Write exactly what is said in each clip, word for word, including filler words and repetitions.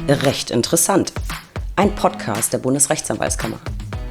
Recht interessant. Ein Podcast der Bundesrechtsanwaltskammer.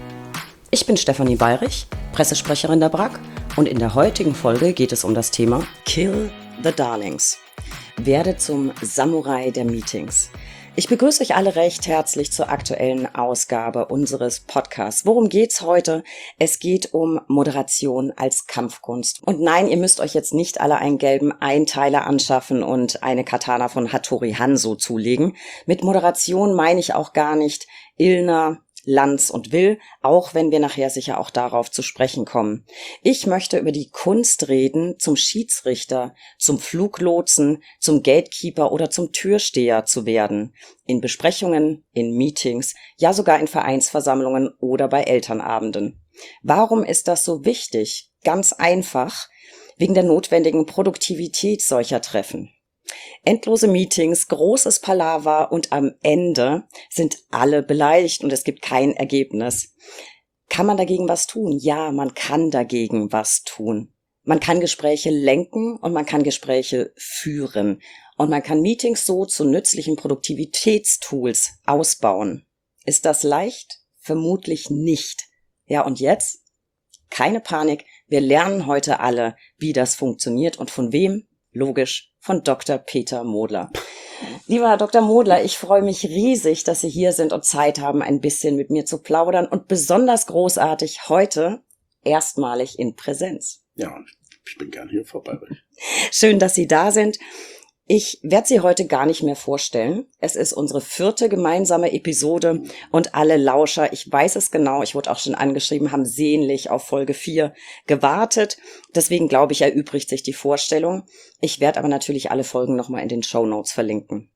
Ich bin Stefanie Bayrich, Pressesprecherin der B R A K, und in der heutigen Folge geht es um das Thema Kill the Darlings. Werde zum Samurai der Meetings. Ich begrüße euch alle recht herzlich zur aktuellen Ausgabe unseres Podcasts. Worum geht's heute? Es geht um Moderation als Kampfkunst. Und nein, ihr müsst euch jetzt nicht alle einen gelben Einteiler anschaffen und eine Katana von Hattori Hanzo zulegen. Mit Moderation meine ich auch gar nicht Illner, Lanz und Will, auch wenn wir nachher sicher auch darauf zu sprechen kommen. Ich möchte über die Kunst reden, zum Schiedsrichter, zum Fluglotsen, zum Gatekeeper oder zum Türsteher zu werden. In Besprechungen, in Meetings, ja sogar in Vereinsversammlungen oder bei Elternabenden. Warum ist das so wichtig? Ganz einfach, wegen der notwendigen Produktivität solcher Treffen. Endlose Meetings, großes Palaver und am Ende sind alle beleidigt und es gibt kein Ergebnis. Kann man dagegen was tun? Ja, man kann dagegen was tun. Man kann Gespräche lenken und man kann Gespräche führen. Und man kann Meetings so zu nützlichen Produktivitätstools ausbauen. Ist das leicht? Vermutlich nicht. Ja, und jetzt? Keine Panik, wir lernen heute alle, wie das funktioniert und von wem? Logisch, von Doktor Peter Modler. Lieber Herr Doktor Modler, ich freue mich riesig, dass Sie hier sind und Zeit haben, ein bisschen mit mir zu plaudern und besonders großartig heute erstmalig in Präsenz. Ja, ich bin gern hier vorbei. Schön, dass Sie da sind. Ich werde Sie heute gar nicht mehr vorstellen. Es ist unsere vierte gemeinsame Episode und alle Lauscher, ich weiß es genau, ich wurde auch schon angeschrieben, haben sehnlich auf Folge vier gewartet. Deswegen glaube ich, erübrigt sich die Vorstellung. Ich werde aber natürlich alle Folgen nochmal in den Shownotes verlinken.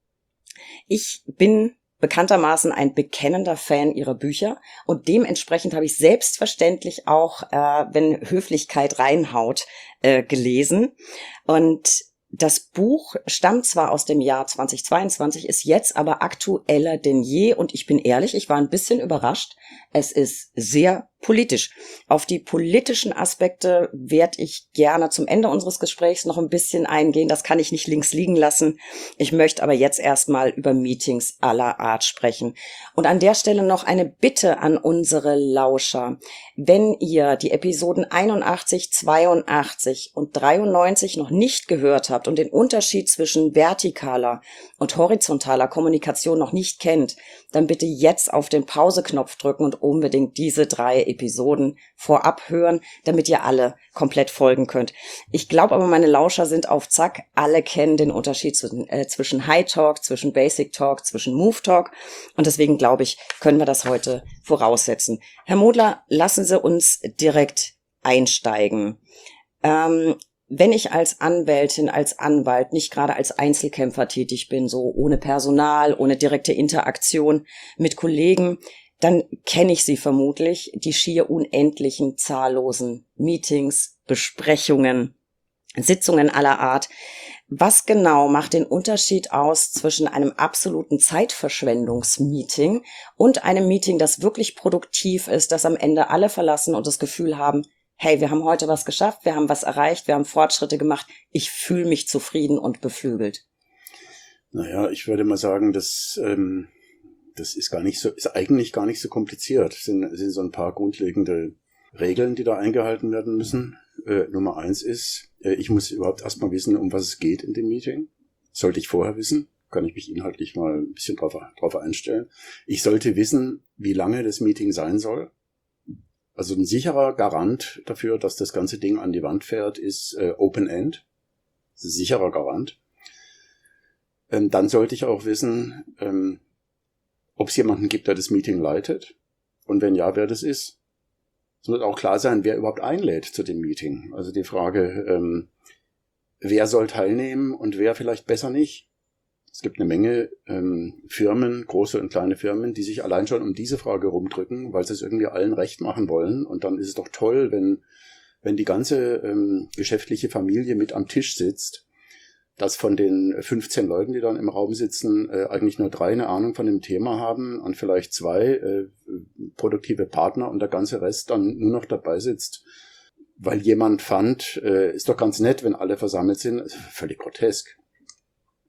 Ich bin bekanntermaßen ein bekennender Fan Ihrer Bücher und dementsprechend habe ich selbstverständlich auch, äh, wenn Höflichkeit reinhaut, äh, gelesen. Und das Buch stammt zwar aus dem Jahr zweitausendzweiundzwanzig, ist jetzt aber aktueller denn je und ich bin ehrlich, ich war ein bisschen überrascht. Es ist sehr politisch. Auf die politischen Aspekte werde ich gerne zum Ende unseres Gesprächs noch ein bisschen eingehen. Das kann ich nicht links liegen lassen. Ich möchte aber jetzt erstmal über Meetings aller Art sprechen. Und an der Stelle noch eine Bitte an unsere Lauscher. Wenn ihr die Episoden einundachtzig, zweiundachtzig und dreiundneunzig noch nicht gehört habt und den Unterschied zwischen vertikaler und horizontaler Kommunikation noch nicht kennt, dann bitte jetzt auf den Pause-Knopf drücken und unbedingt diese drei Episoden vorab hören, damit ihr alle komplett folgen könnt. Ich glaube aber, meine Lauscher sind auf Zack. Alle kennen den Unterschied zwischen, äh, zwischen High Talk, zwischen Basic Talk, zwischen Move Talk. Und deswegen glaube ich, können wir das heute voraussetzen. Herr Modler, lassen Sie uns direkt einsteigen. Ähm, Wenn ich als Anwältin, als Anwalt, nicht gerade als Einzelkämpfer tätig bin, so ohne Personal, ohne direkte Interaktion mit Kollegen, dann kenne ich Sie vermutlich, die schier unendlichen zahllosen Meetings, Besprechungen, Sitzungen aller Art. Was genau macht den Unterschied aus zwischen einem absoluten Zeitverschwendungsmeeting und einem Meeting, das wirklich produktiv ist, das am Ende alle verlassen und das Gefühl haben, hey, wir haben heute was geschafft, wir haben was erreicht, wir haben Fortschritte gemacht, ich fühle mich zufrieden und beflügelt? Naja, ich würde mal sagen, dass ähm, das ist gar nicht so, ist eigentlich gar nicht so kompliziert. Es sind, es sind so ein paar grundlegende Regeln, die da eingehalten werden müssen. Äh, Nummer eins ist, äh, ich muss überhaupt erstmal wissen, um was es geht in dem Meeting. Sollte ich vorher wissen, kann ich mich inhaltlich mal ein bisschen drauf, drauf einstellen. Ich sollte wissen, wie lange das Meeting sein soll. Also ein sicherer Garant dafür, dass das ganze Ding an die Wand fährt, ist äh, Open End. Das ist ein sicherer Garant. Ähm, dann sollte ich auch wissen, ähm, ob es jemanden gibt, der das Meeting leitet. Und wenn ja, wer das ist. Es muss auch klar sein, wer überhaupt einlädt zu dem Meeting. Also die Frage, ähm, wer soll teilnehmen und wer vielleicht besser nicht. Es gibt eine Menge ähm, Firmen, große und kleine Firmen, die sich allein schon um diese Frage rumdrücken, weil sie es irgendwie allen recht machen wollen. Und dann ist es doch toll, wenn wenn die ganze ähm, geschäftliche Familie mit am Tisch sitzt, dass von den fünfzehn Leuten, die dann im Raum sitzen, äh, eigentlich nur drei eine Ahnung von dem Thema haben und vielleicht zwei äh, produktive Partner und der ganze Rest dann nur noch dabei sitzt, weil jemand fand, äh, ist doch ganz nett, wenn alle versammelt sind. Also völlig grotesk.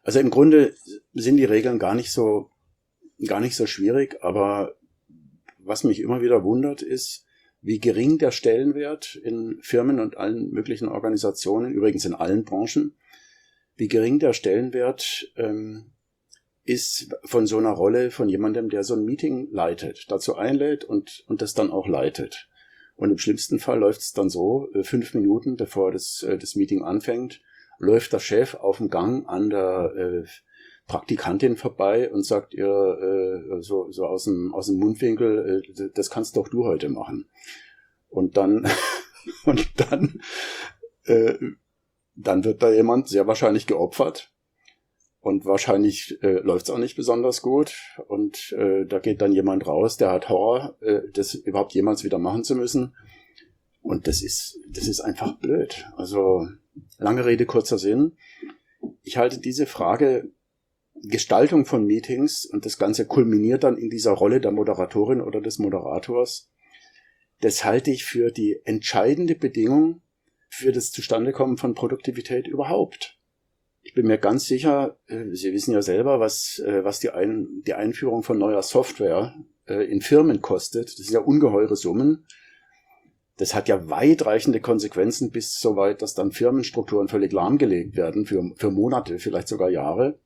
Also im Grunde sind die Regeln gar nicht so, gar nicht so schwierig, aber was mich immer wieder wundert ist, wie gering der Stellenwert in Firmen und allen möglichen Organisationen, übrigens in allen Branchen, wie gering der Stellenwert ähm, ist von so einer Rolle von jemandem, der so ein Meeting leitet, dazu einlädt und, und das dann auch leitet. Und im schlimmsten Fall läuft es dann so, äh, fünf Minuten bevor das, äh, das Meeting anfängt, läuft der Chef auf dem Gang an der äh, Praktikantin vorbei und sagt ihr äh, so, so aus dem, aus dem Mundwinkel, äh, das kannst doch du heute machen. Und dann, und dann, äh, dann wird da jemand sehr wahrscheinlich geopfert. Und wahrscheinlich äh, läuft es auch nicht besonders gut. Und äh, da geht dann jemand raus, der hat Horror, äh, das überhaupt jemals wieder machen zu müssen. Und das ist, das ist einfach blöd. Also lange Rede, kurzer Sinn. Ich halte diese Frage Gestaltung von Meetings und das Ganze kulminiert dann in dieser Rolle der Moderatorin oder des Moderators. Das halte ich für die entscheidende Bedingung für das Zustandekommen von Produktivität überhaupt. Ich bin mir ganz sicher, Sie wissen ja selber, was, was die, Ein, die Einführung von neuer Software in Firmen kostet. Das sind ja ungeheure Summen. Das hat ja weitreichende Konsequenzen bis so weit, dass dann Firmenstrukturen völlig lahmgelegt werden für, für Monate, vielleicht sogar Jahre.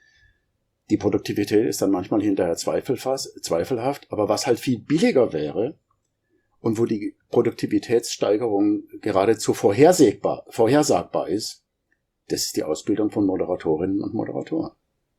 Die Produktivität ist dann manchmal hinterher zweifelhaft, aber was halt viel billiger wäre und wo die Produktivitätssteigerung geradezu vorhersagbar, vorhersagbar ist, das ist die Ausbildung von Moderatorinnen und Moderatoren.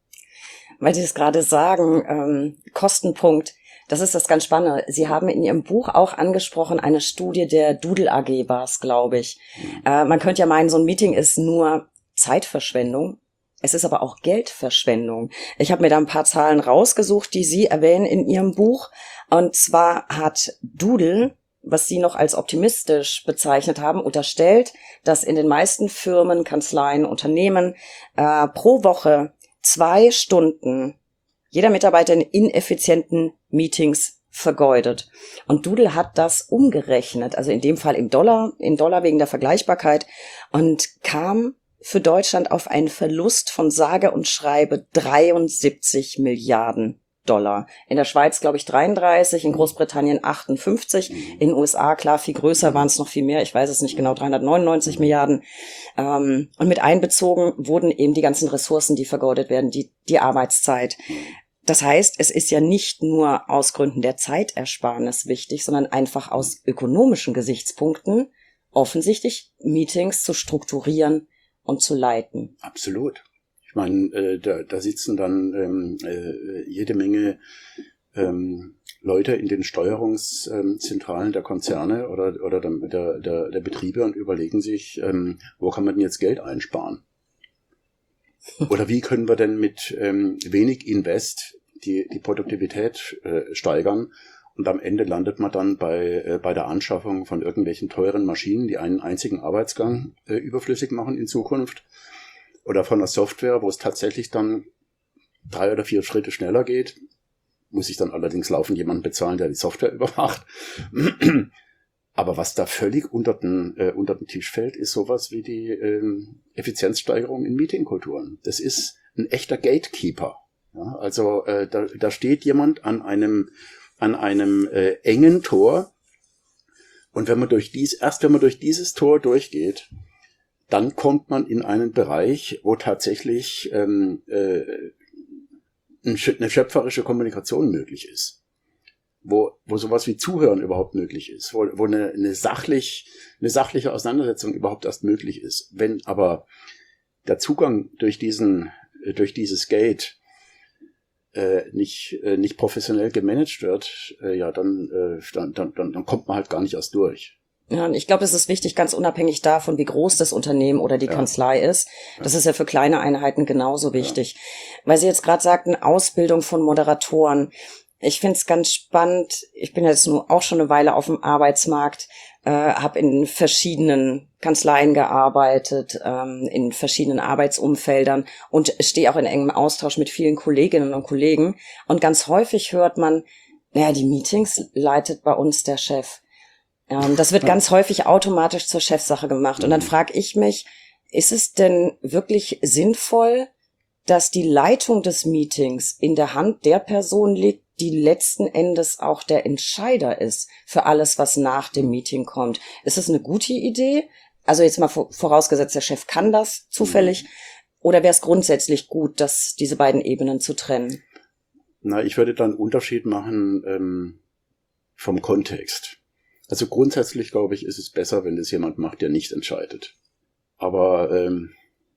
Weil Sie es gerade sagen, ähm, Kostenpunkt, das ist das ganz Spannende. Sie haben in Ihrem Buch auch angesprochen, eine Studie der Doodle A G war es, glaube ich. Mhm. Äh, man könnte ja meinen, so ein Meeting ist nur Zeitverschwendung. Es ist aber auch Geldverschwendung. Ich habe mir da ein paar Zahlen rausgesucht, die Sie erwähnen in Ihrem Buch. Und zwar hat Doodle, was Sie noch als optimistisch bezeichnet haben, unterstellt, dass in den meisten Firmen, Kanzleien, Unternehmen äh, pro Woche zwei Stunden jeder Mitarbeiter in ineffizienten Meetings vergeudet. Und Doodle hat das umgerechnet, also in dem Fall im Dollar, in Dollar wegen der Vergleichbarkeit, und kam für Deutschland auf einen Verlust von sage und schreibe dreiundsiebzig Milliarden Dollar. In der Schweiz, glaube ich, dreiunddreißig, in Großbritannien achtundfünfzig, in den U S A, klar, viel größer waren es noch viel mehr, ich weiß es nicht genau, dreihundertneunundneunzig Milliarden. Ähm, und mit einbezogen wurden eben die ganzen Ressourcen, die vergeudet werden, die, die Arbeitszeit. Das heißt, es ist ja nicht nur aus Gründen der Zeitersparnis wichtig, sondern einfach aus ökonomischen Gesichtspunkten offensichtlich Meetings zu strukturieren und zu leiten. Absolut. Ich meine, äh, da, da sitzen dann ähm, äh, jede Menge ähm, Leute in den Steuerungszentralen der Konzerne oder, oder der, der, der Betriebe und überlegen sich, ähm, wo kann man denn jetzt Geld einsparen? Oder wie können wir denn mit ähm, wenig Invest die, die Produktivität äh, steigern? Und am Ende landet man dann bei, äh, bei der Anschaffung von irgendwelchen teuren Maschinen, die einen einzigen Arbeitsgang äh, überflüssig machen in Zukunft. Oder von der Software, wo es tatsächlich dann drei oder vier Schritte schneller geht. Muss ich dann allerdings laufend jemanden bezahlen, der die Software überwacht. Aber was da völlig unter den, äh, unter den Tisch fällt, ist sowas wie die ähm, Effizienzsteigerung in Meetingkulturen. Das ist ein echter Gatekeeper. Ja, also äh, da, da steht jemand an einem an einem äh, engen Tor, und wenn man durch dies erst wenn man durch dieses Tor durchgeht, dann kommt man in einen Bereich, wo tatsächlich ähm, äh, eine schöpferische Kommunikation möglich ist. Wo, wo sowas wie Zuhören überhaupt möglich ist, wo, wo eine, eine, sachlich, eine sachliche Auseinandersetzung überhaupt erst möglich ist. Wenn aber der Zugang durch diesen, durch dieses Gate äh, nicht, äh, nicht professionell gemanagt wird, äh, ja, dann, äh, dann, dann, dann kommt man halt gar nicht erst durch. Ja, und ich glaube, es ist wichtig, ganz unabhängig davon, wie groß das Unternehmen oder die ja. Kanzlei ist. Das ist ja für kleine Einheiten genauso wichtig. Ja. Weil Sie jetzt gerade sagten, Ausbildung von Moderatoren. Ich finde es ganz spannend. Ich bin jetzt nur auch schon eine Weile auf dem Arbeitsmarkt, äh, habe in verschiedenen Kanzleien gearbeitet, ähm, in verschiedenen Arbeitsumfeldern und stehe auch in engem Austausch mit vielen Kolleginnen und Kollegen. Und ganz häufig hört man, naja, die Meetings leitet bei uns der Chef. Ähm, das wird ja. ganz häufig automatisch zur Chefsache gemacht. Und dann frage ich mich, ist es denn wirklich sinnvoll, dass die Leitung des Meetings in der Hand der Person liegt, die letzten Endes auch der Entscheider ist für alles, was nach dem Meeting kommt. Ist es eine gute Idee? Also jetzt mal vorausgesetzt, der Chef kann das zufällig. Oder wäre es grundsätzlich gut, dass diese beiden Ebenen zu trennen? Na, ich würde dann einen Unterschied machen ähm, vom Kontext. Also grundsätzlich, glaube ich, ist es besser, wenn das jemand macht, der nicht entscheidet. Aber ähm,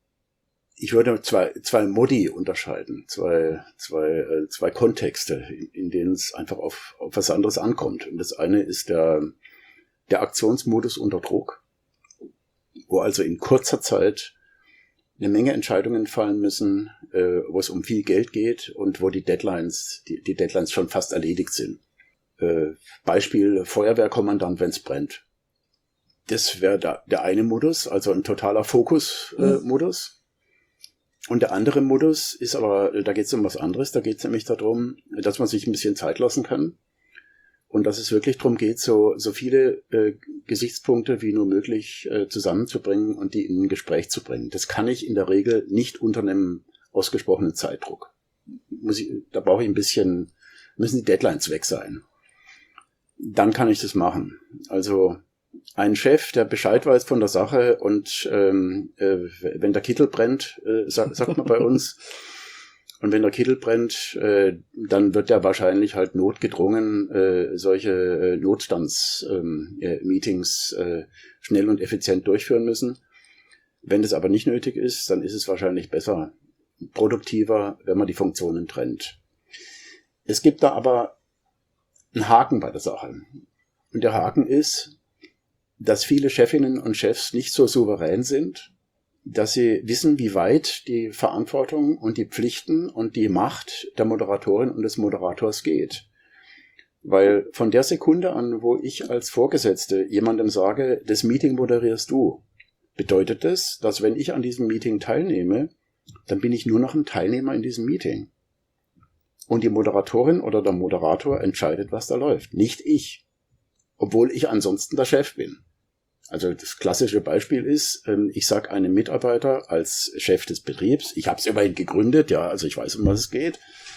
ich würde zwei, zwei Modi unterscheiden, zwei, zwei, äh, zwei Kontexte, in, in denen es einfach auf, auf was anderes ankommt. Und das eine ist der, der Aktionsmodus unter Druck, wo also in kurzer Zeit eine Menge Entscheidungen fallen müssen, äh, wo es um viel Geld geht und wo die Deadlines, die, die Deadlines schon fast erledigt sind. Äh, Beispiel Feuerwehrkommandant, wenn es brennt. Das wäre da, der eine Modus, also ein totaler Fokus-Modus. Äh, Und der andere Modus ist aber, da geht es um was anderes, da geht es nämlich darum, dass man sich ein bisschen Zeit lassen kann und dass es wirklich darum geht, so, so viele äh, Gesichtspunkte wie nur möglich äh, zusammenzubringen und die in ein Gespräch zu bringen. Das kann ich in der Regel nicht unter einem ausgesprochenen Zeitdruck. Muss ich, da brauche ich ein bisschen, müssen die Deadlines weg sein. Dann kann ich das machen. Also ein Chef, der Bescheid weiß von der Sache und ähm, äh, wenn der Kittel brennt, äh, sagt, sagt man bei uns, und wenn der Kittel brennt, äh, dann wird er wahrscheinlich halt notgedrungen äh, solche äh, Notstandsmeetings äh, äh, schnell und effizient durchführen müssen. Wenn das aber nicht nötig ist, dann ist es wahrscheinlich besser, produktiver, wenn man die Funktionen trennt. Es gibt da aber einen Haken bei der Sache. Und der Haken ist, dass viele Chefinnen und Chefs nicht so souverän sind, dass sie wissen, wie weit die Verantwortung und die Pflichten und die Macht der Moderatorin und des Moderators geht. Weil von der Sekunde an, wo ich als Vorgesetzte jemandem sage, das Meeting moderierst du, bedeutet das, dass wenn ich an diesem Meeting teilnehme, dann bin ich nur noch ein Teilnehmer in diesem Meeting. Und die Moderatorin oder der Moderator entscheidet, was da läuft, nicht ich. Obwohl ich ansonsten der Chef bin. Also das klassische Beispiel ist, ich sage einem Mitarbeiter als Chef des Betriebs, ich habe es immerhin gegründet, ja, also ich weiß, um was es geht.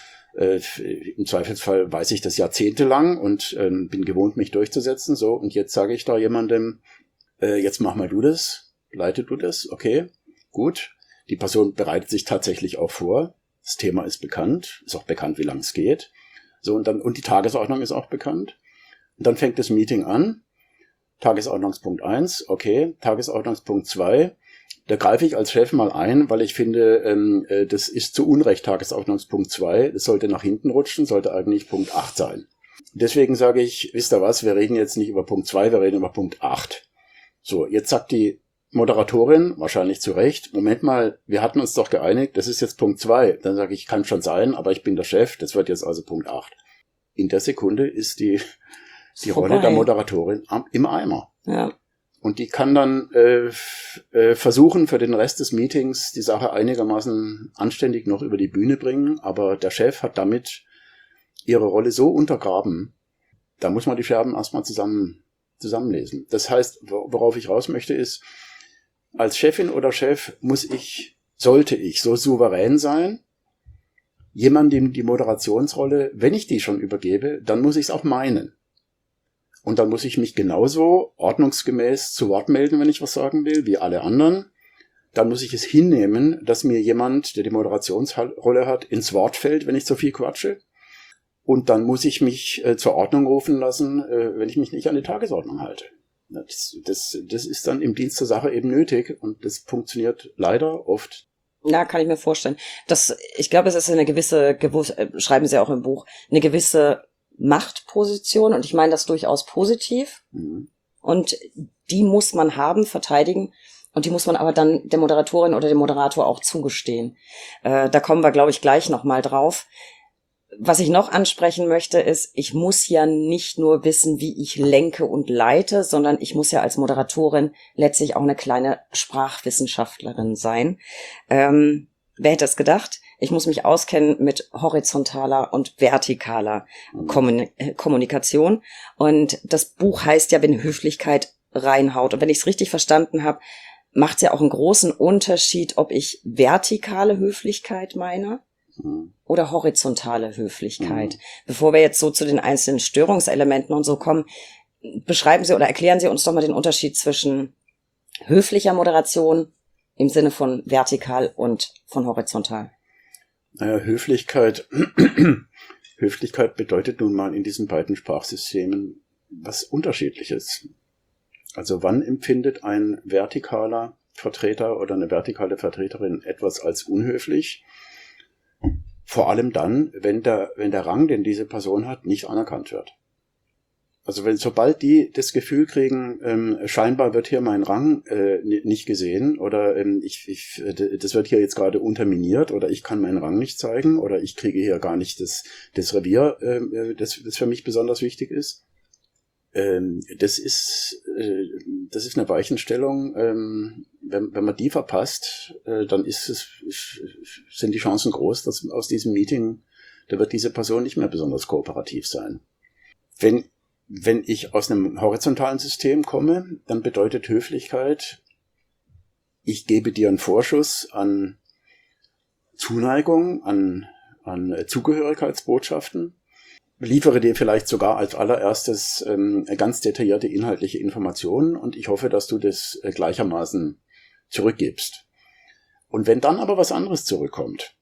Im Zweifelsfall weiß ich das jahrzehntelang und bin gewohnt, mich durchzusetzen. So, und jetzt sage ich da jemandem, jetzt mach mal du das, leite du das, okay, gut. Die Person bereitet sich tatsächlich auch vor. Das Thema ist bekannt, ist auch bekannt, wie lange es geht. So, und dann, und die Tagesordnung ist auch bekannt. Und dann fängt das Meeting an. Tagesordnungspunkt eins, okay. Tagesordnungspunkt zwei, da greife ich als Chef mal ein, weil ich finde, ähm, äh, das ist zu Unrecht Tagesordnungspunkt zwei. Das sollte nach hinten rutschen, sollte eigentlich Punkt acht sein. Deswegen sage ich, wisst ihr was, wir reden jetzt nicht über Punkt zwei, wir reden über Punkt acht. So, jetzt sagt die Moderatorin, wahrscheinlich zu Recht, Moment mal, wir hatten uns doch geeinigt, das ist jetzt Punkt zwei. Dann sage ich, kann schon sein, aber ich bin der Chef, das wird jetzt also Punkt acht. In der Sekunde ist die die vorbei. Rolle der Moderatorin am, im Eimer. Ja. Und die kann dann äh, f- äh, versuchen, für den Rest des Meetings die Sache einigermaßen anständig noch über die Bühne bringen, aber der Chef hat damit ihre Rolle so untergraben, da muss man die Scherben erstmal zusammen, zusammenlesen. Das heißt, worauf ich raus möchte, ist, als Chefin oder Chef muss ich, sollte ich so souverän sein, jemandem die Moderationsrolle, wenn ich die schon übergebe, dann muss ich es auch meinen. Und dann muss ich mich genauso ordnungsgemäß zu Wort melden, wenn ich was sagen will, wie alle anderen. Dann muss ich es hinnehmen, dass mir jemand, der die Moderationsrolle hat, ins Wort fällt, wenn ich zu viel quatsche. Und dann muss ich mich äh, zur Ordnung rufen lassen, äh, wenn ich mich nicht an die Tagesordnung halte. Das, das, das ist dann im Dienst zur Sache eben nötig und das funktioniert leider oft. Na, kann ich mir vorstellen. Das, ich glaube, es ist eine gewisse, gewuss, äh, schreiben Sie auch im Buch, eine gewisse Machtposition und ich meine das durchaus positiv. Mhm. Und die muss man haben, verteidigen und die muss man aber dann der Moderatorin oder dem Moderator auch zugestehen. Äh, da kommen wir, glaube ich, gleich nochmal drauf. Was ich noch ansprechen möchte, ist, ich muss ja nicht nur wissen, wie ich lenke und leite, sondern ich muss ja als Moderatorin letztlich auch eine kleine Sprachwissenschaftlerin sein. Ähm, wer hätte es gedacht? Ich muss mich auskennen mit horizontaler und vertikaler Kommun- äh, Kommunikation. Und das Buch heißt ja, wenn Höflichkeit reinhaut. Und wenn ich es richtig verstanden habe, macht es ja auch einen großen Unterschied, ob ich vertikale Höflichkeit meine mhm. oder horizontale Höflichkeit. Mhm. Bevor wir jetzt so zu den einzelnen Störungselementen und so kommen, beschreiben Sie oder erklären Sie uns doch mal den Unterschied zwischen höflicher Moderation im Sinne von vertikal und von horizontal. Naja, Höflichkeit, Höflichkeit bedeutet nun mal in diesen beiden Sprachsystemen was Unterschiedliches. Also wann empfindet ein vertikaler Vertreter oder eine vertikale Vertreterin etwas als unhöflich? Vor allem dann, wenn der, wenn der Rang, den diese Person hat, nicht anerkannt wird. Also wenn sobald die das Gefühl kriegen, ähm, scheinbar wird hier mein Rang äh, nicht gesehen oder ähm, ich, ich, das wird hier jetzt gerade unterminiert oder ich kann meinen Rang nicht zeigen oder ich kriege hier gar nicht das, das Revier, äh, das, das für mich besonders wichtig ist. Ähm, das ist äh, das ist eine Weichenstellung. Ähm, wenn, wenn man die verpasst, äh, dann ist es ist, sind die Chancen groß, dass aus diesem Meeting, da wird diese Person nicht mehr besonders kooperativ sein. Wenn Wenn ich aus einem horizontalen System komme, dann bedeutet Höflichkeit, ich gebe dir einen Vorschuss an Zuneigung, an, an Zugehörigkeitsbotschaften, liefere dir vielleicht sogar als allererstes ähm, ganz detaillierte inhaltliche Informationen und ich hoffe, dass du das äh, gleichermaßen zurückgibst. Und wenn dann aber was anderes zurückkommt,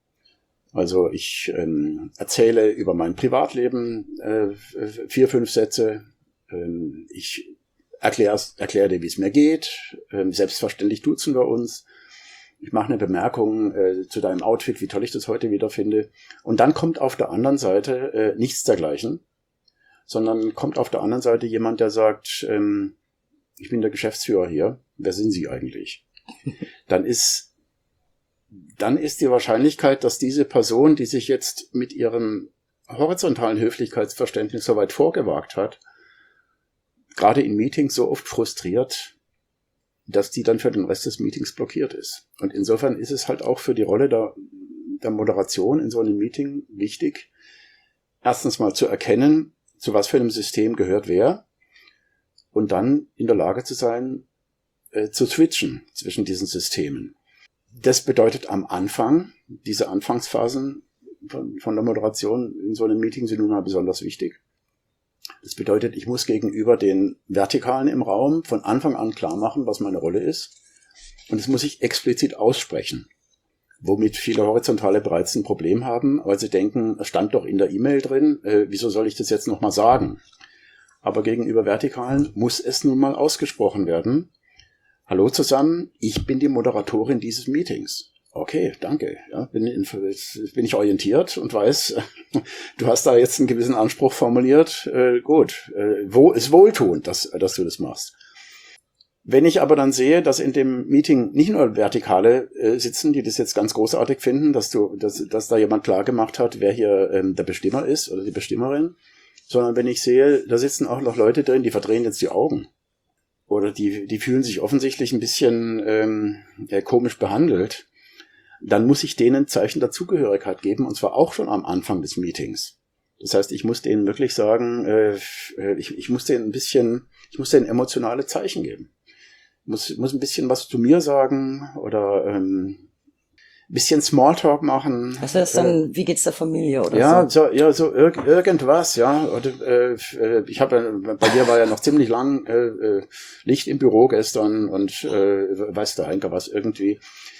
also ich ähm, erzähle über mein Privatleben äh, vier, fünf Sätze. Ähm, ich erkläre erklär dir, wie es mir geht. Ähm, selbstverständlich duzen wir uns. Ich mache eine Bemerkung äh, zu deinem Outfit, wie toll ich das heute wieder finde. Und dann kommt auf der anderen Seite äh, nichts dergleichen, sondern kommt auf der anderen Seite jemand, der sagt, ähm, ich bin der Geschäftsführer hier. Wer sind Sie eigentlich? Dann ist dann ist die Wahrscheinlichkeit, dass diese Person, die sich jetzt mit ihrem horizontalen Höflichkeitsverständnis so weit vorgewagt hat, gerade in Meetings so oft frustriert, dass die dann für den Rest des Meetings blockiert ist. Und insofern ist es halt auch für die Rolle der, der Moderation in so einem Meeting wichtig, erstens mal zu erkennen, zu was für einem System gehört wer, und dann in der Lage zu sein, äh, zu switchen zwischen diesen Systemen. Das bedeutet am Anfang, diese Anfangsphasen von, von der Moderation in so einem Meeting sind nun mal besonders wichtig. Das bedeutet, ich muss gegenüber den Vertikalen im Raum von Anfang an klar machen, was meine Rolle ist. Und das muss ich explizit aussprechen, womit viele Horizontale bereits ein Problem haben, weil sie denken, es stand doch in der E-Mail drin, äh, wieso soll ich das jetzt nochmal sagen? Aber gegenüber Vertikalen muss es nun mal ausgesprochen werden. Hallo zusammen, ich bin die Moderatorin dieses Meetings. Okay, danke. Ja, bin, in, bin ich orientiert und weiß, du hast da jetzt einen gewissen Anspruch formuliert. Äh, gut, äh, wo ist wohltuend, dass, dass du das machst. Wenn ich aber dann sehe, dass in dem Meeting nicht nur Vertikale äh, sitzen, die das jetzt ganz großartig finden, dass du, dass, dass da jemand klar gemacht hat, wer hier ähm, der Bestimmer ist oder die Bestimmerin, sondern wenn ich sehe, da sitzen auch noch Leute drin, die verdrehen jetzt die Augen. Oder die, die fühlen sich offensichtlich ein bisschen ähm, ja, komisch behandelt, dann muss ich denen Zeichen der Zugehörigkeit geben, und zwar auch schon am Anfang des Meetings. Das heißt, ich muss denen wirklich sagen, äh, ich, ich muss denen ein bisschen, ich muss denen emotionale Zeichen geben. Ich muss, muss ein bisschen was zu mir sagen oder ähm, ein bisschen Smalltalk machen. Was ist das dann, äh, wie geht's der Familie oder ja, so? so? Ja, so irg- irgendwas, ja. Oder, äh, ich habe, bei dir war ja noch ziemlich lang äh, Licht im Büro gestern und äh, weiß der Henker was irgendwie.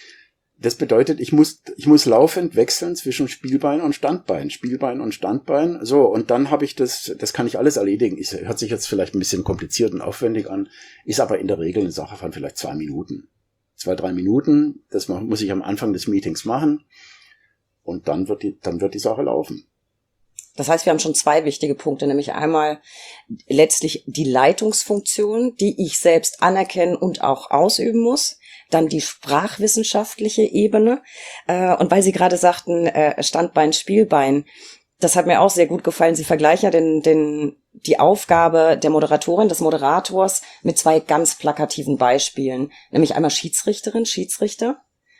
Das bedeutet, ich muss, ich muss laufend wechseln zwischen Spielbein und Standbein, Spielbein und Standbein. So, und dann habe ich das, das kann ich alles erledigen. Ist, hört sich jetzt vielleicht ein bisschen kompliziert und aufwendig an, ist aber in der Regel eine Sache von vielleicht zwei Minuten. Zwei, drei Minuten, das muss ich am Anfang des Meetings machen. Und dann wird die, dann wird die Sache laufen. Das heißt, wir haben schon zwei wichtige Punkte, nämlich einmal letztlich die Leitungsfunktion, die ich selbst anerkennen und auch ausüben muss. Dann die sprachwissenschaftliche Ebene. Und weil Sie gerade sagten, Standbein, Spielbein, das hat mir auch sehr gut gefallen. Sie vergleichen ja den, den, die Aufgabe der Moderatorin, des Moderators mit zwei ganz plakativen Beispielen. Nämlich einmal Schiedsrichterin, Schiedsrichter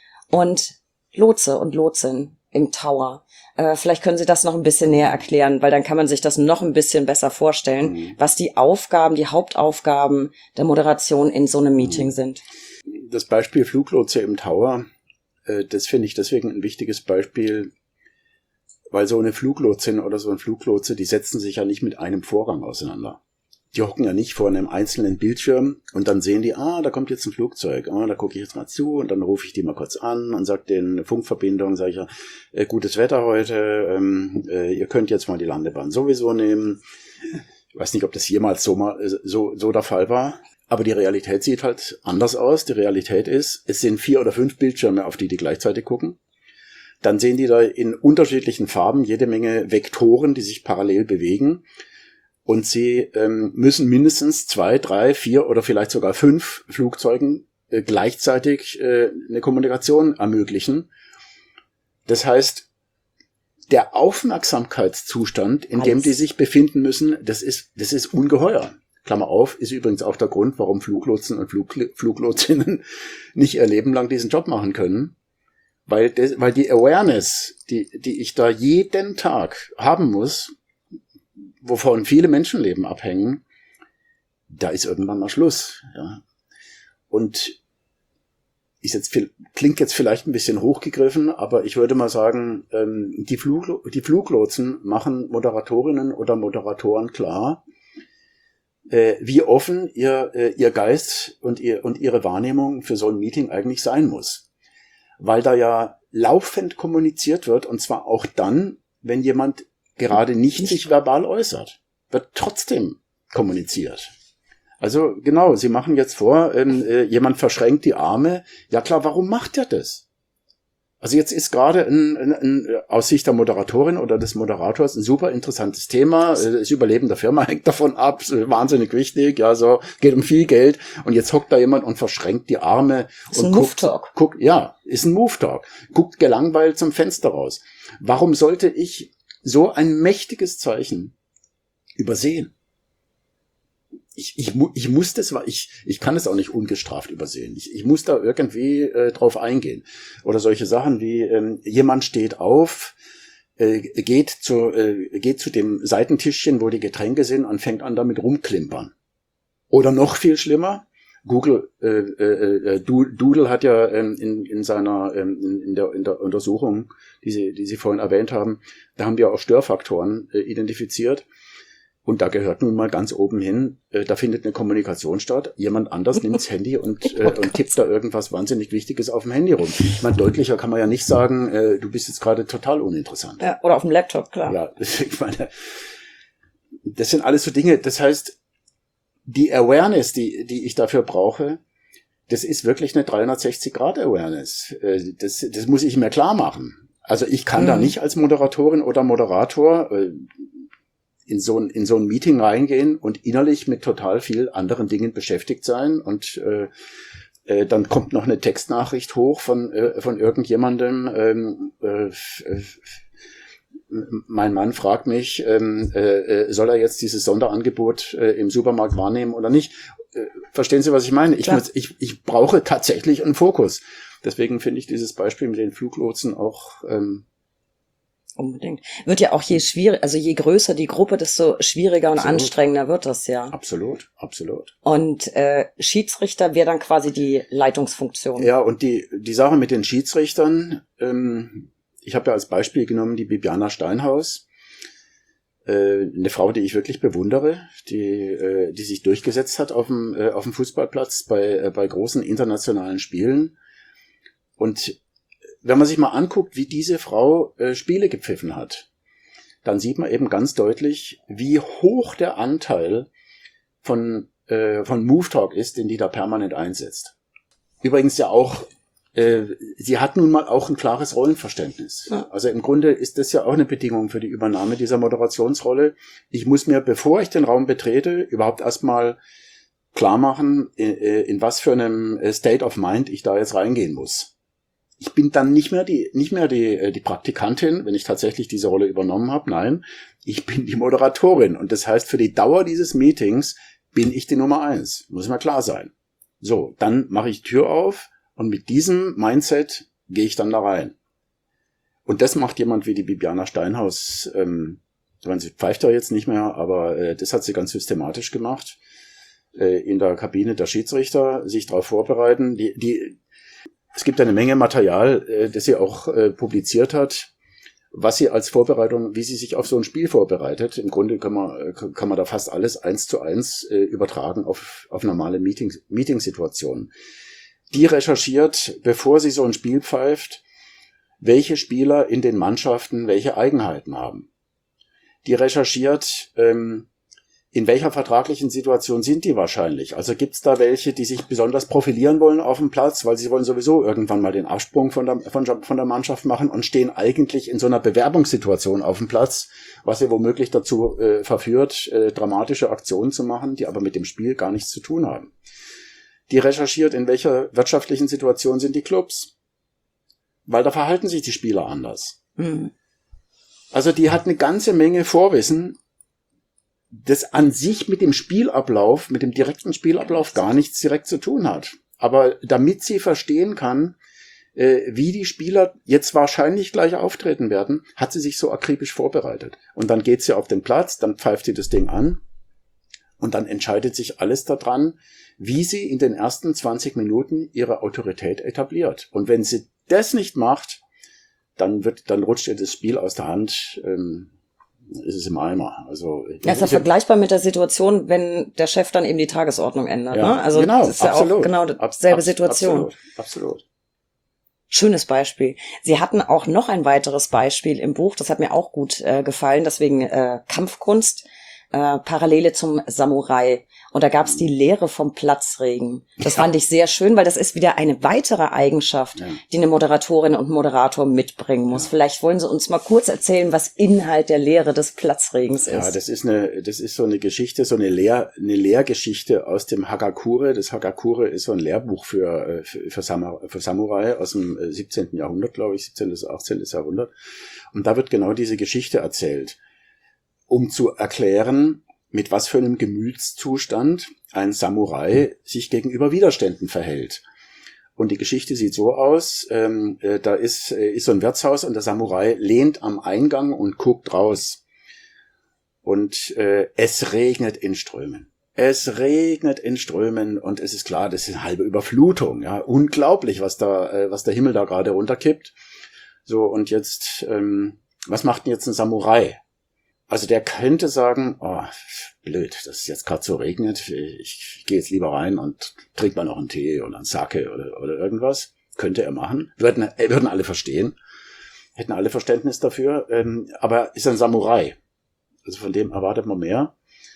und Lotse und Lotsin im Tower. Äh, vielleicht können Sie das noch ein bisschen näher erklären, weil dann kann man sich das noch ein bisschen besser vorstellen, mhm. was die Aufgaben, die Hauptaufgaben der Moderation in so einem Meeting mhm. sind. das Beispiel Fluglotse im Tower, äh, das finde ich deswegen ein wichtiges Beispiel, weil so eine Fluglotsin oder so ein Fluglotse, die setzen sich ja nicht mit einem Vorgang auseinander. Die hocken ja nicht vor einem einzelnen Bildschirm und dann sehen die, ah, da kommt jetzt ein Flugzeug, ah, da gucke ich jetzt mal zu und dann rufe ich die mal kurz an und sage denen eine Funkverbindung, sage ich ja, äh, gutes Wetter heute, ähm, äh, ihr könnt jetzt mal die Landebahn sowieso nehmen. Ich weiß nicht, ob das jemals so mal so so der Fall war, aber die Realität sieht halt anders aus. Die Realität ist, es sind vier oder fünf Bildschirme, auf die die gleichzeitig gucken. Dann sehen die da in unterschiedlichen Farben jede Menge Vektoren, die sich parallel bewegen. Und sie ähm, müssen mindestens zwei, drei, vier oder vielleicht sogar fünf Flugzeugen äh, gleichzeitig äh, eine Kommunikation ermöglichen. Das heißt, der Aufmerksamkeitszustand, in dem die sich befinden müssen, das ist, das ist ungeheuer. Klammer auf, ist übrigens auch der Grund, warum Fluglotsen und Flug, Fluglotsinnen nicht ihr Leben lang diesen Job machen können. Weil, das, weil die Awareness, die, die ich da jeden Tag haben muss, wovon viele Menschenleben abhängen, da ist irgendwann mal Schluss. Ja. Und ist jetzt viel, klingt jetzt vielleicht ein bisschen hochgegriffen, aber ich würde mal sagen, ähm, die, Fluglo- die Fluglotsen machen Moderatorinnen oder Moderatoren klar, äh, wie offen ihr, äh, ihr Geist und, ihr, und ihre Wahrnehmung für so ein Meeting eigentlich sein muss. Weil da ja laufend kommuniziert wird, und zwar auch dann, wenn jemand gerade nicht sich verbal äußert, wird trotzdem kommuniziert. Also genau, Sie machen jetzt vor, ähm, äh, jemand verschränkt die Arme. Ja klar, warum macht er das? Also jetzt ist gerade ein, ein, ein, aus Sicht der Moderatorin oder des Moderators ein super interessantes Thema. Das Überleben der Firma hängt davon ab, wahnsinnig wichtig. Ja, so geht um viel Geld. Und jetzt hockt da jemand und verschränkt die Arme ist und ein guckt, Move-Talk. guckt, ja, ist ein Move-Talk. Guckt gelangweilt zum Fenster raus. Warum sollte ich so ein mächtiges Zeichen übersehen? Ich, ich, ich muss das, ich, ich kann es auch nicht ungestraft übersehen. Ich, ich muss da irgendwie äh, drauf eingehen. Oder solche Sachen wie, ähm, jemand steht auf, äh, geht zu, äh, geht zu dem Seitentischchen, wo die Getränke sind und fängt an damit rumklimpern. Oder noch viel schlimmer, Google, äh, äh, äh, Doodle hat ja ähm, in, in seiner, ähm, in, in, der, in der Untersuchung, die Sie, die Sie vorhin erwähnt haben, da haben wir auch Störfaktoren äh, identifiziert. Und da gehört nun mal ganz oben hin, äh, da findet eine Kommunikation statt. Jemand anders nimmt das Handy und, äh, und tippt da irgendwas wahnsinnig Wichtiges auf dem Handy rum. Ich meine, deutlicher kann man ja nicht sagen, äh, du bist jetzt gerade total uninteressant. Ja, oder auf dem Laptop, klar. Ja, ich meine, das sind alles so Dinge. Das heißt, die Awareness, die, die ich dafür brauche, das ist wirklich eine dreihundertsechzig Grad Awareness. Äh, das, das muss ich mir klar machen. Also ich kann mhm. da nicht als Moderatorin oder Moderator äh, in so ein, in so ein Meeting reingehen und innerlich mit total viel anderen Dingen beschäftigt sein und äh, äh, dann kommt noch eine Textnachricht hoch von äh, von irgendjemandem. Ähm, äh, äh, mein Mann fragt mich, ähm, äh, soll er jetzt dieses Sonderangebot äh, im Supermarkt wahrnehmen oder nicht? Äh, verstehen Sie, was ich meine? Ich, muss, ich, ich brauche tatsächlich einen Fokus. Deswegen finde ich dieses Beispiel mit den Fluglotsen auch ähm, unbedingt. Wird ja auch je schwierig, also je größer die Gruppe, desto schwieriger und absolut. Anstrengender wird das ja. Absolut, absolut. Und äh, Schiedsrichter wäre dann quasi die Leitungsfunktion. Ja, und die die Sache mit den Schiedsrichtern, ähm, ich habe ja als Beispiel genommen die Bibiana Steinhaus, äh, eine Frau, die ich wirklich bewundere, die äh, die sich durchgesetzt hat auf dem äh, auf dem Fußballplatz bei äh, bei großen internationalen Spielen. Und wenn man sich mal anguckt, wie diese Frau äh, Spiele gepfiffen hat, dann sieht man eben ganz deutlich, wie hoch der Anteil von äh, von Move Talk ist, den die da permanent einsetzt. Übrigens ja auch, äh, sie hat nun mal auch ein klares Rollenverständnis. Ja. Also im Grunde ist das ja auch eine Bedingung für die Übernahme dieser Moderationsrolle. Ich muss mir, bevor ich den Raum betrete, überhaupt erstmal klar machen, in, in was für einem State of Mind ich da jetzt reingehen muss. Ich bin dann nicht mehr die nicht mehr die die Praktikantin, wenn ich tatsächlich diese Rolle übernommen habe. Nein, ich bin die Moderatorin. Und das heißt, für die Dauer dieses Meetings bin ich die Nummer eins. Muss mir klar sein. So, dann mache ich die Tür auf und mit diesem Mindset gehe ich dann da rein. Und das macht jemand wie die Bibiana Steinhaus. Ähm, ich meine, sie pfeift ja jetzt nicht mehr, aber äh, das hat sie ganz systematisch gemacht. äh, in der Kabine der Schiedsrichter sich darauf vorbereiten. Die, die, es gibt eine Menge Material, äh, das sie auch äh, publiziert hat, was sie als Vorbereitung, wie sie sich auf so ein Spiel vorbereitet. Im Grunde kann man, kann man da fast alles eins zu eins äh, übertragen auf, auf normale Meeting, Meetingsituationen. Die recherchiert, bevor sie so ein Spiel pfeift, welche Spieler in den Mannschaften welche Eigenheiten haben. Die recherchiert, ähm, in welcher vertraglichen Situation sind die wahrscheinlich? Also gibt's da welche, die sich besonders profilieren wollen auf dem Platz, weil sie wollen sowieso irgendwann mal den Absprung von der, von, von der Mannschaft machen und stehen eigentlich in so einer Bewerbungssituation auf dem Platz, was sie womöglich dazu äh, verführt, äh, dramatische Aktionen zu machen, die aber mit dem Spiel gar nichts zu tun haben. Die recherchiert, in welcher wirtschaftlichen Situation sind die Clubs, weil da verhalten sich die Spieler anders. Mhm. Also die hat eine ganze Menge Vorwissen, das an sich mit dem Spielablauf, mit dem direkten Spielablauf gar nichts direkt zu tun hat. Aber damit sie verstehen kann, äh, wie die Spieler jetzt wahrscheinlich gleich auftreten werden, hat sie sich so akribisch vorbereitet. Und dann geht sie auf den Platz, dann pfeift sie das Ding an und dann entscheidet sich alles daran, wie sie in den ersten zwanzig Minuten ihre Autorität etabliert. Und wenn sie das nicht macht, dann wird, dann rutscht ihr das Spiel aus der Hand, ähm, ist es im Eimer. Also, ja, ist ja vergleichbar mit der Situation, wenn der Chef dann eben die Tagesordnung ändert. Ja, ne? Also genau, das ist ja absolut. auch genau dieselbe Ab, Situation. Absolut, absolut. Schönes Beispiel. Sie hatten auch noch ein weiteres Beispiel im Buch, das hat mir auch gut äh, gefallen, deswegen äh, Kampfkunst, äh, Parallele zum Samurai. Und da gab es die Lehre vom Platzregen. Das ja. fand ich sehr schön, weil das ist wieder eine weitere Eigenschaft, ja. die eine Moderatorin und Moderator mitbringen muss. Ja. Vielleicht wollen Sie uns mal kurz erzählen, was Inhalt der Lehre des Platzregens ist. Ja, das ist eine, das ist so eine Geschichte, so eine Lehr, eine Lehrgeschichte aus dem Hagakure. Das Hagakure ist so ein Lehrbuch für, für, für, Samurai, für Samurai aus dem siebzehnten Jahrhundert, glaube ich, siebzehnten bis achtzehnten Jahrhundert. Und da wird genau diese Geschichte erzählt, um zu erklären, mit was für einem Gemütszustand ein Samurai sich gegenüber Widerständen verhält. Und die Geschichte sieht so aus, ähm, äh, da ist, äh, ist so ein Wirtshaus und der Samurai lehnt am Eingang und guckt raus. Und äh, es regnet in Strömen. Es regnet in Strömen und es ist klar, das ist eine halbe Überflutung. Ja, unglaublich, was da, äh, was der Himmel da gerade runterkippt. So, und jetzt, ähm, was macht denn jetzt ein Samurai? Also der könnte sagen, oh, blöd, dass es jetzt gerade so regnet, ich, ich gehe jetzt lieber rein und trinke mal noch einen Tee oder einen Sake oder, oder irgendwas. Könnte er machen. Würden, äh, würden alle verstehen, hätten alle Verständnis dafür, ähm, aber ist ein Samurai. Also von dem erwartet man mehr.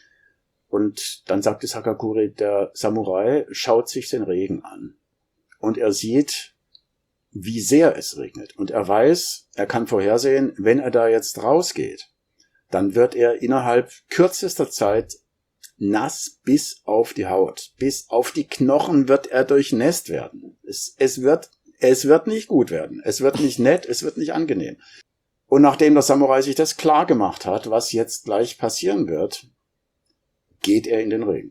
Und dann sagt es Hagakure, der Samurai schaut sich den Regen an. Und er sieht, wie sehr es regnet. Und er weiß, er kann vorhersehen, wenn er da jetzt rausgeht, dann wird er innerhalb kürzester Zeit nass bis auf die Haut. Bis auf die Knochen wird er durchnässt werden. Es, es wird, es wird nicht gut werden. Es wird nicht nett, es wird nicht angenehm. Und nachdem der Samurai sich das klar gemacht hat, was jetzt gleich passieren wird, geht er in den Regen.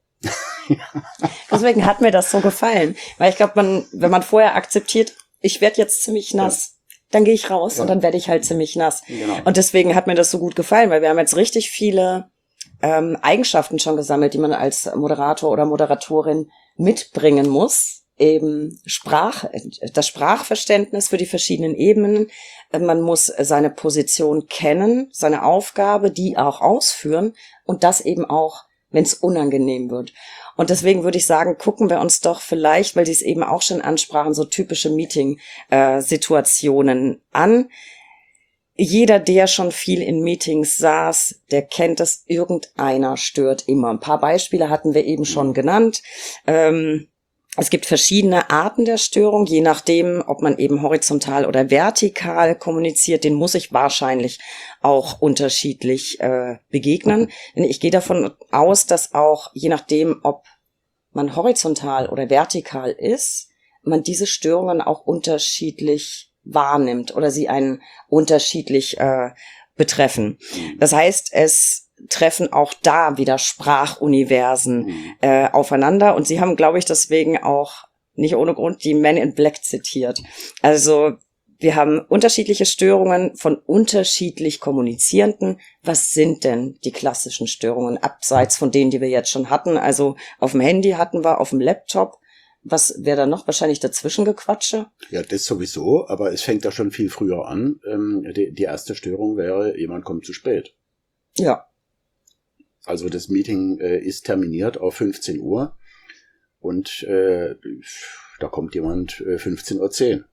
Deswegen hat mir das so gefallen. Weil ich glaube, man, wenn man vorher akzeptiert, ich werde jetzt ziemlich nass, ja. dann gehe ich raus ja. und dann werde ich halt ziemlich nass. Genau. Und deswegen hat mir das so gut gefallen, weil wir haben jetzt richtig viele ähm, Eigenschaften schon gesammelt, die man als Moderator oder Moderatorin mitbringen muss. Eben Sprach, das Sprachverständnis für die verschiedenen Ebenen. Man muss seine Position kennen, seine Aufgabe, die auch ausführen und das eben auch, wenn es unangenehm wird. Und deswegen würde ich sagen, gucken wir uns doch vielleicht, weil Sie es eben auch schon ansprachen, so typische Meeting-Situationen an. Jeder, der schon viel in Meetings saß, der kennt es, irgendeiner stört immer. Ein paar Beispiele hatten wir eben schon genannt. Ähm, Es gibt verschiedene Arten der Störung, je nachdem, ob man eben horizontal oder vertikal kommuniziert. Den muss ich wahrscheinlich auch unterschiedlich äh, begegnen. Denn ich gehe davon aus, dass auch je nachdem, ob man horizontal oder vertikal ist, man diese Störungen auch unterschiedlich wahrnimmt oder sie einen unterschiedlich äh, betreffen. Das heißt, es treffen auch da wieder Sprachuniversen mhm. äh, aufeinander. Und Sie haben, glaube ich, deswegen auch nicht ohne Grund die Men in Black zitiert. Also Wir haben unterschiedliche Störungen von unterschiedlich Kommunizierenden. Was sind denn die klassischen Störungen, abseits von denen, die wir jetzt schon hatten? Also auf dem Handy hatten wir, auf dem Laptop. Was wäre da noch? Wahrscheinlich dazwischen Gequatsche? Ja, das sowieso, aber es fängt da schon viel früher an. Ähm, die, die erste Störung wäre, jemand kommt zu spät. Ja. Also das Meeting äh, ist terminiert auf fünfzehn Uhr und äh, da kommt jemand äh, fünfzehn Uhr zehn.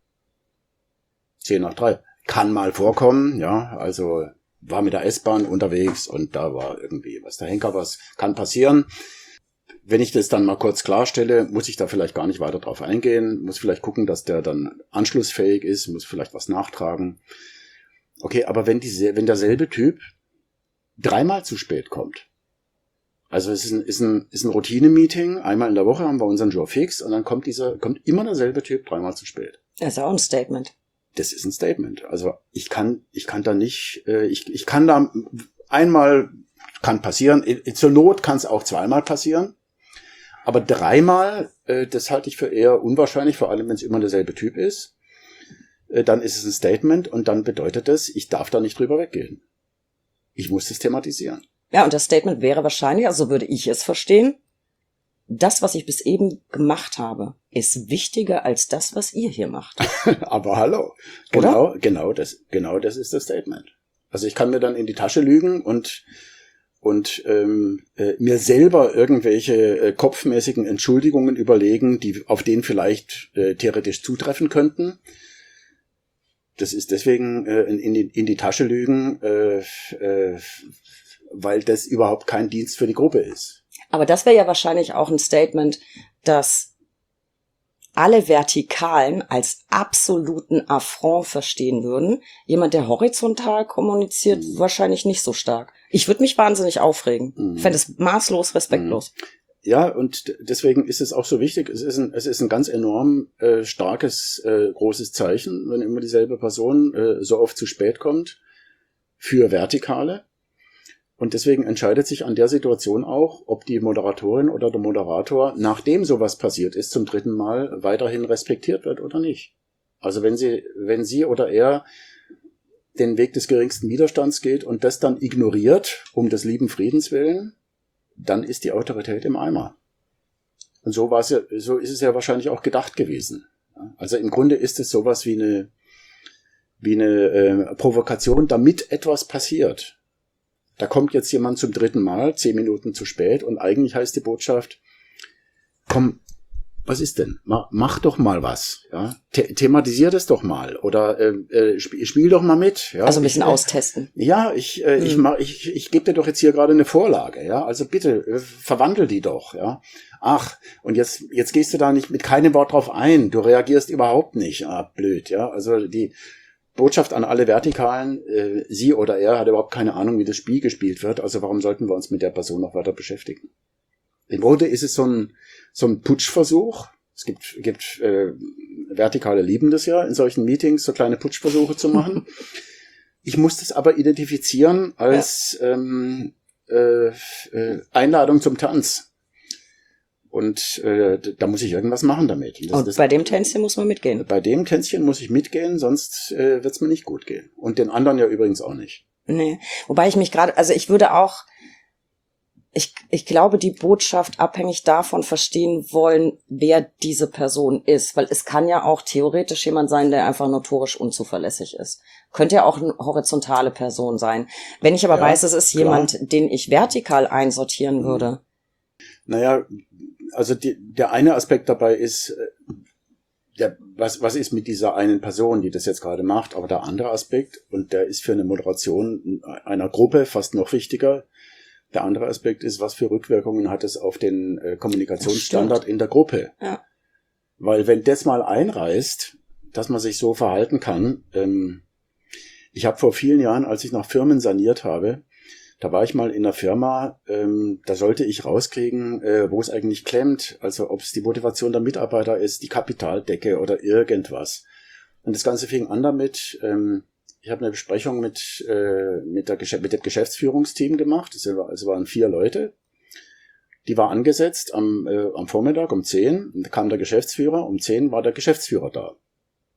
zehn nach drei. Kann mal vorkommen, ja, also war mit der S-Bahn unterwegs und da war irgendwie was der Henker, was kann passieren. Wenn ich das dann mal kurz klarstelle, muss ich da vielleicht gar nicht weiter drauf eingehen, muss vielleicht gucken, dass der dann anschlussfähig ist, muss vielleicht was nachtragen. Okay, aber wenn diese, wenn derselbe Typ dreimal zu spät kommt, also es ist ein, ist ein, ist ein Routine-Meeting, einmal in der Woche haben wir unseren Jour fix und dann kommt dieser, kommt immer derselbe Typ dreimal zu spät. Das ist auch ein Statement. Das ist ein Statement. Also ich kann, ich kann da nicht, äh, ich, ich kann da einmal, kann passieren, zur Not kann es auch zweimal passieren. Aber dreimal, äh, das halte ich für eher unwahrscheinlich, vor allem wenn es immer derselbe Typ ist. Äh, dann ist es ein Statement und dann bedeutet das, ich darf da nicht drüber weggehen. Ich muss das thematisieren. Ja, und das Statement wäre wahrscheinlich, also würde ich es verstehen, das, was ich bis eben gemacht habe, ist wichtiger als das, was ihr hier macht. Aber hallo, genau, genau das, genau das ist das Statement. Also ich kann mir dann in die Tasche lügen und und ähm, äh, mir selber irgendwelche äh, kopfmäßigen Entschuldigungen überlegen, die auf denen vielleicht äh, theoretisch zutreffen könnten. Das ist deswegen äh, in, die, in die Tasche lügen, äh, äh, weil das überhaupt kein Dienst für die Gruppe ist. Aber das wäre ja wahrscheinlich auch ein Statement, dass alle Vertikalen als absoluten Affront verstehen würden. Jemand, der horizontal kommuniziert, mhm. wahrscheinlich nicht so stark. Ich würde mich wahnsinnig aufregen. Mhm. Ich fände es maßlos respektlos. Mhm. Ja, und deswegen ist es auch so wichtig, es ist ein, es ist ein ganz enorm äh, starkes, äh, großes Zeichen, wenn immer dieselbe Person äh, so oft zu spät kommt für Vertikale. Und deswegen entscheidet sich an der Situation auch, ob die Moderatorin oder der Moderator, nachdem sowas passiert ist, zum dritten Mal weiterhin respektiert wird oder nicht. Also wenn sie, wenn sie oder er den Weg des geringsten Widerstands geht und das dann ignoriert, um des lieben Friedens willen, dann ist die Autorität im Eimer. Und so war es ja, so ist es ja wahrscheinlich auch gedacht gewesen. Also im Grunde ist es sowas wie eine, wie eine äh, Provokation, damit etwas passiert. Da kommt jetzt jemand zum dritten Mal, zehn Minuten zu spät, und eigentlich heißt die Botschaft, komm, was ist denn? Mach, mach doch mal was, ja. The- thematisier das doch mal oder äh, äh, spiel, spiel doch mal mit. Ja? Also ein bisschen ich, äh, austesten. Ja, ich, äh, hm. ich, mach, ich, ich gebe dir doch jetzt hier gerade eine Vorlage, ja. Also bitte, äh, verwandel die doch, ja. Ach, und jetzt, jetzt gehst du da nicht mit keinem Wort drauf ein. Du reagierst überhaupt nicht. Ah, blöd, ja. Also die Botschaft an alle Vertikalen, äh, sie oder er hat überhaupt keine Ahnung, wie das Spiel gespielt wird, also warum sollten wir uns mit der Person noch weiter beschäftigen? Im Grunde ist es so ein, so ein Putschversuch. Es gibt, gibt äh, Vertikale lieben das ja, in solchen Meetings so kleine Putschversuche zu machen. Ich muss das aber identifizieren als ja. ähm, äh, äh, Einladung zum Tanz. Und äh, da muss ich irgendwas machen damit. Und, das, und das, bei dem Tänzchen muss man mitgehen. Bei dem Tänzchen muss ich mitgehen, sonst äh, wird es mir nicht gut gehen. Und den anderen ja übrigens auch nicht. Nee, wobei ich mich gerade, also ich würde auch, ich, ich glaube, die Botschaft abhängig davon verstehen wollen, wer diese Person ist. Weil es kann ja auch theoretisch jemand sein, der einfach notorisch unzuverlässig ist. Könnte ja auch eine horizontale Person sein. Wenn ich aber ja, weiß, es ist klar. jemand, den ich vertikal einsortieren würde. Naja, also die, der eine Aspekt dabei ist, der, was, was ist mit dieser einen Person, die das jetzt gerade macht, aber der andere Aspekt, und der ist für eine Moderation einer Gruppe fast noch wichtiger, der andere Aspekt ist, was für Rückwirkungen hat es auf den äh, Kommunikationsstandard in der Gruppe. Ja. Weil wenn das mal einreißt, dass man sich so verhalten kann, ähm, ich habe vor vielen Jahren, als ich noch Firmen saniert habe, da war ich mal in einer Firma, ähm, da sollte ich rauskriegen, äh, wo es eigentlich klemmt, also ob es die Motivation der Mitarbeiter ist, die Kapitaldecke oder irgendwas. Und das Ganze fing an damit, ähm, ich habe eine Besprechung mit äh, mit, der Gesch- mit dem Geschäftsführungsteam gemacht, es war, also waren vier Leute, die war angesetzt am, äh, am Vormittag um zehn, da kam der Geschäftsführer, um zehn war der Geschäftsführer da.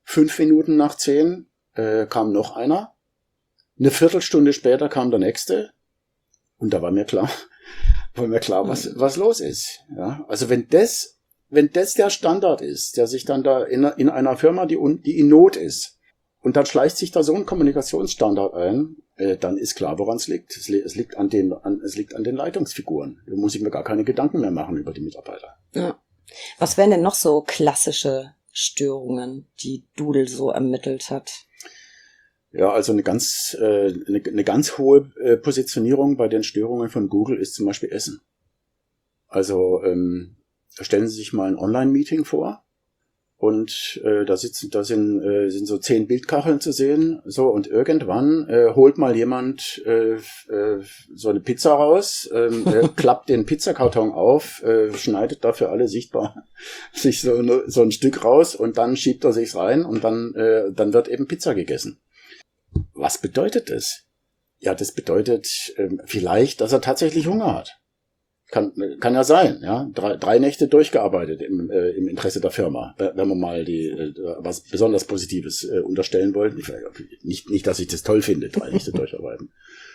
Fünf Minuten nach zehn äh, kam noch einer. Eine Viertelstunde später kam der nächste. Und da war mir klar, war mir klar, was, was los ist. Ja, also wenn das, wenn das der Standard ist, der sich dann da in, in einer Firma, die, die in Not ist, und dann schleicht sich da so ein Kommunikationsstandard ein, äh, dann ist klar, woran es liegt. Es, es liegt an den, an, es liegt an den Leitungsfiguren. Da muss ich mir gar keine Gedanken mehr machen über die Mitarbeiter. Ja. Was wären denn noch so klassische Störungen, die Doodle so ermittelt hat? Ja, also eine ganz, äh, eine, eine ganz hohe äh, Positionierung bei den Störungen von Google ist zum Beispiel Essen. Also ähm, stellen Sie sich mal ein Online-Meeting vor und äh, da sitzen, da sind, äh, sind so zehn Bildkacheln zu sehen, so, und irgendwann äh, holt mal jemand äh, äh, so eine Pizza raus, ähm, äh, klappt den Pizzakarton auf, äh, schneidet dafür alle sichtbar sich so, ne, so ein Stück raus und dann schiebt er sich's rein und dann, äh, dann wird eben Pizza gegessen. Was bedeutet das? Ja, das bedeutet ähm, vielleicht, dass er tatsächlich Hunger hat. Kann, kann ja sein, ja. Drei, drei Nächte durchgearbeitet im, äh, im Interesse der Firma, wenn wir mal die äh, was besonders Positives äh, unterstellen wollten. Nicht, nicht, dass ich das toll finde, drei Nächte durcharbeiten.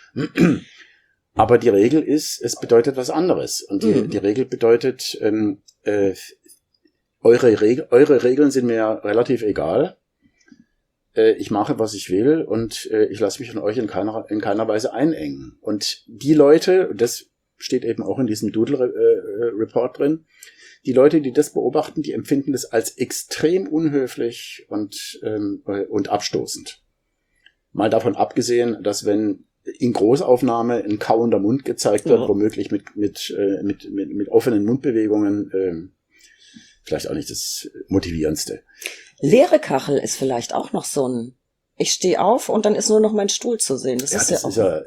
Aber die Regel ist, es bedeutet was anderes. Und die, mhm. die Regel bedeutet, ähm, äh, eure, Reg- eure Regeln sind mir relativ egal. Äh, ich mache, was ich will, und äh, ich lasse mich von euch in keiner, in keiner Weise einengen. Und die Leute, das steht eben auch in diesem Doodle-Report drin, die Leute, die das beobachten, die empfinden das als extrem unhöflich und, ähm, und abstoßend. Mal davon abgesehen, dass wenn in Großaufnahme ein kauender Mund gezeigt wird, ja. womöglich mit, mit, äh, mit, mit, mit offenen Mundbewegungen, äh, vielleicht auch nicht das Motivierendste. Leere Kachel ist vielleicht auch noch so ein, ich stehe auf und dann ist nur noch mein Stuhl zu sehen. Das ja, ist das ja auch... Ist ja,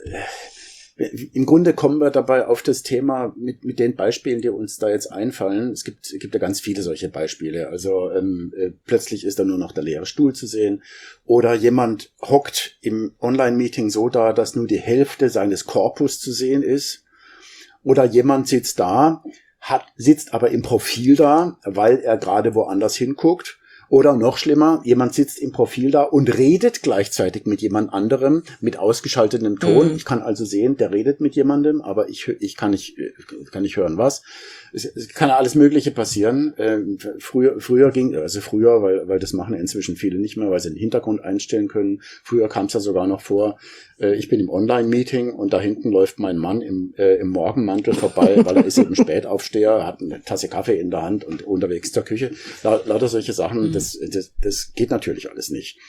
im Grunde kommen wir dabei auf das Thema mit, mit den Beispielen, die uns da jetzt einfallen. Es gibt, es gibt ja ganz viele solche Beispiele. Also ähm, äh, plötzlich ist da nur noch der leere Stuhl zu sehen. Oder jemand hockt im Online-Meeting so da, dass nur die Hälfte seines Korpus zu sehen ist. Oder jemand sitzt da, hat, sitzt aber im Profil da, weil er gerade woanders hinguckt. Oder noch schlimmer, jemand sitzt im Profil da und redet gleichzeitig mit jemand anderem mit ausgeschaltetem Ton. Mhm. Ich kann also sehen, der redet mit jemandem, aber ich, ich kann nicht, kann nicht hören, was. Es, es kann ja alles Mögliche passieren. Ähm, früher, früher ging, also früher, weil, weil das machen inzwischen viele nicht mehr, weil sie den Hintergrund einstellen können. Früher kam es ja sogar noch vor, äh, ich bin im Online-Meeting und da hinten läuft mein Mann im, äh, im Morgenmantel vorbei, weil er ist eben Spätaufsteher, hat eine Tasse Kaffee in der Hand und unterwegs zur Küche. La- lauter solche Sachen, mhm. das, das, das geht natürlich alles nicht.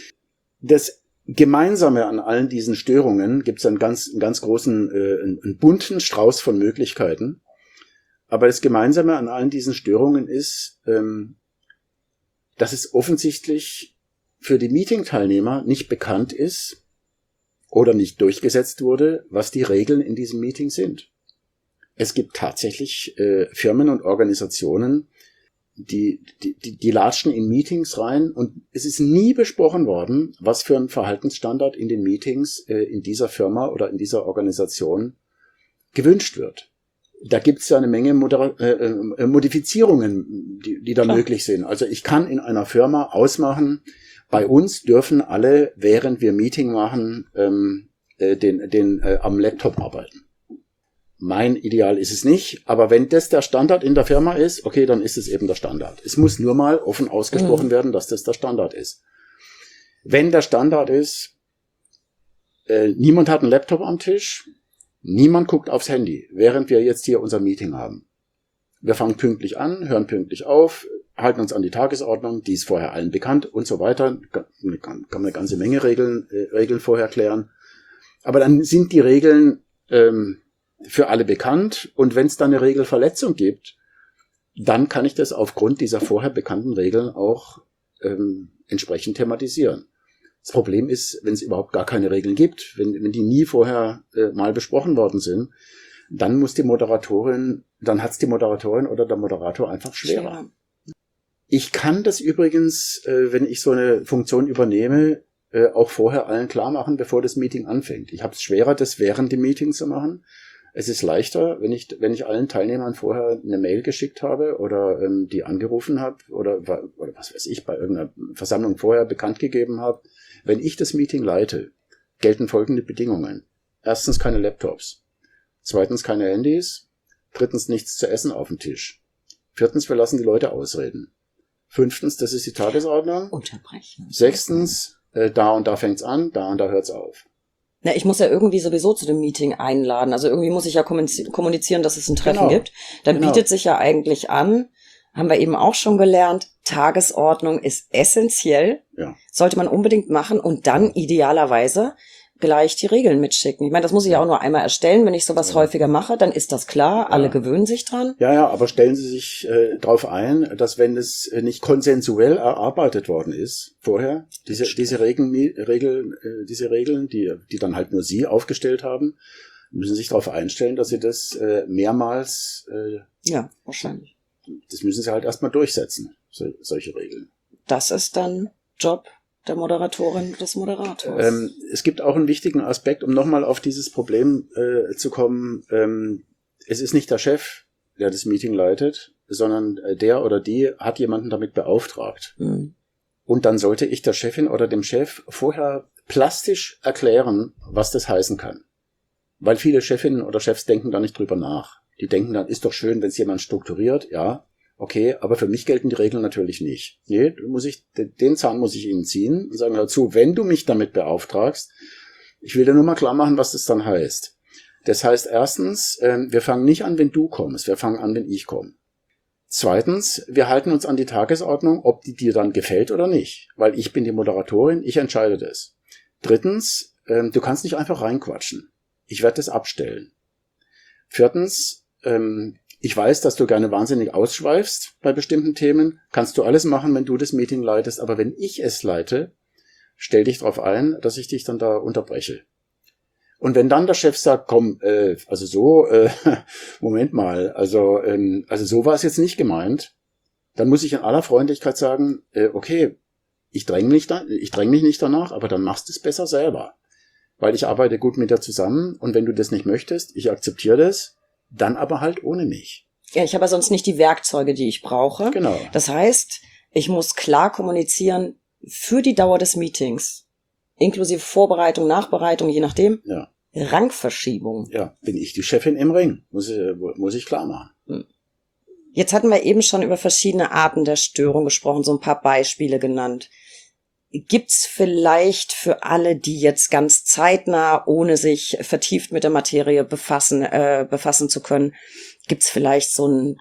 Das Gemeinsame an allen diesen Störungen gibt es einen ganz, einen ganz großen, äh, einen, einen bunten Strauß von Möglichkeiten. Aber das Gemeinsame an allen diesen Störungen ist, ähm, dass es offensichtlich für die Meeting-Teilnehmer nicht bekannt ist oder nicht durchgesetzt wurde, was die Regeln in diesem Meeting sind. Es gibt tatsächlich äh, Firmen und Organisationen, die, die, die, die latschen in Meetings rein und es ist nie besprochen worden, was für ein Verhaltensstandard in den Meetings äh, in dieser Firma oder in dieser Organisation gewünscht wird. Da gibt's ja eine Menge Moder- äh, Modifizierungen, die, die da Klar. möglich sind. Also ich kann in einer Firma ausmachen, bei uns dürfen alle, während wir Meeting machen, ähm, äh, den, den äh, am Laptop arbeiten. Mein Ideal ist es nicht, aber wenn das der Standard in der Firma ist, okay, dann ist es eben der Standard. Es muss nur mal offen ausgesprochen mhm. werden, dass das der Standard ist. Wenn der Standard ist, äh, niemand hat einen Laptop am Tisch, niemand guckt aufs Handy, während wir jetzt hier unser Meeting haben. Wir fangen pünktlich an, hören pünktlich auf, halten uns an die Tagesordnung, die ist vorher allen bekannt und so weiter. Kann man eine ganze Menge Regeln, äh, Regeln vorher klären. Aber dann sind die Regeln ähm, für alle bekannt und wenn es dann eine Regelverletzung gibt, dann kann ich das aufgrund dieser vorher bekannten Regeln auch ähm, entsprechend thematisieren. Das Problem ist, wenn es überhaupt gar keine Regeln gibt, wenn, wenn die nie vorher äh, mal besprochen worden sind, dann muss die Moderatorin, dann hat's die Moderatorin oder der Moderator einfach schwerer. Schwerer. Ich kann das übrigens, äh, wenn ich so eine Funktion übernehme, äh, auch vorher allen klar machen, bevor das Meeting anfängt. Ich habe es schwerer, das während dem Meeting zu machen. Es ist leichter, wenn ich, wenn ich allen Teilnehmern vorher eine Mail geschickt habe oder ähm, die angerufen habe oder, oder was weiß ich, bei irgendeiner Versammlung vorher bekannt gegeben habe. Wenn ich das Meeting leite, gelten folgende Bedingungen. Erstens keine Laptops. Zweitens keine Handys. Drittens nichts zu essen auf dem Tisch. Viertens, wir lassen die Leute ausreden. Fünftens, das ist die Tagesordnung. Unterbrechen. Sechstens, äh, da und da fängt's an, da und da hört's auf. Na, ich muss ja irgendwie sowieso zu dem Meeting einladen. Also irgendwie muss ich ja kommunizieren, dass es ein Treffen Genau. gibt. Dann Genau. bietet sich ja eigentlich an, haben wir eben auch schon gelernt, Tagesordnung ist essentiell. Ja. Sollte man unbedingt machen und dann idealerweise gleich die Regeln mitschicken. Ich meine, das muss ich ja auch nur einmal erstellen. Wenn ich sowas Ja. häufiger mache, dann ist das klar. Alle Ja. gewöhnen sich dran. Ja, ja, aber stellen Sie sich äh, darauf ein, dass wenn es äh, nicht konsensuell erarbeitet worden ist vorher, diese diese Regeln, Regeln äh, diese Regeln, die die dann halt nur Sie aufgestellt haben, müssen sich darauf einstellen, dass Sie das äh, mehrmals, äh, Ja, wahrscheinlich. das müssen Sie halt erstmal durchsetzen, so, solche Regeln. Das ist dann Job der Moderatorin, des Moderators. Ähm, es gibt auch einen wichtigen Aspekt, um nochmal auf dieses Problem äh, zu kommen. Ähm, es ist nicht der Chef, der das Meeting leitet, sondern äh, der oder die hat jemanden damit beauftragt. Hm. Und dann sollte ich der Chefin oder dem Chef vorher plastisch erklären, was das heißen kann. Weil viele Chefinnen oder Chefs denken da nicht drüber nach. Die denken dann, ist doch schön, wenn es jemand strukturiert, ja. Okay, aber für mich gelten die Regeln natürlich nicht. Nee, muss ich, den Zahn muss ich Ihnen ziehen und sagen dazu, wenn du mich damit beauftragst, ich will dir nur mal klar machen, was das dann heißt. Das heißt erstens, äh, wir fangen nicht an, wenn du kommst, wir fangen an, wenn ich komme. Zweitens, wir halten uns an die Tagesordnung, ob die dir dann gefällt oder nicht, weil ich bin die Moderatorin, ich entscheide das. Drittens, äh, du kannst nicht einfach reinquatschen. Ich werde das abstellen. Viertens, ähm, ich weiß, dass du gerne wahnsinnig ausschweifst bei bestimmten Themen. Kannst du alles machen, wenn du das Meeting leitest. Aber wenn ich es leite, stell dich darauf ein, dass ich dich dann da unterbreche. Und wenn dann der Chef sagt, komm, äh, also so, äh, Moment mal, also, ähm, also so war es jetzt nicht gemeint, dann muss ich in aller Freundlichkeit sagen, äh, okay, ich dränge mich da, ich dränge mich nicht danach, aber dann machst du es besser selber. Weil ich arbeite gut mit dir zusammen und wenn du das nicht möchtest, ich akzeptiere das, dann aber halt ohne mich. Ja, ich habe ja sonst nicht die Werkzeuge, die ich brauche. Genau. Das heißt, ich muss klar kommunizieren für die Dauer des Meetings, inklusive Vorbereitung, Nachbereitung, je nachdem. Ja. Rangverschiebung. Ja, bin ich die Chefin im Ring, muss, muss ich klar machen. Jetzt hatten wir eben schon über verschiedene Arten der Störung gesprochen, so ein paar Beispiele genannt. Gibt's vielleicht für alle, die jetzt ganz zeitnah, ohne sich vertieft mit der Materie befassen, äh, befassen zu können, gibt's vielleicht so ein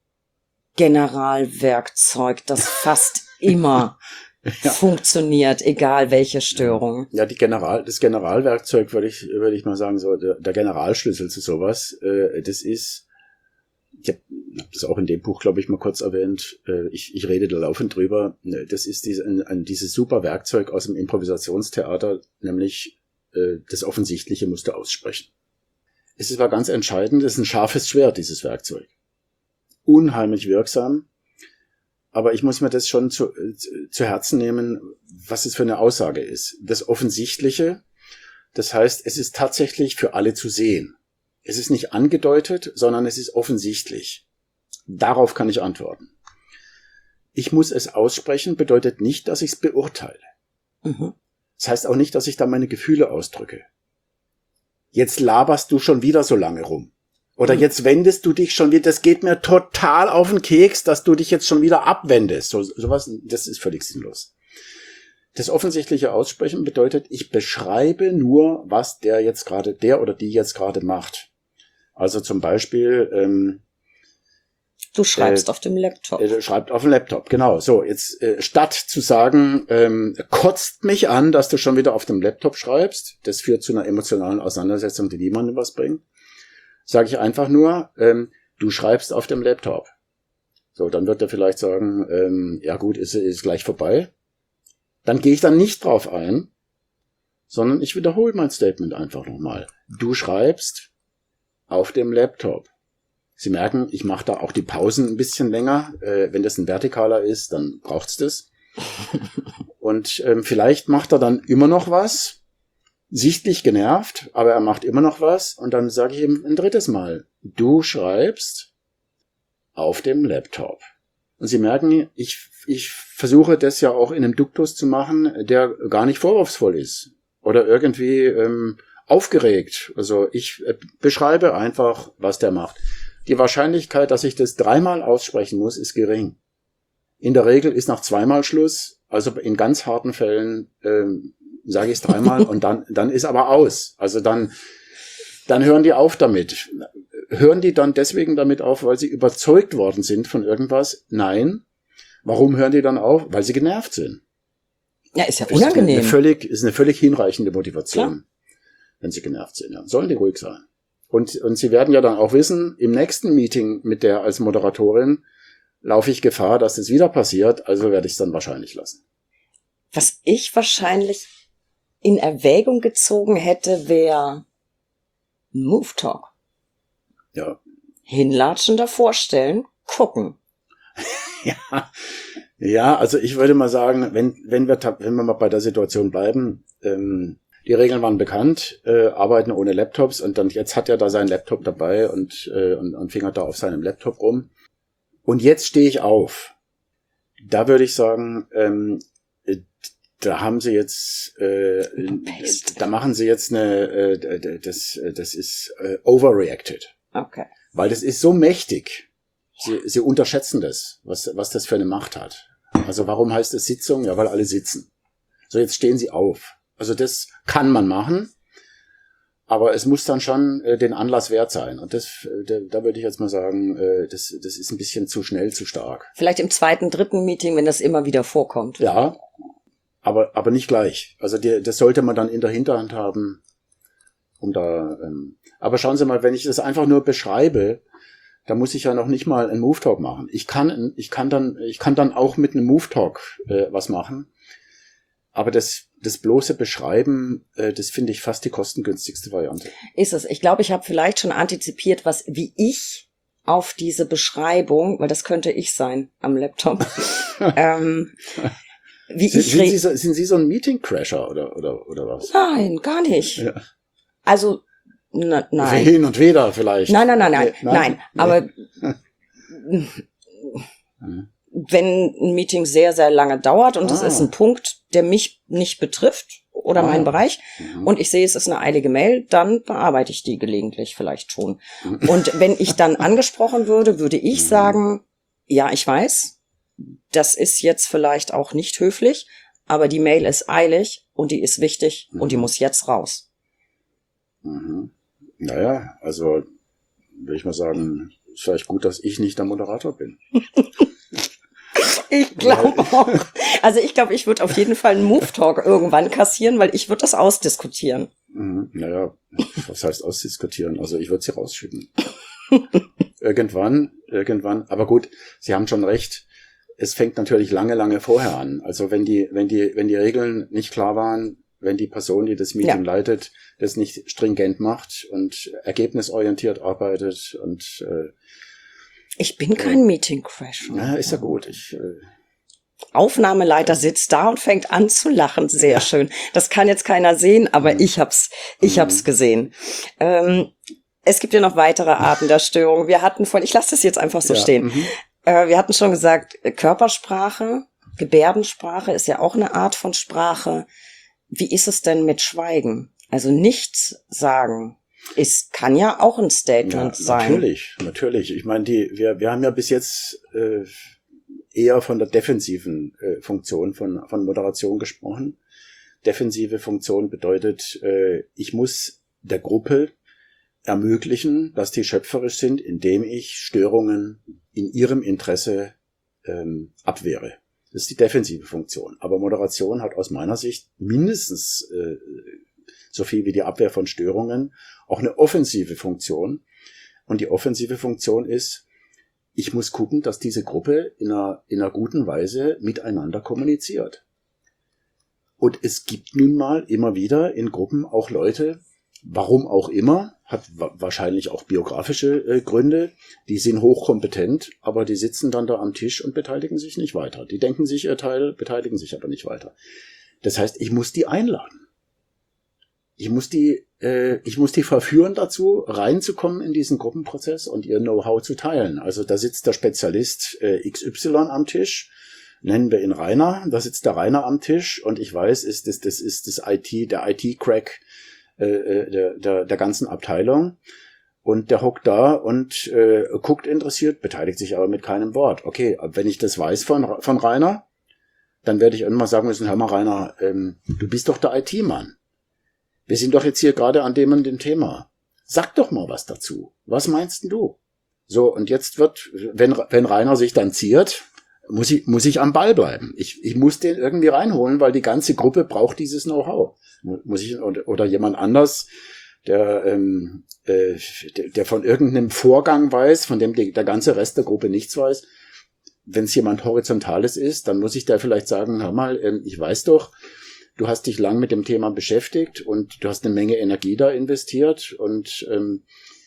Generalwerkzeug, das fast immer ja. funktioniert, egal welche Störung? Ja, die General, das Generalwerkzeug würde ich, würde ich mal sagen, so der, der Generalschlüssel zu sowas, äh, das ist, ich habe hab das auch in dem Buch, glaube ich, mal kurz erwähnt, äh, ich, ich rede da laufend drüber, das ist diese, ein, ein, dieses super Werkzeug aus dem Improvisationstheater, nämlich äh, das Offensichtliche musst du aussprechen. Es ist aber ganz entscheidend, es ist ein scharfes Schwert, dieses Werkzeug. Unheimlich wirksam, aber ich muss mir das schon zu, zu, zu Herzen nehmen, was es für eine Aussage ist. Das Offensichtliche, das heißt, es ist tatsächlich für alle zu sehen. Es ist nicht angedeutet, sondern es ist offensichtlich. Darauf kann ich antworten. Ich muss es aussprechen, bedeutet nicht, dass ich es beurteile. Mhm. Das heißt auch nicht, dass ich da meine Gefühle ausdrücke. Jetzt laberst du schon wieder so lange rum. Oder mhm. jetzt wendest du dich schon wieder, das geht mir total auf den Keks, dass du dich jetzt schon wieder abwendest. So, sowas, das ist völlig sinnlos. Das offensichtliche Aussprechen bedeutet, ich beschreibe nur, was der jetzt gerade, der oder die jetzt gerade macht. Also zum Beispiel, ähm, du schreibst äh, auf dem Laptop. Äh, schreibt auf dem Laptop, genau. So, jetzt äh, statt zu sagen, ähm, kotzt mich an, dass du schon wieder auf dem Laptop schreibst, das führt zu einer emotionalen Auseinandersetzung, die niemandem was bringt, sage ich einfach nur, ähm, du schreibst auf dem Laptop. So, dann wird er vielleicht sagen, ähm, ja gut, ist, ist gleich vorbei. Dann gehe ich dann nicht drauf ein, sondern ich wiederhole mein Statement einfach nochmal. Du schreibst auf dem Laptop. Sie merken, ich mache da auch die Pausen ein bisschen länger. Äh, wenn das ein vertikaler ist, dann braucht's das. Und ähm, vielleicht macht er dann immer noch was. sichtlich genervt, aber er macht immer noch was. Und dann sage ich ihm ein drittes Mal, du schreibst auf dem Laptop. Und Sie merken, ich, ich versuche das ja auch in einem Duktus zu machen, der gar nicht vorwurfsvoll ist oder irgendwie ähm, aufgeregt. Also ich äh, beschreibe einfach, was der macht. Die Wahrscheinlichkeit, dass ich das dreimal aussprechen muss, ist gering. In der Regel ist nach zweimal Schluss, also in ganz harten Fällen ähm, sage ich es dreimal und dann dann ist aber aus. Also dann dann hören die auf damit. Hören die dann deswegen damit auf, weil sie überzeugt worden sind von irgendwas? Nein. Warum hören die dann auf? Weil sie genervt sind. Ja, ist ja Das unangenehm. Ist eine völlig, ist eine völlig hinreichende Motivation, Klar. wenn sie genervt sind. Ja. Sollen die ruhig sein. Und, und sie werden ja dann auch wissen, im nächsten Meeting mit der als Moderatorin laufe ich Gefahr, dass das wieder passiert, also werde ich es dann wahrscheinlich lassen. Was ich wahrscheinlich in Erwägung gezogen hätte, wäre Move Talk. Ja. Hinlatschen, davor stellen, gucken. Ja, ja, also ich würde mal sagen, wenn wenn wir wenn wir mal bei der Situation bleiben, ähm, die Regeln waren bekannt, äh, arbeiten ohne Laptops und dann jetzt hat er da seinen Laptop dabei und äh, und, und fingert da auf seinem Laptop rum. Und jetzt stehe ich auf. Da würde ich sagen, ähm, da haben sie jetzt, äh, da machen sie jetzt eine, äh, das das ist äh, overreacted. Okay. Weil das ist so mächtig. Sie, sie unterschätzen das, was, was das für eine Macht hat. Also warum heißt es Sitzung? Ja, weil alle sitzen. So, jetzt stehen sie auf. Also das kann man machen, aber es muss dann schon äh, den Anlass wert sein. Und das, äh, da, da würde ich jetzt mal sagen, äh, das, das ist ein bisschen zu schnell, zu stark. Vielleicht im zweiten, dritten Meeting, wenn das immer wieder vorkommt. Ja, aber, aber nicht gleich. Also die, das sollte man dann in der Hinterhand haben, um da, ähm, aber schauen Sie mal, wenn ich das einfach nur beschreibe, da muss ich ja noch nicht mal einen Move Talk machen. Ich kann, ich kann dann, ich kann dann auch mit einem Move Talk äh, was machen. Aber das, das bloße Beschreiben, äh, das finde ich fast die kostengünstigste Variante. Ist es. Ich glaube, ich habe vielleicht schon antizipiert, was, wie ich auf diese Beschreibung, weil das könnte ich sein am Laptop, ähm, wie sind, ich sind, re- Sie so, sind Sie so ein Meeting-Crasher oder, oder, oder was? Nein, gar nicht. Ja. Also, na, nein. Hin und wieder vielleicht. Nein, nein, nein, nein, Nee, nein, nee. aber Mhm. wenn ein Meeting sehr, sehr lange dauert und es Ah. ist ein Punkt, der mich nicht betrifft oder Ah. meinen Bereich Mhm. und ich sehe, es ist eine eilige Mail, dann bearbeite ich die gelegentlich vielleicht schon. Mhm. Und wenn ich dann angesprochen würde, würde ich Mhm. sagen, ja, ich weiß, das ist jetzt vielleicht auch nicht höflich, aber die Mail ist eilig und die ist wichtig Mhm. und die muss jetzt raus. Mhm. Naja, also würde ich mal sagen, ist vielleicht gut, dass ich nicht der Moderator bin. Ich glaube auch. Also ich glaube, ich würde auf jeden Fall einen Move Talk irgendwann kassieren, weil ich würde das ausdiskutieren. Mhm. Naja, was heißt ausdiskutieren? Also ich würde sie rausschicken. irgendwann, irgendwann. Aber gut, Sie haben schon recht. Es fängt natürlich lange, lange vorher an. Also wenn die, wenn die, wenn die Regeln nicht klar waren, wenn die Person, die das Meeting Ja. leitet, das nicht stringent macht und ergebnisorientiert arbeitet und äh, Ich bin kein Meeting-Crasher. ja, ist ja gut. Ich äh, Aufnahmeleiter sitzt da und fängt an zu lachen. Sehr schön. Das kann jetzt keiner sehen, aber Mhm. ich hab's, ich Mhm. hab's gesehen. Ähm, es gibt ja noch weitere Arten der Störung. Wir hatten von, ich lasse das jetzt einfach so ja, stehen. mhm. Äh, wir hatten schon gesagt, äh, Körpersprache, Gebärdensprache ist ja auch eine Art von Sprache. Wie ist es denn mit Schweigen? Also nichts sagen. Ist, kann ja auch ein Statement Ja, sein. natürlich, natürlich. Ich meine, die, wir, wir haben ja bis jetzt äh, eher von der defensiven äh, Funktion von, von Moderation gesprochen. Defensive Funktion bedeutet, äh, ich muss der Gruppe ermöglichen, dass die schöpferisch sind, indem ich Störungen in ihrem Interesse ähm, abwehre. Das ist die defensive Funktion. Aber Moderation hat aus meiner Sicht mindestens äh, so viel wie die Abwehr von Störungen auch eine offensive Funktion. Und die offensive Funktion ist, ich muss gucken, dass diese Gruppe in einer, in einer guten Weise miteinander kommuniziert. Und es gibt nun mal immer wieder in Gruppen auch Leute, warum auch immer, hat wa- wahrscheinlich auch biografische äh, Gründe, die sind hochkompetent, aber die sitzen dann da am Tisch und beteiligen sich nicht weiter. Die denken sich ihr Teil, beteiligen sich aber nicht weiter. Das heißt, ich muss die einladen. ich muss die, äh, ich muss die verführen dazu, reinzukommen in diesen Gruppenprozess und ihr Know-how zu teilen. Also da sitzt der Spezialist äh, X Y am Tisch, nennen wir ihn Rainer, da sitzt der Rainer am Tisch und ich weiß, ist das, das ist das I T, der I T-Crack äh, der, der, der ganzen Abteilung. Und der hockt da und äh, guckt interessiert, beteiligt sich aber mit keinem Wort. Okay, wenn ich das weiß von, von Rainer, dann werde ich irgendwann sagen müssen, hör mal Rainer, ähm, du bist doch der I T-Mann. Wir sind doch jetzt hier gerade an dem und dem Thema. Sag doch mal was dazu. Was meinst denn du? So, und jetzt wird, wenn, wenn Rainer sich dann ziert, muss ich, muss ich am Ball bleiben. Ich, ich muss den irgendwie reinholen, weil die ganze Gruppe braucht dieses Know-how. Muss ich, oder, oder jemand anders, der, ähm, äh, der, der von irgendeinem Vorgang weiß, von dem die, der ganze Rest der Gruppe nichts weiß. Wenn es jemand Horizontales ist, dann muss ich da vielleicht sagen, hör mal, ähm, ich weiß doch, du hast dich lang mit dem Thema beschäftigt und du hast eine Menge Energie da investiert und ähm,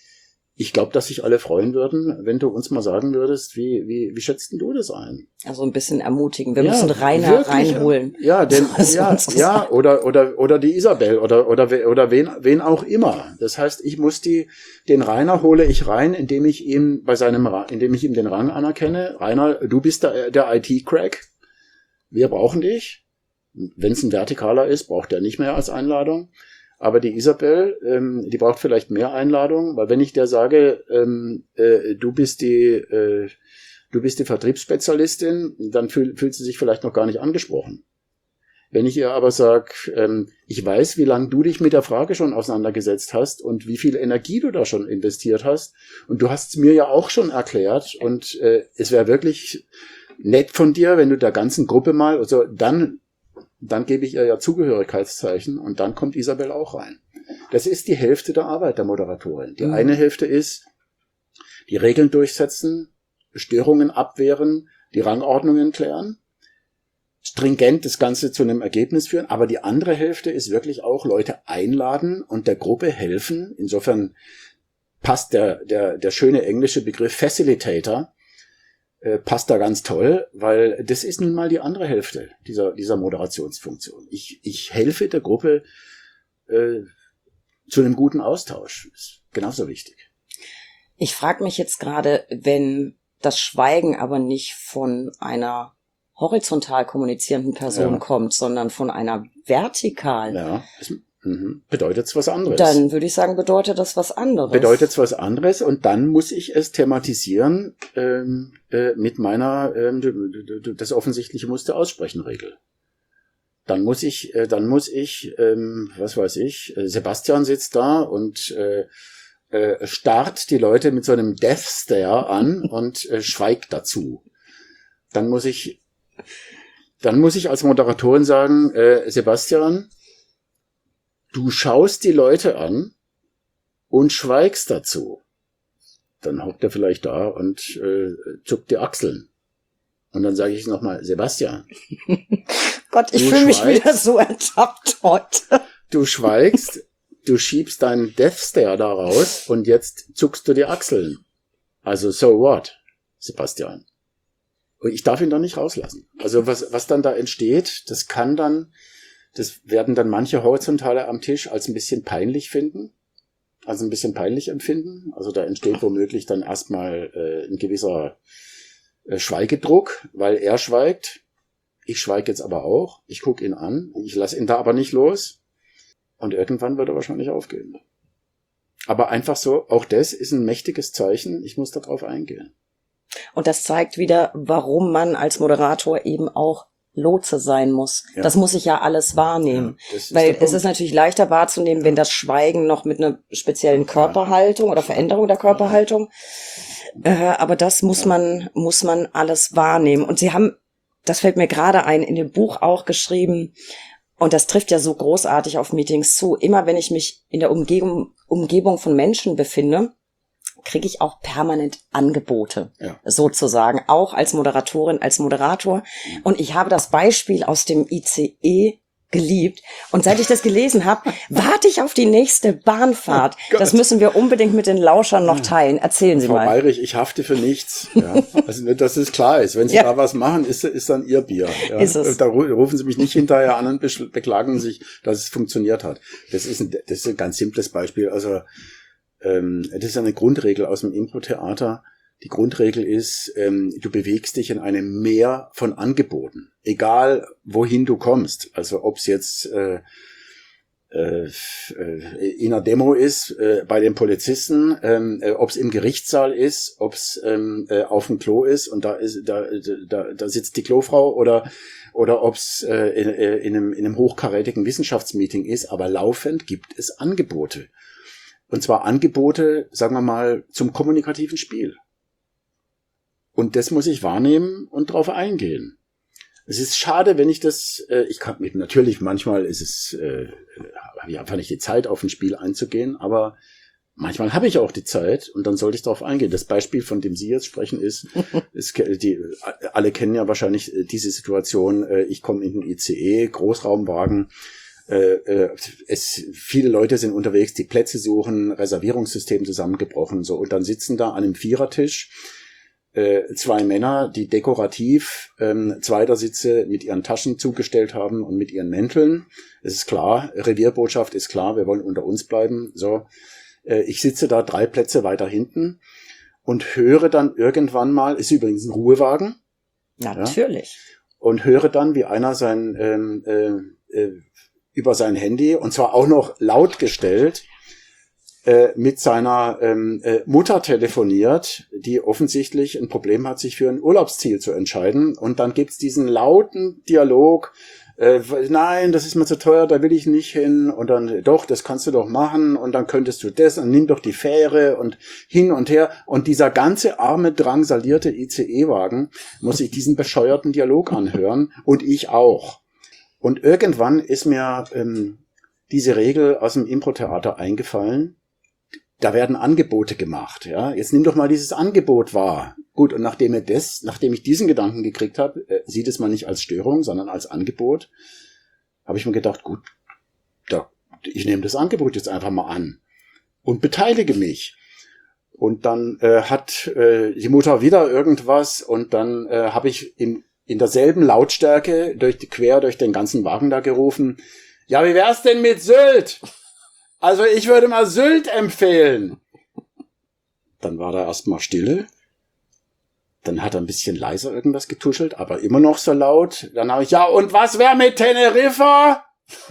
ich glaube, dass sich alle freuen würden, wenn du uns mal sagen würdest, wie wie wie schätzt denn du das ein? Also ein bisschen ermutigen. Wir ja, müssen Rainer wirklich reinholen. Ja, denn ja, ja oder oder oder die Isabel oder oder oder wen wen auch immer. Das heißt, ich muss die den Rainer hole ich rein, indem ich ihm bei seinem indem ich ihm den Rang anerkenne. Rainer, du bist der der I T-Crack. Wir brauchen dich. Wenn es ein Vertikaler ist, braucht er nicht mehr als Einladung. Aber die Isabel, ähm, die braucht vielleicht mehr Einladung, weil wenn ich der sage, ähm, äh, du bist die, äh, du bist die Vertriebsspezialistin, dann fühl, fühlt sie sich vielleicht noch gar nicht angesprochen. Wenn ich ihr aber sage, ähm, ich weiß, wie lange du dich mit der Frage schon auseinandergesetzt hast und wie viel Energie du da schon investiert hast und du hast es mir ja auch schon erklärt und äh, es wäre wirklich nett von dir, wenn du der ganzen Gruppe mal, also dann dann gebe ich ihr ja Zugehörigkeitszeichen und dann kommt Isabel auch rein. Das ist die Hälfte der Arbeit der Moderatorin. Die mhm. eine Hälfte ist, die Regeln durchsetzen, Störungen abwehren, die Rangordnungen klären, stringent das Ganze zu einem Ergebnis führen, aber die andere Hälfte ist wirklich auch Leute einladen und der Gruppe helfen. Insofern passt der, der, der schöne englische Begriff Facilitator passt da ganz toll, weil das ist nun mal die andere Hälfte dieser dieser Moderationsfunktion. Ich ich helfe der Gruppe äh, zu einem guten Austausch. Ist genauso wichtig. Ich frage mich jetzt gerade, wenn das Schweigen aber nicht von einer horizontal kommunizierenden Person ja. kommt, sondern von einer vertikal. Ja, es, mhm. bedeutet es was anderes. Dann würde ich sagen, bedeutet das was anderes. Bedeutet es was anderes und dann muss ich es thematisieren ähm, äh, mit meiner ähm, das offensichtliche musste aussprechen Regel. Dann muss ich, äh, dann muss ich, ähm, was weiß ich, äh, Sebastian sitzt da und äh, äh, starrt die Leute mit so einem Death Stare an und äh, schweigt dazu. Dann muss ich, dann muss ich als Moderatorin sagen, äh, Sebastian, du schaust die Leute an und schweigst dazu. Dann hockt er vielleicht da und äh, zuckt die Achseln. Und dann sage ich nochmal, Sebastian. Gott, ich fühle mich wieder so ertappt heute. Du schweigst, du schiebst deinen Death Stare da raus und jetzt zuckst du die Achseln. Also so what, Sebastian? Und ich darf ihn doch nicht rauslassen. Also was, was dann da entsteht, das kann dann Das werden dann manche Horizontale am Tisch als ein bisschen peinlich finden, also ein bisschen peinlich empfinden. Also da entsteht womöglich dann erstmal äh, ein gewisser äh, Schweigedruck, weil er schweigt. Ich schweige jetzt aber auch. Ich gucke ihn an. Ich lasse ihn da aber nicht los. Und irgendwann wird er wahrscheinlich aufgeben. Aber einfach so, auch das ist ein mächtiges Zeichen. Ich muss darauf eingehen. Und das zeigt wieder, warum man als Moderator eben auch Lotse sein muss. Ja. Das muss ich ja alles wahrnehmen. Ja, weil es ist natürlich leichter wahrzunehmen, wenn das Schweigen noch mit einer speziellen Körperhaltung oder Veränderung der Körperhaltung. Äh, aber das muss ja. man, muss man alles wahrnehmen. Und Sie haben, das fällt mir gerade ein, in dem Buch auch geschrieben, und das trifft ja so großartig auf Meetings zu. Immer wenn ich mich in der Umgebung, Umgebung von Menschen befinde, kriege ich auch permanent Angebote, ja. sozusagen, auch als Moderatorin, als Moderator. Und ich habe das Beispiel aus dem I C E geliebt. Und seit ich das gelesen habe, warte ich auf die nächste Bahnfahrt. Oh das müssen wir unbedingt mit den Lauschern noch teilen. Erzählen Sie Frau mal. Frau Bayrich, ich hafte für nichts. Ja. Also nur, dass es klar ist. Wenn Sie ja. da was machen, ist, ist dann Ihr Bier. Ja. Ist es. Da rufen Sie mich nicht hinterher an und beklagen sich, dass es funktioniert hat. Das ist ein, das ist ein ganz simples Beispiel. Also ähm, das ist eine Grundregel aus dem Impro-Theater. Die Grundregel ist, ähm, du bewegst dich in einem Meer von Angeboten, egal wohin du kommst. Also ob es jetzt äh, äh, in einer Demo ist, äh, bei den Polizisten, ähm, äh, ob es im Gerichtssaal ist, ob es ähm, äh, auf dem Klo ist und da ist da da, da sitzt die Klofrau oder oder ob es äh, in, in, einem, in einem hochkarätigen Wissenschaftsmeeting ist. Aber laufend gibt es Angebote. Und zwar Angebote, sagen wir mal, zum kommunikativen Spiel. Und das muss ich wahrnehmen und drauf eingehen. Es ist schade, wenn ich das, äh, ich kann mit, natürlich manchmal ist es, äh, habe ich einfach nicht die Zeit, auf ein Spiel einzugehen, aber manchmal habe ich auch die Zeit und dann sollte ich darauf eingehen. Das Beispiel, von dem Sie jetzt sprechen, ist, ist die, alle kennen ja wahrscheinlich diese Situation, äh, ich komme in den I C E, Großraumwagen, äh, äh, es, viele Leute sind unterwegs, die Plätze suchen, Reservierungssystem zusammengebrochen, so, und dann sitzen da an einem Vierertisch Äh, zwei Männer, die dekorativ ähm, Zweitersitze mit ihren Taschen zugestellt haben und mit ihren Mänteln. Es ist klar, Revierbotschaft ist klar, wir wollen unter uns bleiben. So, äh, ich sitze da drei Plätze weiter hinten und höre dann irgendwann mal, ist übrigens ein Ruhewagen. Natürlich. Ja, und höre dann, wie einer sein ähm, äh, äh, über sein Handy, und zwar auch noch laut gestellt, mit seiner ähm, äh, Mutter telefoniert, die offensichtlich ein Problem hat, sich für ein Urlaubsziel zu entscheiden. Und dann gibt's diesen lauten Dialog, äh, nein, das ist mir zu teuer, da will ich nicht hin. Und dann, doch, das kannst du doch machen. Und dann könntest du das und nimm doch die Fähre und hin und her. Und dieser ganze arme, drangsalierte I C E-Wagen muss sich diesen bescheuerten Dialog anhören. Und ich auch. Und irgendwann ist mir ähm, diese Regel aus dem Impro-Theater eingefallen. Da werden Angebote gemacht, ja. Jetzt nimm doch mal dieses Angebot wahr. Gut, und nachdem er das, nachdem ich diesen Gedanken gekriegt habe, äh, sieht es mal nicht als Störung, sondern als Angebot, habe ich mir gedacht, gut, da, ich nehme das Angebot jetzt einfach mal an und beteilige mich. Und dann äh, hat äh, die Mutter wieder irgendwas und dann äh, habe ich in, in derselben Lautstärke durch die, quer durch den ganzen Wagen da gerufen, ja, wie wär's denn mit Sylt? Also ich würde mal Sylt empfehlen. Dann war da erstmal Stille. Dann hat er ein bisschen leiser irgendwas getuschelt, aber immer noch so laut. Dann habe ich, ja, und was wäre mit Teneriffa?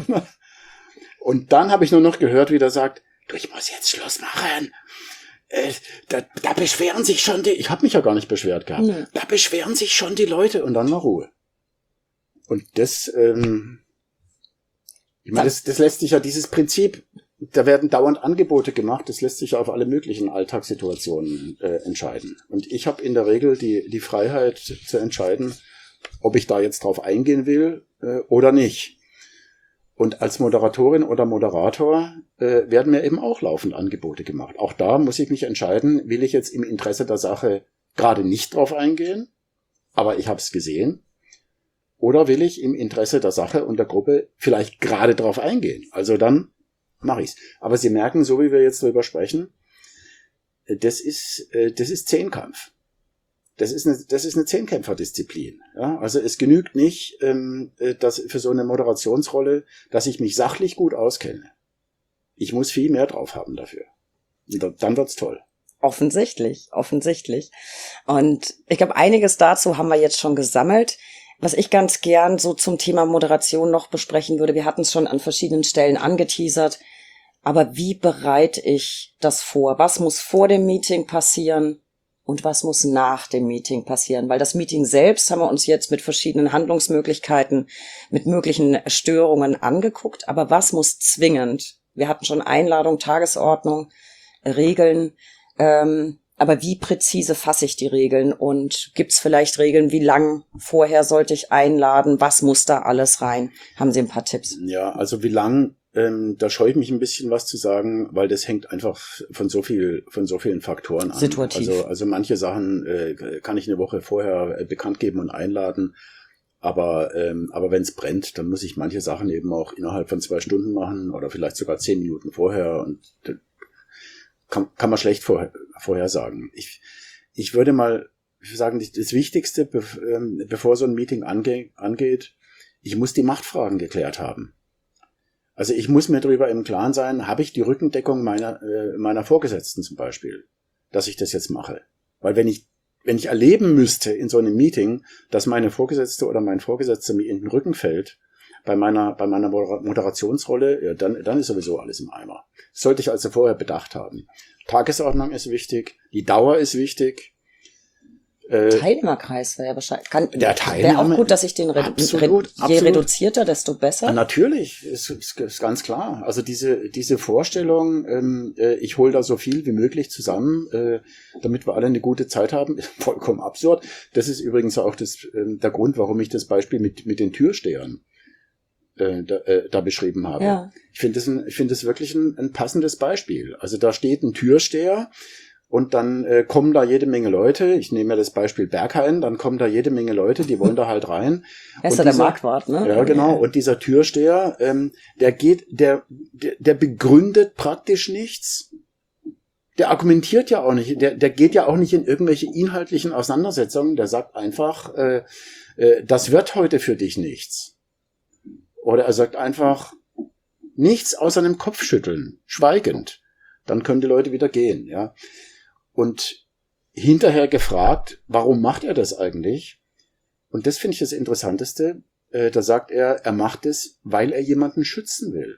Und dann habe ich nur noch gehört, wie der sagt, du, ich muss jetzt Schluss machen. Äh, da, da beschweren sich schon die, ich habe mich ja gar nicht beschwert gehabt, nee. Da beschweren sich schon die Leute und dann war Ruhe. Und das, ähm, ich meine, das, das lässt sich ja, dieses Prinzip, da werden dauernd Angebote gemacht, das lässt sich ja auf alle möglichen Alltagssituationen äh, entscheiden. Und ich habe in der Regel die die Freiheit zu entscheiden, ob ich da jetzt drauf eingehen will äh, oder nicht. Und als Moderatorin oder Moderator äh, werden mir eben auch laufend Angebote gemacht. Auch da muss ich mich entscheiden, will ich jetzt im Interesse der Sache gerade nicht drauf eingehen, aber ich habe es gesehen, oder will ich im Interesse der Sache und der Gruppe vielleicht gerade drauf eingehen. Also dann mache ich's. Aber Sie merken, so wie wir jetzt darüber sprechen, das ist, das ist Zehnkampf. Das ist eine, das ist eine Zehnkämpferdisziplin. Ja, also es genügt nicht, dass für so eine Moderationsrolle, dass ich mich sachlich gut auskenne. Ich muss viel mehr drauf haben dafür. Und dann wird's toll. Offensichtlich, offensichtlich. Und ich glaube, einiges dazu haben wir jetzt schon gesammelt. Was ich ganz gern so zum Thema Moderation noch besprechen würde, wir hatten es schon an verschiedenen Stellen angeteasert, aber wie bereite ich das vor? Was muss vor dem Meeting passieren und was muss nach dem Meeting passieren? Weil das Meeting selbst haben wir uns jetzt mit verschiedenen Handlungsmöglichkeiten, mit möglichen Störungen angeguckt, aber was muss zwingend? Wir hatten schon Einladung, Tagesordnung, Regeln, ähm, aber wie präzise fasse ich die Regeln und gibt's vielleicht Regeln, wie lang vorher sollte ich einladen, was muss da alles rein? Haben Sie ein paar Tipps? Ja, also wie lang, ähm, da scheue ich mich ein bisschen was zu sagen, weil das hängt einfach von so viel, von so vielen Faktoren an. Situativ. Also, also manche Sachen äh, kann ich eine Woche vorher äh, bekannt geben und einladen, Aber, ähm, aber wenn es brennt, dann muss ich manche Sachen eben auch innerhalb von zwei Stunden machen oder vielleicht sogar zehn Minuten vorher und kann, kann man schlecht vorher, vorhersagen. Ich, ich würde mal sagen, das Wichtigste, bevor so ein Meeting ange, angeht, ich muss die Machtfragen geklärt haben. Also ich muss mir darüber im Klaren sein, habe ich die Rückendeckung meiner, äh, meiner Vorgesetzten zum Beispiel, dass ich das jetzt mache. Weil wenn ich Wenn ich erleben müsste in so einem Meeting, dass meine Vorgesetzte oder mein Vorgesetzter mir in den Rücken fällt, bei meiner, bei meiner Moderationsrolle, ja, dann, dann ist sowieso alles im Eimer. Das sollte ich also vorher bedacht haben. Tagesordnung ist wichtig, die Dauer ist wichtig. Äh, Teilnehmerkreis wäre ja wahrscheinlich. Kann, der Teilnehmer, wäre auch gut, dass ich den redu absolut, re je absolut. reduzierter, desto besser. Ja, natürlich, ist, ist, ist ganz klar. Also diese diese Vorstellung, ähm, äh, ich hole da so viel wie möglich zusammen, äh, damit wir alle eine gute Zeit haben, ist vollkommen absurd. Das ist übrigens auch das, äh, der Grund, warum ich das Beispiel mit mit den Türstehern äh, da, äh, da beschrieben habe. Ja. Ich finde das, ein, ich finde das wirklich ein, ein passendes Beispiel. Also da steht ein Türsteher. Und dann äh, kommen da jede Menge Leute, ich nehme mir das Beispiel Berghain, dann kommen da jede Menge Leute, die wollen da halt rein. Er ist ja der Marktwart, ne? Ja, genau. Und dieser Türsteher, ähm, der geht, der, der, der begründet praktisch nichts. Der argumentiert ja auch nicht, der, der geht ja auch nicht in irgendwelche inhaltlichen Auseinandersetzungen, der sagt einfach, äh, äh, das wird heute für dich nichts. Oder er sagt einfach, nichts außer einem Kopfschütteln, schweigend. Dann können die Leute wieder gehen, ja. Und hinterher gefragt, warum macht er das eigentlich? Und das finde ich das Interessanteste. Äh, da sagt er, er macht es, weil er jemanden schützen will.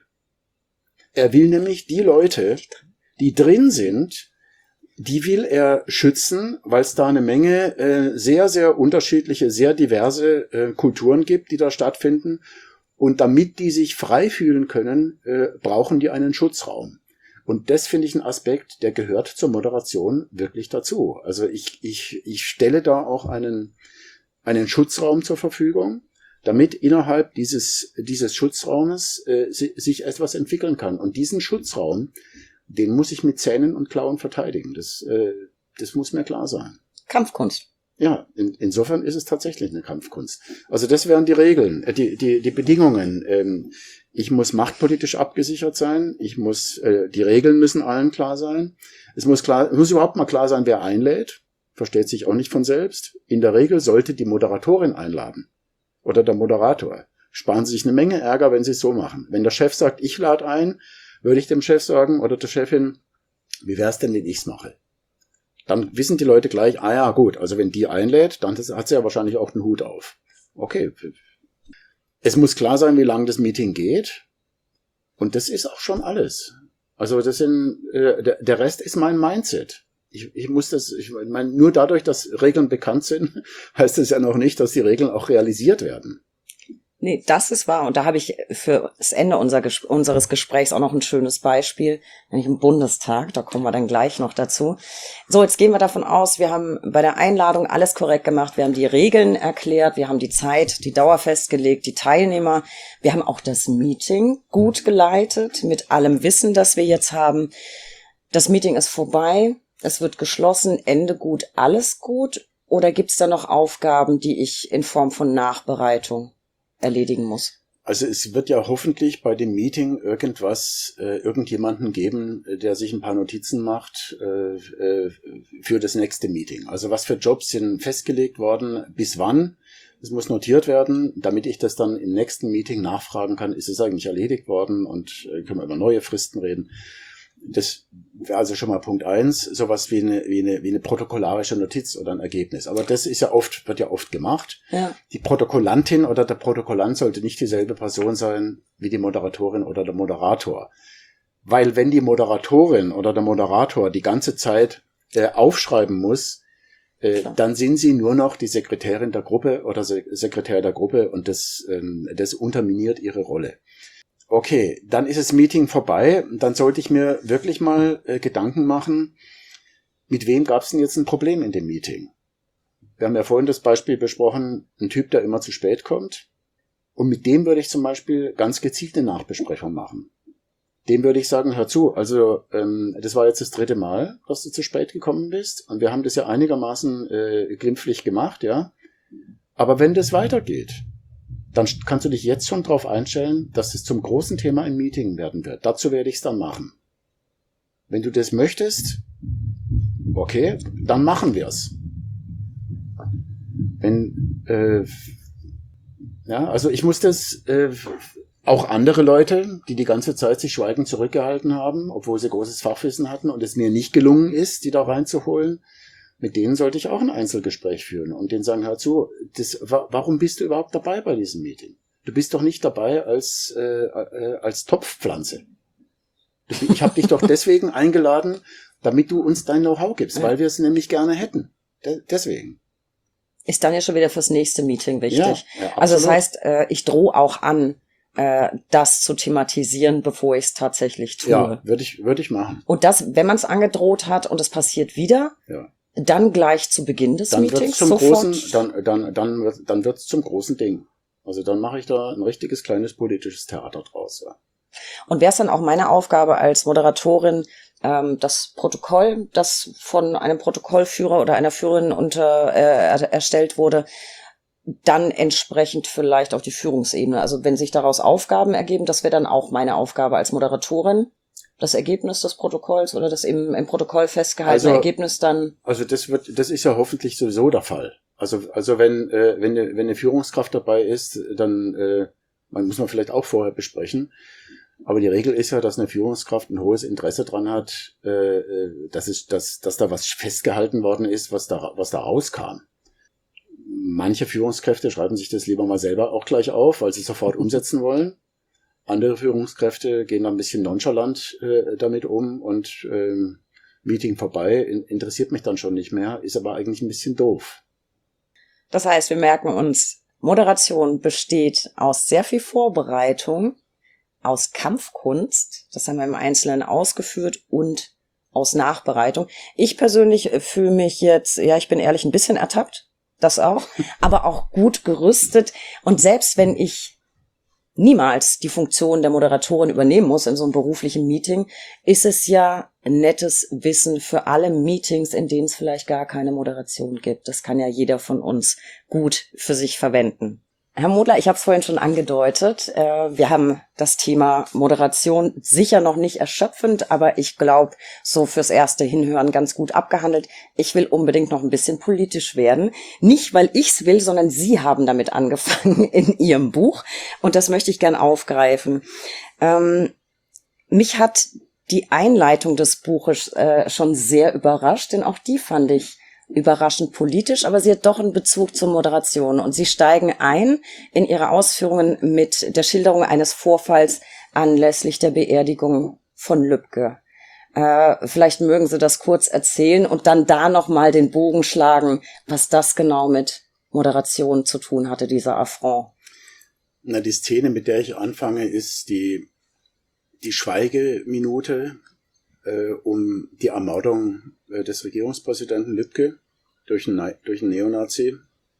Er will nämlich die Leute, die drin sind, die will er schützen, weil es da eine Menge äh, sehr, sehr unterschiedliche, sehr diverse äh, Kulturen gibt, die da stattfinden. Und damit die sich frei fühlen können, äh, brauchen die einen Schutzraum. Und das finde ich ein Aspekt, der gehört zur Moderation wirklich dazu. Also ich, ich, ich stelle da auch einen, einen Schutzraum zur Verfügung, damit innerhalb dieses, dieses Schutzraumes äh, si, sich etwas entwickeln kann. Und diesen Schutzraum, den muss ich mit Zähnen und Klauen verteidigen. Das, äh, das muss mir klar sein. Kampfkunst. Ja, in, insofern ist es tatsächlich eine Kampfkunst. Also das wären die Regeln, äh, die, die, die Bedingungen. Ähm, Ich muss machtpolitisch abgesichert sein. Ich muss, äh, die Regeln müssen allen klar sein. Es muss klar, es muss überhaupt mal klar sein, wer einlädt. Versteht sich auch nicht von selbst. In der Regel sollte die Moderatorin einladen. Oder der Moderator. Sparen Sie sich eine Menge Ärger, wenn Sie es so machen. Wenn der Chef sagt, ich lade ein, würde ich dem Chef sagen oder der Chefin, wie wär's denn, wenn ich's mache? Dann wissen die Leute gleich, ah ja, gut, also wenn die einlädt, dann hat sie ja wahrscheinlich auch den Hut auf. Okay. Es muss klar sein, wie lang das Meeting geht. Und das ist auch schon alles. Also das sind, äh, der, der Rest ist mein Mindset. Ich, ich muss das, ich meine, nur dadurch, dass Regeln bekannt sind, heißt es ja noch nicht, dass die Regeln auch realisiert werden. Nee, das ist wahr. Und da habe ich für das Ende unser Ges- unseres Gesprächs auch noch ein schönes Beispiel, nämlich im Bundestag. Da kommen wir dann gleich noch dazu. So, jetzt gehen wir davon aus, wir haben bei der Einladung alles korrekt gemacht. Wir haben die Regeln erklärt, wir haben die Zeit, die Dauer festgelegt, die Teilnehmer. Wir haben auch das Meeting gut geleitet mit allem Wissen, das wir jetzt haben. Das Meeting ist vorbei, es wird geschlossen, Ende gut, alles gut. Oder gibt es da noch Aufgaben, die ich in Form von Nachbereitung erledigen muss? Also es wird ja hoffentlich bei dem Meeting irgendwas, äh, irgendjemanden geben, der sich ein paar Notizen macht äh, äh, für das nächste Meeting. Also was für Jobs sind festgelegt worden, bis wann. Es muss notiert werden, damit ich das dann im nächsten Meeting nachfragen kann, ist es eigentlich erledigt worden und äh, können wir über neue Fristen reden. Das wäre also schon mal Punkt eins, sowas wie eine, wie eine, wie eine protokollarische Notiz oder ein Ergebnis. Aber das ist ja oft, wird ja oft gemacht. Ja. Die Protokollantin oder der Protokollant sollte nicht dieselbe Person sein wie die Moderatorin oder der Moderator. Weil wenn die Moderatorin oder der Moderator die ganze Zeit äh, aufschreiben muss, äh, dann sind sie nur noch die Sekretärin der Gruppe oder Se- Sekretär der Gruppe und das, ähm, das unterminiert ihre Rolle. Okay, dann ist das Meeting vorbei. Dann sollte ich mir wirklich mal äh, Gedanken machen, mit wem gab es denn jetzt ein Problem in dem Meeting? Wir haben ja vorhin das Beispiel besprochen, ein Typ, der immer zu spät kommt. Und mit dem würde ich zum Beispiel ganz gezielt eine Nachbesprechung machen. Dem würde ich sagen, hör zu, also ähm, das war jetzt das dritte Mal, dass du zu spät gekommen bist. Und wir haben das ja einigermaßen äh, glimpflich gemacht, ja. Aber wenn das weitergeht, dann kannst du dich jetzt schon darauf einstellen, dass es zum großen Thema im Meeting werden wird. Dazu werde ich es dann machen. Wenn du das möchtest, okay, dann machen wir es. Wenn, äh, ja, also ich muss das, äh, auch andere Leute, die die ganze Zeit sich schweigend zurückgehalten haben, obwohl sie großes Fachwissen hatten und es mir nicht gelungen ist, die da reinzuholen, mit denen sollte ich auch ein Einzelgespräch führen und denen sagen, hör zu, das, wa- warum bist du überhaupt dabei bei diesem Meeting? Du bist doch nicht dabei als, äh, äh, als Topfpflanze. Du, ich habe dich doch deswegen eingeladen, damit du uns dein Know-how gibst, weil wir es nämlich gerne hätten. De- deswegen. Ist dann ja schon wieder fürs nächste Meeting wichtig. Ja, ja, also das absolut. heißt, äh, ich drohe auch an, äh, das zu thematisieren, bevor ich es tatsächlich tue. Ja, würde ich, würde ich machen. Und das, wenn man es angedroht hat und es passiert wieder, Ja. dann gleich zu Beginn des Dann wird's Meetings zum sofort. großen, dann, dann, dann, wird, dann wird's zum großen Ding. Also dann mache ich da ein richtiges kleines politisches Theater draus. Ja. Und wäre es dann auch meine Aufgabe als Moderatorin, ähm, das Protokoll, das von einem Protokollführer oder einer Führerin unter äh, er, erstellt wurde, dann entsprechend vielleicht auf die Führungsebene. Also wenn sich daraus Aufgaben ergeben, das wäre dann auch meine Aufgabe als Moderatorin, das Ergebnis des Protokolls oder das im, im Protokoll festgehaltene Also- Ergebnis dann. Also das wird, das ist ja hoffentlich sowieso der Fall. Also, also wenn, äh, wenn, eine, wenn eine Führungskraft dabei ist, dann äh, man muss man vielleicht auch vorher besprechen. Aber die Regel ist ja, dass eine Führungskraft ein hohes Interesse dran hat, äh, äh, dass es, dass, dass da was festgehalten worden ist, was da, was da rauskam. Manche Führungskräfte schreiben sich das lieber mal selber auch gleich auf, weil sie sofort umsetzen wollen. Andere Führungskräfte gehen da ein bisschen nonchalant äh, damit um und ähm, Meeting vorbei, in, interessiert mich dann schon nicht mehr, ist aber eigentlich ein bisschen doof. Das heißt, wir merken uns, Moderation besteht aus sehr viel Vorbereitung, aus Kampfkunst, das haben wir im Einzelnen ausgeführt, und aus Nachbereitung. Ich persönlich fühle mich jetzt, ja, ich bin ehrlich, ein bisschen ertappt, das auch, aber auch gut gerüstet. Und selbst wenn ich niemals die Funktion der Moderatorin übernehmen muss in so einem beruflichen Meeting, ist es ja nettes Wissen für alle Meetings, in denen es vielleicht gar keine Moderation gibt. Das kann ja jeder von uns gut für sich verwenden. Herr Modler, ich habe es vorhin schon angedeutet. Äh, wir haben das Thema Moderation sicher noch nicht erschöpfend, aber ich glaube, so fürs erste Hinhören ganz gut abgehandelt. Ich will unbedingt noch ein bisschen politisch werden. Nicht, weil ich's will, sondern Sie haben damit angefangen in Ihrem Buch. Und das möchte ich gern aufgreifen. Ähm, mich hat die Einleitung des Buches äh, schon sehr überrascht, denn auch die fand ich überraschend politisch, aber sie hat doch einen Bezug zur Moderation. Und Sie steigen ein in Ihre Ausführungen mit der Schilderung eines Vorfalls anlässlich der Beerdigung von Lübcke. Äh, vielleicht mögen Sie das kurz erzählen und dann da nochmal den Bogen schlagen, was das genau mit Moderation zu tun hatte, dieser Affront. Na, die Szene, mit der ich anfange, ist die, die Schweigeminute äh, um die Ermordung äh, des Regierungspräsidenten Lübcke durch einen, durch einen Neonazi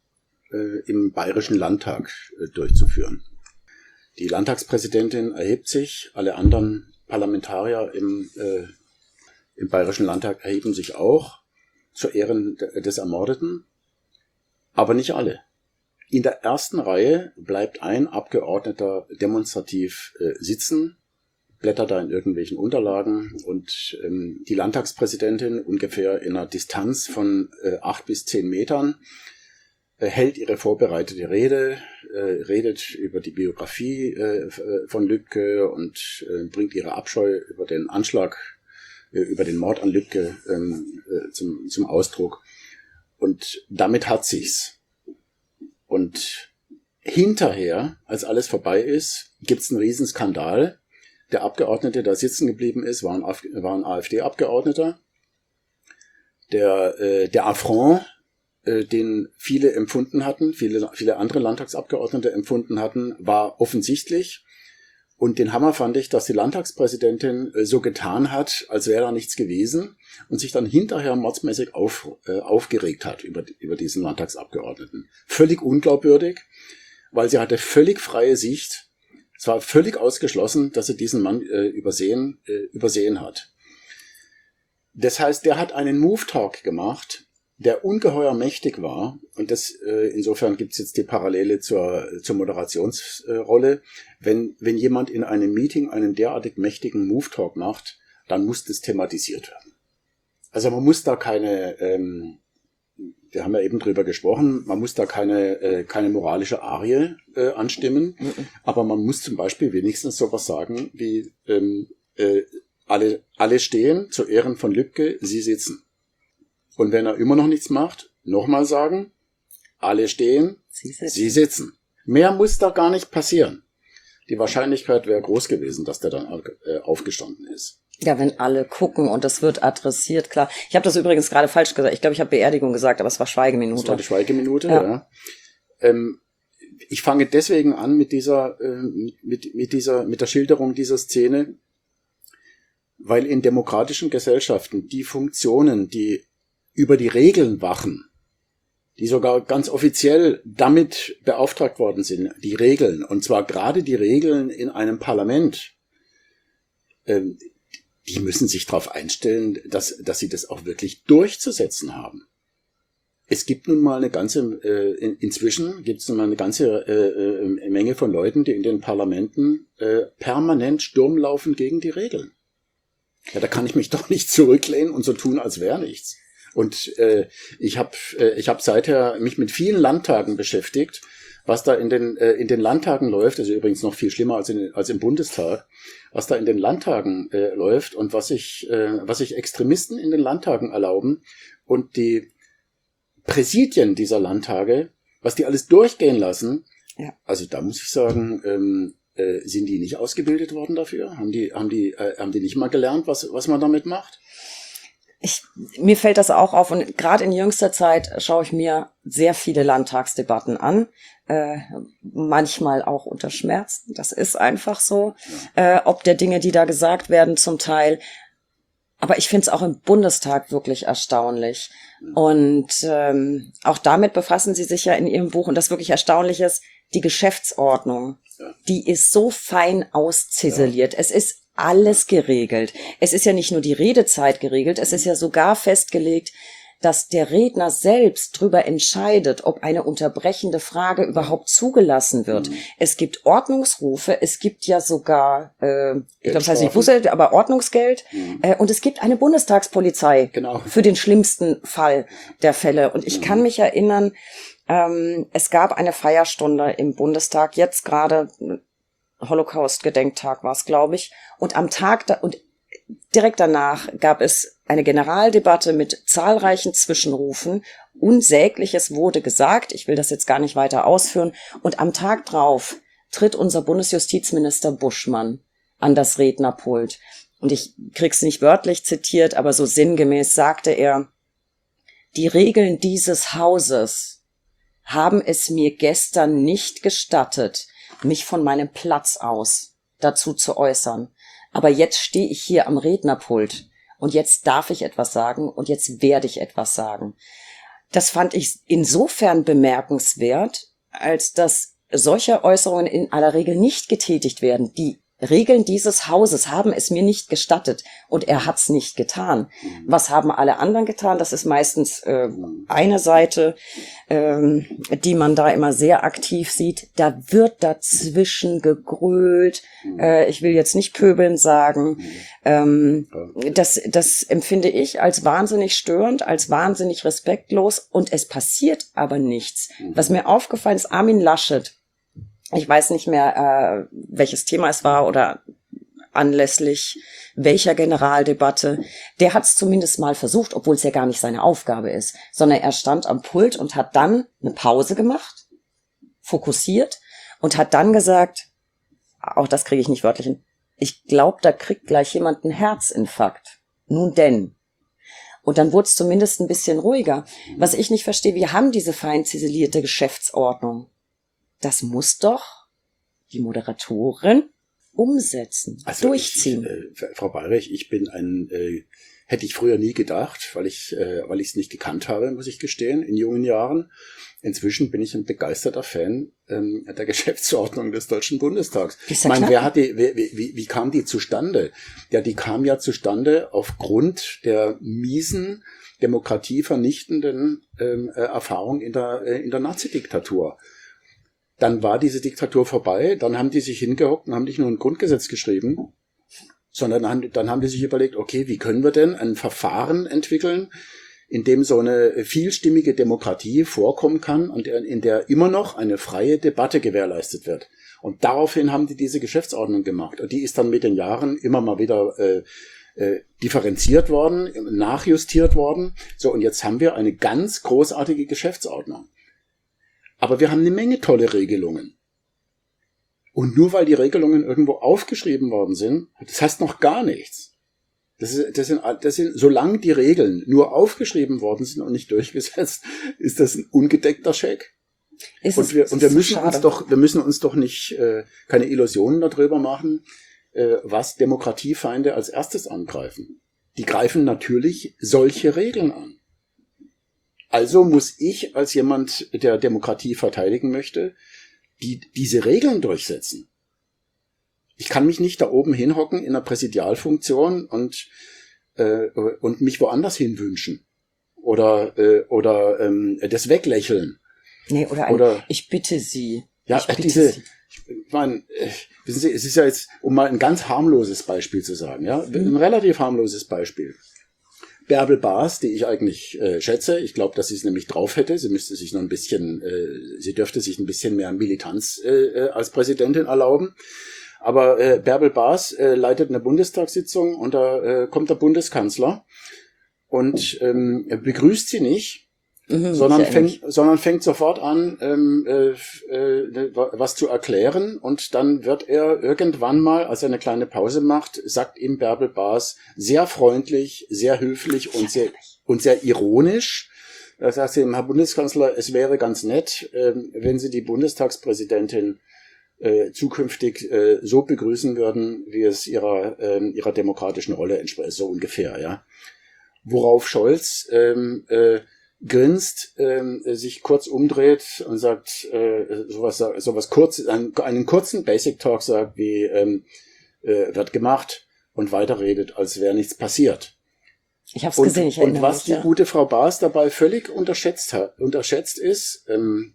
äh, im Bayerischen Landtag äh, durchzuführen. Die Landtagspräsidentin erhebt sich, alle anderen Parlamentarier im, äh, im Bayerischen Landtag erheben sich auch zu Ehren des Ermordeten, aber nicht alle. In der ersten Reihe bleibt ein Abgeordneter demonstrativ äh, sitzen, blättert da in irgendwelchen Unterlagen und ähm, die Landtagspräsidentin ungefähr in einer Distanz von äh, acht bis zehn Metern äh, hält ihre vorbereitete Rede, äh, redet über die Biografie äh, von Lübcke und äh, bringt ihre Abscheu über den Anschlag, äh, über den Mord an Lübcke ähm, äh, zum, zum Ausdruck. Und damit hat sich's. Und hinterher, als alles vorbei ist, gibt's einen Riesenskandal. Der Abgeordnete, der sitzen geblieben ist, war ein, war ein AfD-Abgeordneter. Der, äh, der Affront, äh, den viele empfunden hatten, viele, viele andere Landtagsabgeordnete empfunden hatten, war offensichtlich. Und den Hammer fand ich, dass die Landtagspräsidentin äh, so getan hat, als wäre da nichts gewesen und sich dann hinterher mordsmäßig auf, äh, aufgeregt hat über, über diesen Landtagsabgeordneten. Völlig unglaubwürdig, weil sie hatte völlig freie Sicht. Es war völlig ausgeschlossen, dass sie diesen Mann äh, übersehen, äh, übersehen hat. Das heißt, der hat einen Move-Talk gemacht, der ungeheuer mächtig war, und das äh, insofern gibt's jetzt die Parallele zur, zur Moderationsrolle, wenn, wenn jemand in einem Meeting einen derartig mächtigen Move-Talk macht, dann muss das thematisiert werden. Also man muss da keine, ähm, wir haben ja eben drüber gesprochen, man muss da keine, äh, keine moralische Arie äh, anstimmen, mhm. aber man muss zum Beispiel wenigstens sowas sagen wie ähm, äh, alle, alle stehen zu Ehren von Lübke, Sie sitzen. Und wenn er immer noch nichts macht, nochmal sagen, alle stehen, Sie sitzen. Sie sitzen. Mehr muss da gar nicht passieren. Die Wahrscheinlichkeit wäre groß gewesen, dass der dann äh, aufgestanden ist. Ja, wenn alle gucken und das wird adressiert, klar. Ich habe das übrigens gerade falsch gesagt. Ich glaube, ich habe Beerdigung gesagt, aber es war Schweigeminute. Das war die Schweigeminute, ja. ja. Ähm, ich fange deswegen an mit dieser, äh, mit, mit dieser, mit der Schilderung dieser Szene, weil in demokratischen Gesellschaften die Funktionen, die über die Regeln wachen, die sogar ganz offiziell damit beauftragt worden sind, die Regeln, und zwar gerade die Regeln in einem Parlament, ähm, die müssen sich darauf einstellen, dass, dass sie das auch wirklich durchzusetzen haben. Es gibt nun mal eine ganze, äh, in, inzwischen gibt es nun mal eine ganze äh, äh, Menge von Leuten, die in den Parlamenten äh, permanent Sturm laufen gegen die Regeln. Ja, da kann ich mich doch nicht zurücklehnen und so tun, als wäre nichts. Und äh, ich habe äh, ich hab seither mich mit vielen Landtagen beschäftigt, was da in den äh, in den Landtagen läuft. Das ist übrigens noch viel schlimmer als in, als im Bundestag, was da in den Landtagen äh, läuft und was sich äh, was sich Extremisten in den Landtagen erlauben und die Präsidien dieser Landtage, was die alles durchgehen lassen. Ja. Also da muss ich sagen, ähm, äh, sind die nicht ausgebildet worden dafür? Haben die haben die äh, haben die nicht mal gelernt, was was man damit macht? Ich, mir fällt das auch auf, und gerade in jüngster Zeit schaue ich mir sehr viele Landtagsdebatten an, äh, manchmal auch unter Schmerzen, das ist einfach so, äh, ob der Dinge, die da gesagt werden zum Teil, aber ich finde es auch im Bundestag wirklich erstaunlich, und ähm, auch damit befassen Sie sich ja in Ihrem Buch, und das wirklich erstaunlich ist, die Geschäftsordnung, die ist so fein ausziseliert, es ist alles geregelt. Es ist ja nicht nur die Redezeit geregelt, es ist ja sogar festgelegt, dass der Redner selbst darüber entscheidet, ob eine unterbrechende Frage überhaupt zugelassen wird. Mhm. Es gibt Ordnungsrufe, es gibt ja sogar, äh, ich glaube, das heißt nicht Bußgeld, aber Ordnungsgeld, mhm. äh, und es gibt eine Bundestagspolizei genau. für den schlimmsten Fall der Fälle. Und ich mhm. kann mich erinnern, ähm, es gab eine Feierstunde im Bundestag, jetzt gerade Holocaust-Gedenktag war es, glaube ich. Und am Tag da, und direkt danach gab es eine Generaldebatte mit zahlreichen Zwischenrufen. Unsägliches wurde gesagt. Ich will das jetzt gar nicht weiter ausführen. Und am Tag drauf tritt unser Bundesjustizminister Buschmann an das Rednerpult. Und ich krieg's nicht wörtlich zitiert, aber so sinngemäß sagte er, die Regeln dieses Hauses haben es mir gestern nicht gestattet, mich von meinem Platz aus dazu zu äußern. Aber jetzt stehe ich hier am Rednerpult und jetzt darf ich etwas sagen und jetzt werde ich etwas sagen. Das fand ich insofern bemerkenswert, als dass solche Äußerungen in aller Regel nicht getätigt werden. Die Regeln dieses Hauses haben es mir nicht gestattet und er hat's nicht getan. Was haben alle anderen getan? Das ist meistens äh, eine Seite, ähm, die man da immer sehr aktiv sieht. Da wird dazwischen gegrölt. Äh, ich will jetzt nicht pöbeln sagen. Ähm, das, das empfinde ich als wahnsinnig störend, als wahnsinnig respektlos, und es passiert aber nichts. Was mir aufgefallen ist, Armin Laschet, ich weiß nicht mehr, äh, welches Thema es war oder anlässlich welcher Generaldebatte, der hat es zumindest mal versucht, obwohl es ja gar nicht seine Aufgabe ist, sondern er stand am Pult und hat dann eine Pause gemacht, fokussiert, und hat dann gesagt, auch das kriege ich nicht wörtlich hin, ich glaube, da kriegt gleich jemand einen Herzinfarkt. Nun denn. Und dann wurde es zumindest ein bisschen ruhiger. Was ich nicht verstehe, wir haben diese fein ziselierte Geschäftsordnung. Das muss doch die Moderatorin umsetzen, also durchziehen. Ich, äh, Frau Bayrich, ich bin ein, äh, Hätte ich früher nie gedacht, weil ich äh, weil ich es nicht gekannt habe, muss ich gestehen, in jungen Jahren. Inzwischen bin ich ein begeisterter Fan ähm, der Geschäftsordnung des Deutschen Bundestags. Ich meine, wer hat die, wie, wie, wie kam die zustande? Ja, die kam ja zustande aufgrund der miesen, demokratievernichtenden ähm, äh, Erfahrung in der äh, in der Nazi-Diktatur. Dann war diese Diktatur vorbei, dann haben die sich hingehockt und haben nicht nur ein Grundgesetz geschrieben, sondern dann haben, dann haben die sich überlegt, okay, wie können wir denn ein Verfahren entwickeln, in dem so eine vielstimmige Demokratie vorkommen kann und in der immer noch eine freie Debatte gewährleistet wird. Und daraufhin haben die diese Geschäftsordnung gemacht. Und die ist dann mit den Jahren immer mal wieder äh, äh, differenziert worden, nachjustiert worden. So, und jetzt haben wir eine ganz großartige Geschäftsordnung. Aber wir haben eine Menge tolle Regelungen. Und nur weil die Regelungen irgendwo aufgeschrieben worden sind, das heißt noch gar nichts. Das ist, das sind, das sind, solange die Regeln nur aufgeschrieben worden sind und nicht durchgesetzt, ist das ein ungedeckter Scheck. Ist und wir, es, und wir müssen uns doch, wir müssen uns doch nicht, äh, keine Illusionen darüber machen, äh, was Demokratiefeinde als erstes angreifen. Die greifen natürlich solche Regeln an. Also muss ich als jemand, der Demokratie verteidigen möchte, die diese Regeln durchsetzen. Ich kann mich nicht da oben hinhocken in einer Präsidialfunktion und äh, und mich woanders hin wünschen oder äh, oder ähm, das weglächeln. Nee, oder, ein, oder ich bitte Sie. Ja, ich bitte diese. Sie. Ich meine, wissen Sie, es ist ja jetzt, um mal ein ganz harmloses Beispiel zu sagen, ja, ein relativ harmloses Beispiel. Bärbel Baas, die ich eigentlich äh, schätze, ich glaube, dass sie es nämlich drauf hätte. Sie müsste sich noch ein bisschen, äh, sie dürfte sich ein bisschen mehr Militanz äh, als Präsidentin erlauben. Aber äh, Bärbel Baas äh, leitet eine Bundestagssitzung und da äh, kommt der Bundeskanzler und ähm, begrüßt sie nicht, mhm, sondern fängt, sondern fängt sofort an, ähm, äh, äh, was zu erklären, und dann wird er irgendwann mal, als er eine kleine Pause macht, sagt ihm Bärbel Baas sehr freundlich, sehr höflich und sehr und sehr ironisch. Da sagt sie ihm, Herr Bundeskanzler, es wäre ganz nett, äh, wenn Sie die Bundestagspräsidentin Äh, zukünftig äh, so begrüßen würden, wie es ihrer äh, ihrer demokratischen Rolle entspricht, so ungefähr, ja. Worauf Scholz ähm, äh, grinst, ähm, sich kurz umdreht und sagt äh, sowas sowas kurz einen, einen kurzen Basic Talk sagt, wie ähm, äh, wird gemacht, und weiterredet, als wäre nichts passiert. Ich hab's und, gesehen, ich erinnere mich. Und was mich, die ja. gute Frau Baas dabei völlig unterschätzt hat, unterschätzt ist, ähm,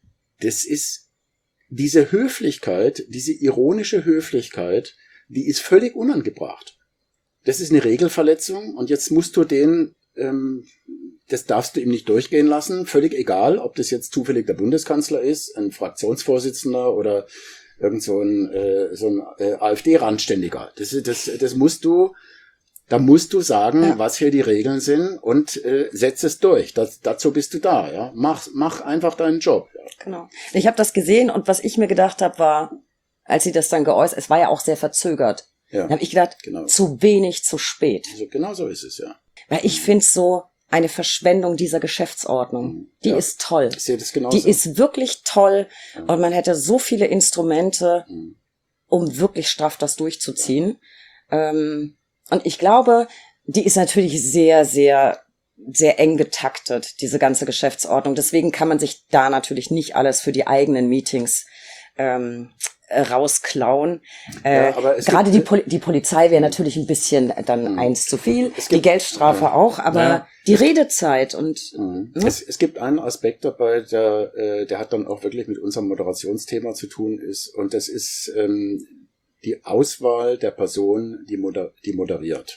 das ist diese Höflichkeit, diese ironische Höflichkeit, die ist völlig unangebracht. Das ist eine Regelverletzung, und jetzt musst du den, ähm, das darfst du ihm nicht durchgehen lassen, völlig egal, ob das jetzt zufällig der Bundeskanzler ist, ein Fraktionsvorsitzender oder irgend so ein, äh, so ein äh, AfD-Randständiger. Das, das, das musst du, da musst du sagen, ja, was hier die Regeln sind, und äh, setz es durch. Das, dazu bist du da, ja. Mach, mach einfach deinen Job. Ja. Genau. Ich habe das gesehen, und was ich mir gedacht habe, war, als sie das dann geäußert, es war ja auch sehr verzögert. Ja. Dann habe ich gedacht, genau, zu wenig, zu spät. Also genau so ist es, ja. Weil ich finde es so eine Verschwendung dieser Geschäftsordnung. Die ja, ist toll. Ich sehe das genauso. Die ist wirklich toll, ja, und man hätte so viele Instrumente, mhm, um wirklich straff das durchzuziehen. Ja. Ähm, Und ich glaube, die ist natürlich sehr, sehr, sehr eng getaktet, diese ganze Geschäftsordnung. Deswegen kann man sich da natürlich nicht alles für die eigenen Meetings ähm, rausklauen. Äh, ja, aber gerade die, Pol- die Polizei wäre natürlich ein bisschen dann mhm. eins zu viel, gibt, die Geldstrafe ja. auch, aber ja. die Redezeit und... Mhm. Ne? Es, es gibt einen Aspekt dabei, der, äh, der hat dann auch wirklich mit unserem Moderationsthema zu tun ist, und das ist... Ähm, die Auswahl der Person, die, moder- die moderiert.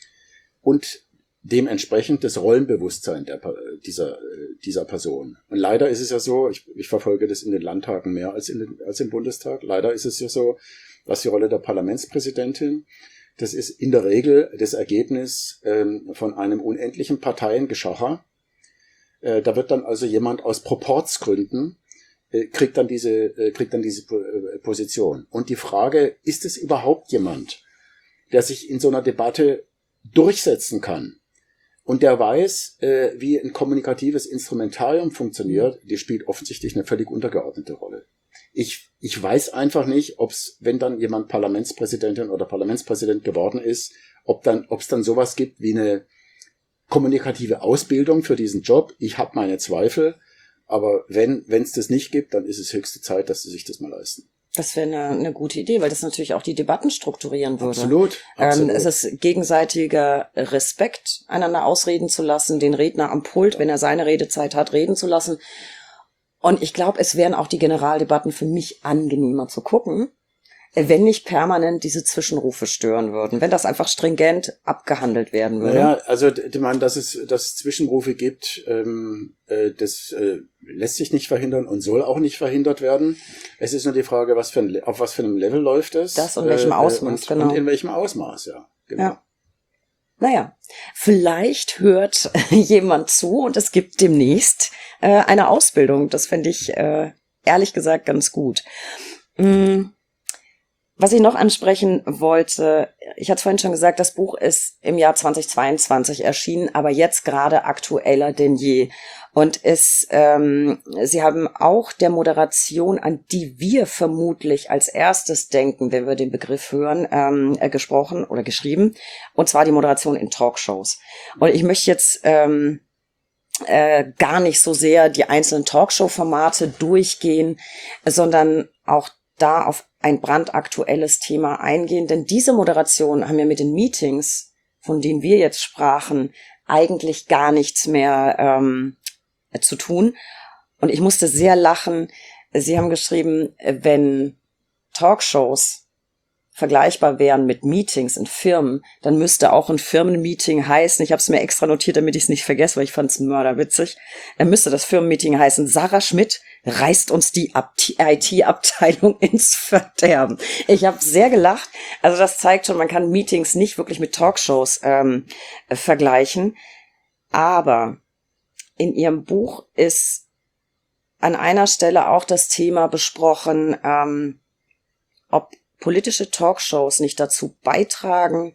Und dementsprechend das Rollenbewusstsein der, dieser, dieser Person. Und leider ist es ja so, ich, ich verfolge das in den Landtagen mehr als, in den, als im Bundestag, leider ist es ja so, dass die Rolle der Parlamentspräsidentin, das ist in der Regel das Ergebnis ähm, von einem unendlichen Parteiengeschacher. Äh, da wird dann also jemand aus Proportsgründen kriegt dann diese, kriegt dann diese Position. Und die Frage, ist es überhaupt jemand, der sich in so einer Debatte durchsetzen kann und der weiß, wie ein kommunikatives Instrumentarium funktioniert, die spielt offensichtlich eine völlig untergeordnete Rolle. ich, ich weiß einfach nicht, ob es, wenn dann jemand Parlamentspräsidentin oder Parlamentspräsident geworden ist, ob dann, ob es dann sowas gibt wie eine kommunikative Ausbildung für diesen Job. Ich habe meine Zweifel, aber wenn wenn es das nicht gibt, dann ist es höchste Zeit, dass sie sich das mal leisten. Das wäre eine, eine gute Idee, weil das natürlich auch die Debatten strukturieren würde. Absolut. absolut. Ähm, es ist gegenseitiger Respekt, einander ausreden zu lassen, den Redner am Pult, wenn er seine Redezeit hat, reden zu lassen. Und ich glaube, es wären auch die Generaldebatten für mich angenehmer zu gucken, wenn nicht permanent diese Zwischenrufe stören würden, wenn das einfach stringent abgehandelt werden würde. Ja, also ich meine, dass es, dass es Zwischenrufe gibt, ähm, äh, das äh, lässt sich nicht verhindern und soll auch nicht verhindert werden. Es ist nur die Frage, was für ein, auf was für einem Level läuft es. Das und welchem Ausmaß, äh, und, genau. Und in welchem Ausmaß, ja. Genau. Ja. Naja, vielleicht hört jemand zu und es gibt demnächst äh, eine Ausbildung. Das fände ich äh, ehrlich gesagt ganz gut. Mm. Was ich noch ansprechen wollte, ich hatte es vorhin schon gesagt, das Buch ist im Jahr zweitausendzweiundzwanzig erschienen, aber jetzt gerade aktueller denn je. Und es, ähm, Sie haben auch der Moderation, an die wir vermutlich als erstes denken, wenn wir den Begriff hören, ähm, äh, gesprochen oder geschrieben, und zwar die Moderation in Talkshows. Und ich möchte jetzt ähm, äh, gar nicht so sehr die einzelnen Talkshow-Formate durchgehen, sondern auch da auf ein brandaktuelles Thema eingehen, denn diese Moderation haben ja mit den Meetings, von denen wir jetzt sprachen, eigentlich gar nichts mehr ähm, zu tun. Und ich musste sehr lachen. Sie haben geschrieben, wenn Talkshows vergleichbar wären mit Meetings in Firmen, dann müsste auch ein Firmenmeeting heißen, ich habe es mir extra notiert, damit ich es nicht vergesse, weil ich fand es mörderwitzig, dann müsste das Firmenmeeting heißen, Sarah Schmidt reißt uns die I T-Abteilung ins Verderben. Ich habe sehr gelacht, also das zeigt schon, man kann Meetings nicht wirklich mit Talkshows ähm, äh, vergleichen, aber in Ihrem Buch ist an einer Stelle auch das Thema besprochen, ähm, ob politische Talkshows nicht dazu beitragen,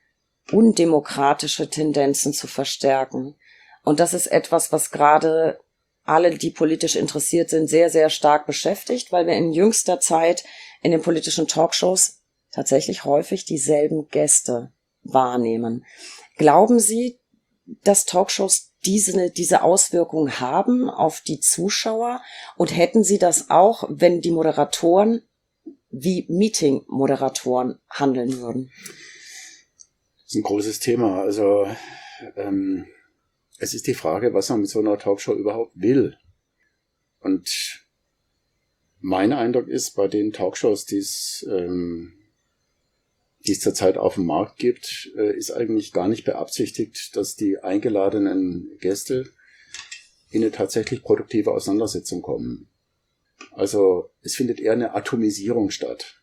undemokratische Tendenzen zu verstärken. Und das ist etwas, was gerade alle, die politisch interessiert sind, sehr, sehr stark beschäftigt, weil wir in jüngster Zeit in den politischen Talkshows tatsächlich häufig dieselben Gäste wahrnehmen. Glauben Sie, dass Talkshows diese, diese Auswirkungen haben auf die Zuschauer? Und hätten Sie das auch, wenn die Moderatoren wie Meeting-Moderatoren handeln würden? Das ist ein großes Thema. Also ähm, es ist die Frage, was man mit so einer Talkshow überhaupt will. Und mein Eindruck ist, bei den Talkshows, die es ähm, die es zurzeit auf dem Markt gibt, äh, ist eigentlich gar nicht beabsichtigt, dass die eingeladenen Gäste in eine tatsächlich produktive Auseinandersetzung kommen. Also es findet eher eine Atomisierung statt.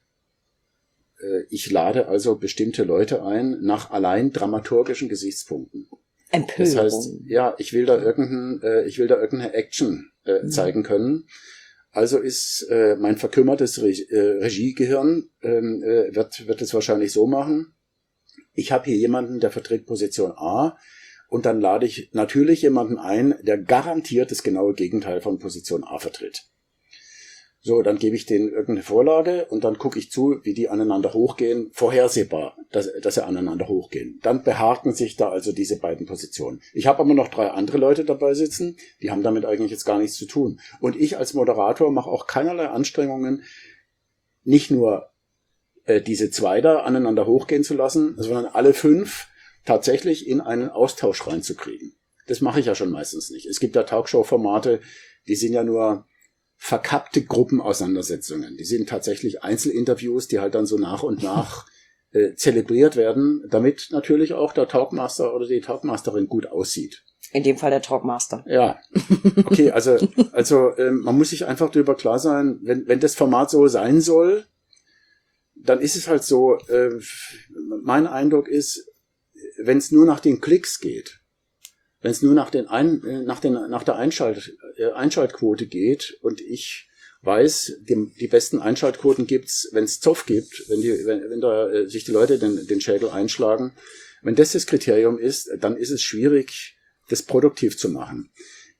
Ich lade also bestimmte Leute ein nach allein dramaturgischen Gesichtspunkten. Empörung. Das heißt, ja, ich will da irgendein, ich will da irgendeine Action äh, mhm. zeigen können. Also ist äh, mein verkümmertes Re- äh, Regiegehirn äh, wird wird es wahrscheinlich so machen. Ich habe hier jemanden, der vertritt Position A, und dann lade ich natürlich jemanden ein, der garantiert das genaue Gegenteil von Position A vertritt. So, dann gebe ich denen irgendeine Vorlage und dann gucke ich zu, wie die aneinander hochgehen, vorhersehbar, dass, dass sie aneinander hochgehen. Dann behaken sich da also diese beiden Positionen. Ich habe aber noch drei andere Leute dabei sitzen, die haben damit eigentlich jetzt gar nichts zu tun. Und ich als Moderator mache auch keinerlei Anstrengungen, nicht nur äh, diese zwei da aneinander hochgehen zu lassen, sondern alle fünf tatsächlich in einen Austausch reinzukriegen. Das mache ich ja schon meistens nicht. Es gibt ja Talkshow-Formate, die sind ja nur verkappte Gruppenauseinandersetzungen. Die sind tatsächlich Einzelinterviews, die halt dann so nach und nach äh, zelebriert werden, damit natürlich auch der Talkmaster oder die Talkmasterin gut aussieht. In dem Fall der Talkmaster. Ja, okay, also also ähm, man muss sich einfach darüber klar sein, wenn wenn das Format so sein soll, dann ist es halt so, äh, mein Eindruck ist, wenn es nur nach den Klicks geht, wenn es nur nach den Ein, nach den nach der Einschalt, äh, Einschaltquote geht und ich weiß, die, die besten Einschaltquoten gibt's, wenn es Zoff gibt, wenn die wenn, wenn da äh, sich die Leute den den Schädel einschlagen, wenn das das Kriterium ist, dann ist es schwierig, das produktiv zu machen.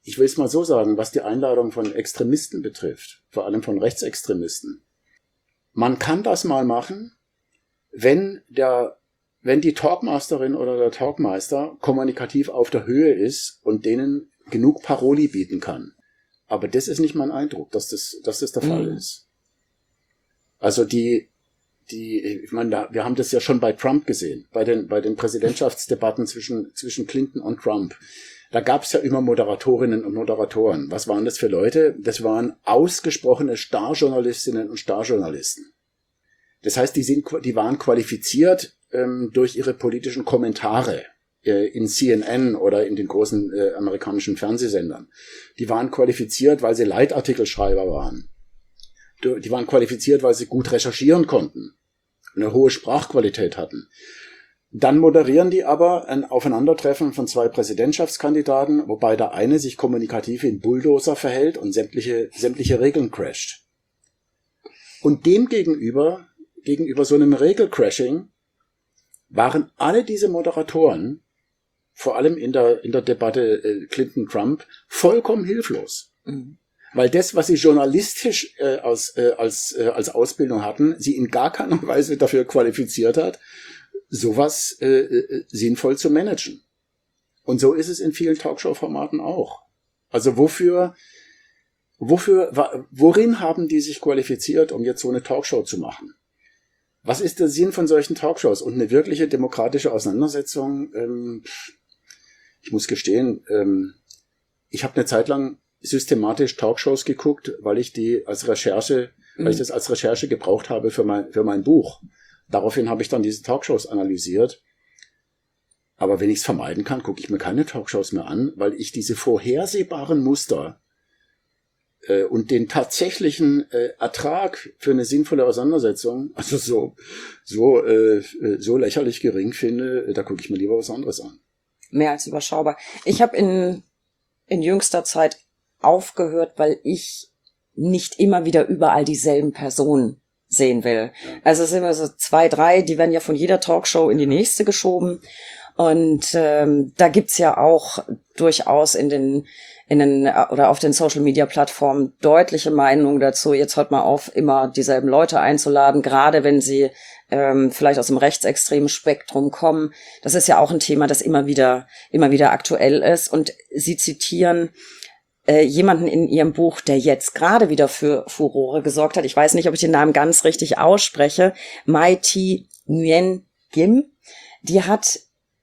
ich will es mal so sagen, was die Einladung von Extremisten betrifft, vor allem von Rechtsextremisten. Man kann das mal machen, wenn der, wenn die Talkmasterin oder der Talkmeister kommunikativ auf der Höhe ist und denen genug Paroli bieten kann. Aber das ist nicht mein Eindruck, dass das, dass das der mhm. Fall ist. Also die, die, ich meine, da, wir haben das ja schon bei Trump gesehen, bei den, bei den Präsidentschaftsdebatten zwischen, zwischen Clinton und Trump. Da gab es ja immer Moderatorinnen und Moderatoren. Was waren das für Leute? Das waren ausgesprochene Starjournalistinnen und Starjournalisten. Das heißt, die sind, die waren qualifiziert ähm, durch ihre politischen Kommentare äh, in C N N oder in den großen äh, amerikanischen Fernsehsendern. Die waren qualifiziert, weil sie Leitartikelschreiber waren. Die waren qualifiziert, weil sie gut recherchieren konnten, eine hohe Sprachqualität hatten. Dann moderieren die aber ein Aufeinandertreffen von zwei Präsidentschaftskandidaten, wobei der eine sich kommunikativ wie ein Bulldozer verhält und sämtliche, sämtliche Regeln crasht. Und dem gegenüber, gegenüber so einem Regelcrashing, waren alle diese Moderatoren, vor allem in der, in der Debatte Clinton-Trump, vollkommen hilflos. Mhm. Weil das, was sie journalistisch äh, als, äh, als, äh, als Ausbildung hatten, sie in gar keiner Weise dafür qualifiziert hat, sowas äh, äh, sinnvoll zu managen. Und so ist es in vielen Talkshow-Formaten auch. Also wofür, wofür, worin haben die sich qualifiziert, um jetzt so eine Talkshow zu machen? Was ist der Sinn von solchen Talkshows? Und eine wirkliche demokratische Auseinandersetzung, ähm, ich muss gestehen, ähm, ich habe eine Zeit lang systematisch Talkshows geguckt, weil ich die als Recherche, mhm. weil ich das als Recherche gebraucht habe für mein, für mein Buch. Daraufhin habe ich dann diese Talkshows analysiert. Aber wenn ich es vermeiden kann, gucke ich mir keine Talkshows mehr an, weil ich diese vorhersehbaren Muster äh, und den tatsächlichen äh, Ertrag für eine sinnvolle Auseinandersetzung, also so so äh, so lächerlich gering finde, da gucke ich mir lieber was anderes an. Mehr als überschaubar. Ich habe in in jüngster Zeit aufgehört, weil ich nicht immer wieder überall dieselben Personen sehen will. Also es sind immer so zwei, drei, die werden ja von jeder Talkshow in die nächste geschoben. Und ähm, da gibt's ja auch durchaus in den in den oder auf den Social Media Plattformen deutliche Meinungen dazu. Jetzt hört mal auf, immer dieselben Leute einzuladen, gerade wenn sie ähm, vielleicht aus dem rechtsextremen Spektrum kommen. Das ist ja auch ein Thema, das immer wieder immer wieder aktuell ist. Und sie zitieren äh, jemanden in ihrem Buch, der jetzt gerade wieder für Furore gesorgt hat. Ich weiß nicht, ob ich den Namen ganz richtig ausspreche. Mai Thi Nguyen Kim. Die hat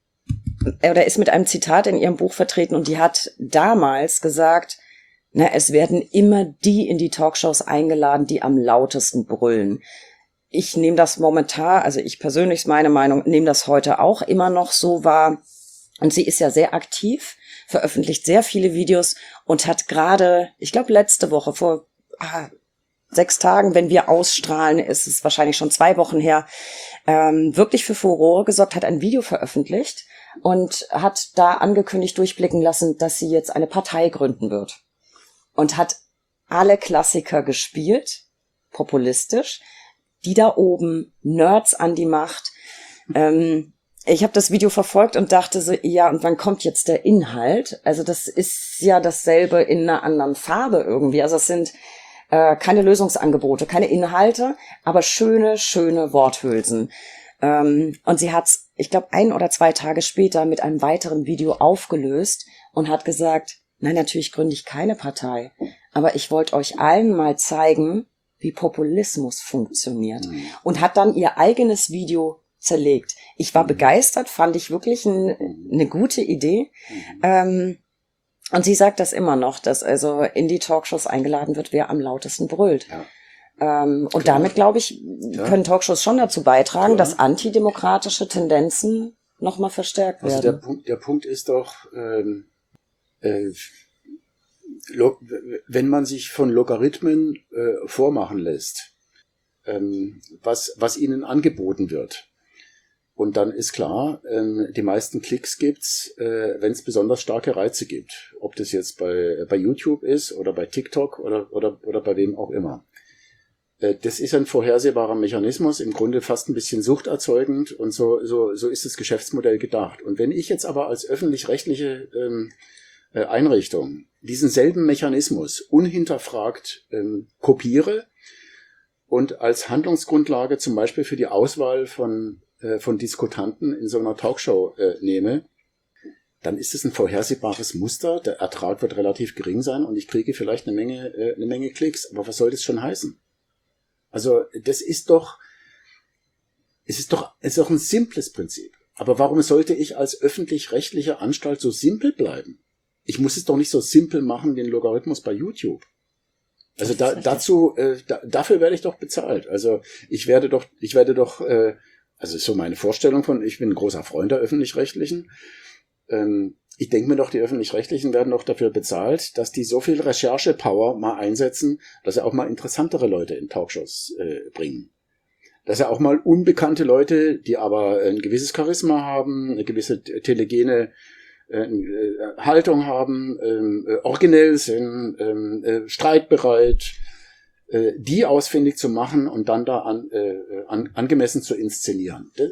oder ist mit einem Zitat in ihrem Buch vertreten und die hat damals gesagt, na, es werden immer die in die Talkshows eingeladen, die am lautesten brüllen. Ich nehme das momentan, also ich persönlich ist meine Meinung, nehme das heute auch immer noch so wahr. Und sie ist ja sehr aktiv, veröffentlicht sehr viele Videos und hat gerade, ich glaube letzte Woche, vor ah, sechs Tagen, wenn wir ausstrahlen, ist es wahrscheinlich schon zwei Wochen her, ähm, wirklich für Furore gesorgt, hat ein Video veröffentlicht und hat da angekündigt, durchblicken lassen, dass sie jetzt eine Partei gründen wird. Und hat alle Klassiker gespielt, populistisch, die da oben, Nerds an die Macht. Ähm, ich habe das Video verfolgt und dachte so, ja, und wann kommt jetzt der Inhalt? Also das ist ja dasselbe in einer anderen Farbe irgendwie. Also es sind äh, keine Lösungsangebote, keine Inhalte, aber schöne, schöne Worthülsen. Ähm, und sie hat's, ich glaube, ein oder zwei Tage später mit einem weiteren Video aufgelöst und hat gesagt, nein, natürlich gründe ich keine Partei, aber ich wollte euch allen mal zeigen, wie Populismus funktioniert. Mhm. Und hat dann ihr eigenes Video zerlegt. Ich war mhm. begeistert, fand ich wirklich ein, eine gute Idee. Mhm. Ähm, und sie sagt das immer noch, dass also in die Talkshows eingeladen wird, wer am lautesten brüllt. Ja. Ähm, und Klar. damit, glaube ich, ja. können Talkshows schon dazu beitragen, Klar. dass antidemokratische Tendenzen nochmal verstärkt werden. Also der Punkt, der Punkt ist doch, ähm, äh, lo- wenn man sich von Logarithmen äh, vormachen lässt, ähm, was, was ihnen angeboten wird. Und dann ist klar, ähm, die meisten Klicks gibt's, äh, wenn es besonders starke Reize gibt. Ob das jetzt bei, bei YouTube ist oder bei TikTok oder, oder, oder bei wem auch immer. Das ist ein vorhersehbarer Mechanismus, im Grunde fast ein bisschen suchterzeugend und so, so, so ist das Geschäftsmodell gedacht. Und wenn ich jetzt aber als öffentlich-rechtliche ähm, äh, Einrichtung diesen selben Mechanismus unhinterfragt ähm, kopiere und als Handlungsgrundlage zum Beispiel für die Auswahl von, äh, von Diskutanten in so einer Talkshow äh, nehme, dann ist es ein vorhersehbares Muster, der Ertrag wird relativ gering sein und ich kriege vielleicht eine Menge, äh, eine Menge Klicks. Aber was soll das schon heißen? Also das ist doch, es ist doch, es ist doch ein simples Prinzip. Aber warum sollte ich als öffentlich-rechtliche Anstalt so simpel bleiben? Ich muss es doch nicht so simpel machen wie ein Logarithmus bei YouTube. Also da, dazu, äh, da, dafür werde ich doch bezahlt. Also ich werde doch, ich werde doch, äh, also ist so meine Vorstellung von, ich bin ein großer Freund der Öffentlich-Rechtlichen. Ähm, ich denke mir doch, die Öffentlich-Rechtlichen werden doch dafür bezahlt, dass die so viel Recherche-Power mal einsetzen, dass sie auch mal interessantere Leute in Talkshows äh, bringen. Dass sie auch mal unbekannte Leute, die aber ein gewisses Charisma haben, eine gewisse telegene äh, Haltung haben, äh, originell sind, äh, streitbereit, äh, die ausfindig zu machen und dann da an, äh, an, angemessen zu inszenieren. Das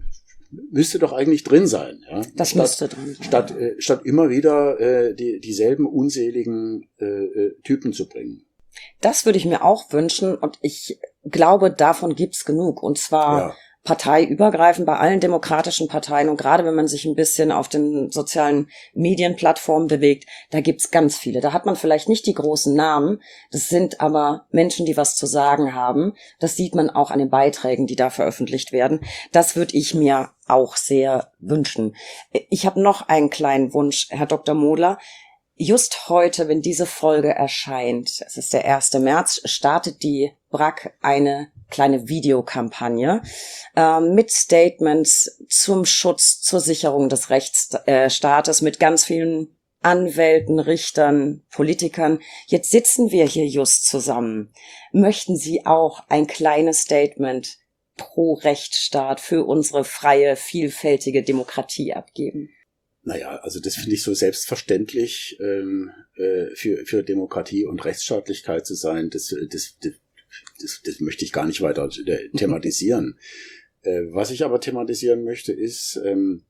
müsste doch eigentlich drin sein. Ja? Das statt, müsste drin sein. Statt, äh, statt immer wieder äh, die, dieselben unseligen äh, äh, Typen zu bringen. Das würde ich mir auch wünschen und ich glaube, davon gibt's genug. Und zwar ja. parteiübergreifend bei allen demokratischen Parteien und gerade wenn man sich ein bisschen auf den sozialen Medienplattformen bewegt, da gibt's ganz viele. Da hat man vielleicht nicht die großen Namen, das sind aber Menschen, die was zu sagen haben. Das sieht man auch an den Beiträgen, die da veröffentlicht werden. Das würde ich mir auch sehr wünschen. Ich habe noch einen kleinen Wunsch, Herr Doktor Modler. Just heute, wenn diese Folge erscheint, es ist der erste März, startet die B R A C eine kleine Videokampagne äh, mit Statements zum Schutz, zur Sicherung des Rechtsstaates, mit ganz vielen Anwälten, Richtern, Politikern. Jetzt sitzen wir hier just zusammen. Möchten Sie auch ein kleines Statement pro Rechtsstaat für unsere freie, vielfältige Demokratie abgeben? Naja, also das finde ich so selbstverständlich ähm, äh, für für Demokratie und Rechtsstaatlichkeit zu sein. Das das das, das, das möchte ich gar nicht weiter äh, thematisieren. äh, was ich aber thematisieren möchte, ist, ähm,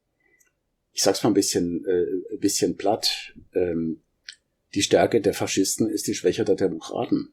ich sag's mal ein bisschen äh, ein bisschen platt: ähm, Die Stärke der Faschisten ist die Schwäche der Demokraten.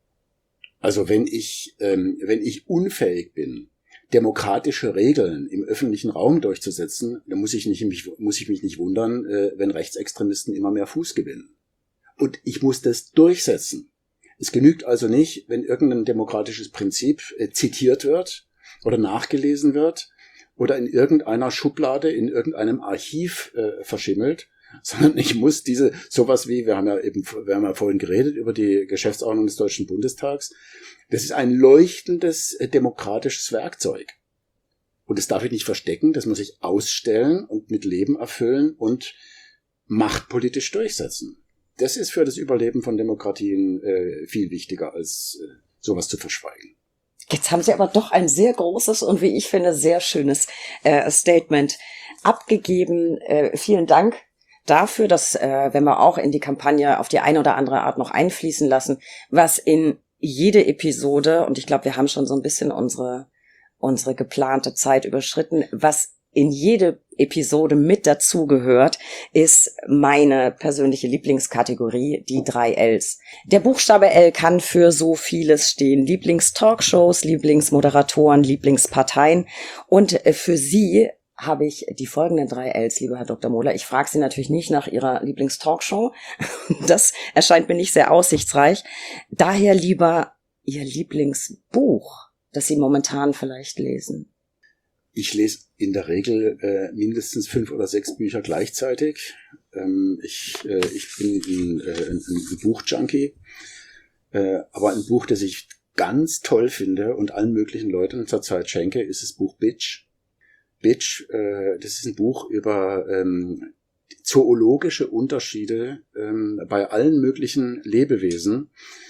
Also wenn ich ähm, wenn ich unfähig bin, demokratische Regeln im öffentlichen Raum durchzusetzen, dann muss ich nicht, muss ich mich nicht wundern, wenn Rechtsextremisten immer mehr Fuß gewinnen. Und ich muss das durchsetzen. Es genügt also nicht, wenn irgendein demokratisches Prinzip zitiert wird oder nachgelesen wird oder in irgendeiner Schublade, in irgendeinem Archiv äh, verschimmelt, sondern ich muss diese, sowas wie, wir haben ja eben, wir haben ja vorhin geredet über die Geschäftsordnung des Deutschen Bundestags. Das ist ein leuchtendes äh, demokratisches Werkzeug. Und das darf ich nicht verstecken, das muss ich ausstellen und mit Leben erfüllen und machtpolitisch durchsetzen. Das ist für das Überleben von Demokratien äh, viel wichtiger, als äh, sowas zu verschweigen. Jetzt haben Sie aber doch ein sehr großes und wie ich finde sehr schönes äh, Statement abgegeben. Äh, vielen Dank dafür, dass, äh, wenn wir auch in die Kampagne auf die eine oder andere Art noch einfließen lassen, was in jede Episode, und ich glaube, wir haben schon so ein bisschen unsere unsere geplante Zeit überschritten, was in jede Episode mit dazugehört, ist meine persönliche Lieblingskategorie, die drei Ls. Der Buchstabe L kann für so vieles stehen. Lieblingstalkshows, Lieblingsmoderatoren, Lieblingsparteien. Und für Sie habe ich die folgenden drei Ls, lieber Herr Doktor Modler. Ich frage Sie natürlich nicht nach Ihrer Lieblingstalkshow. Das erscheint mir nicht sehr aussichtsreich. Daher lieber Ihr Lieblingsbuch, das Sie momentan vielleicht lesen. Ich lese in der Regel äh, mindestens fünf oder sechs Bücher gleichzeitig. Ähm, ich, äh, ich bin ein, äh, ein, ein Buchjunkie. Äh, aber ein Buch, das ich ganz toll finde und allen möglichen Leuten zurzeit schenke, ist das Buch Bitch. Bitch, äh, das ist ein Buch über ähm, zoologische Unterschiede ähm, bei allen möglichen Lebewesen,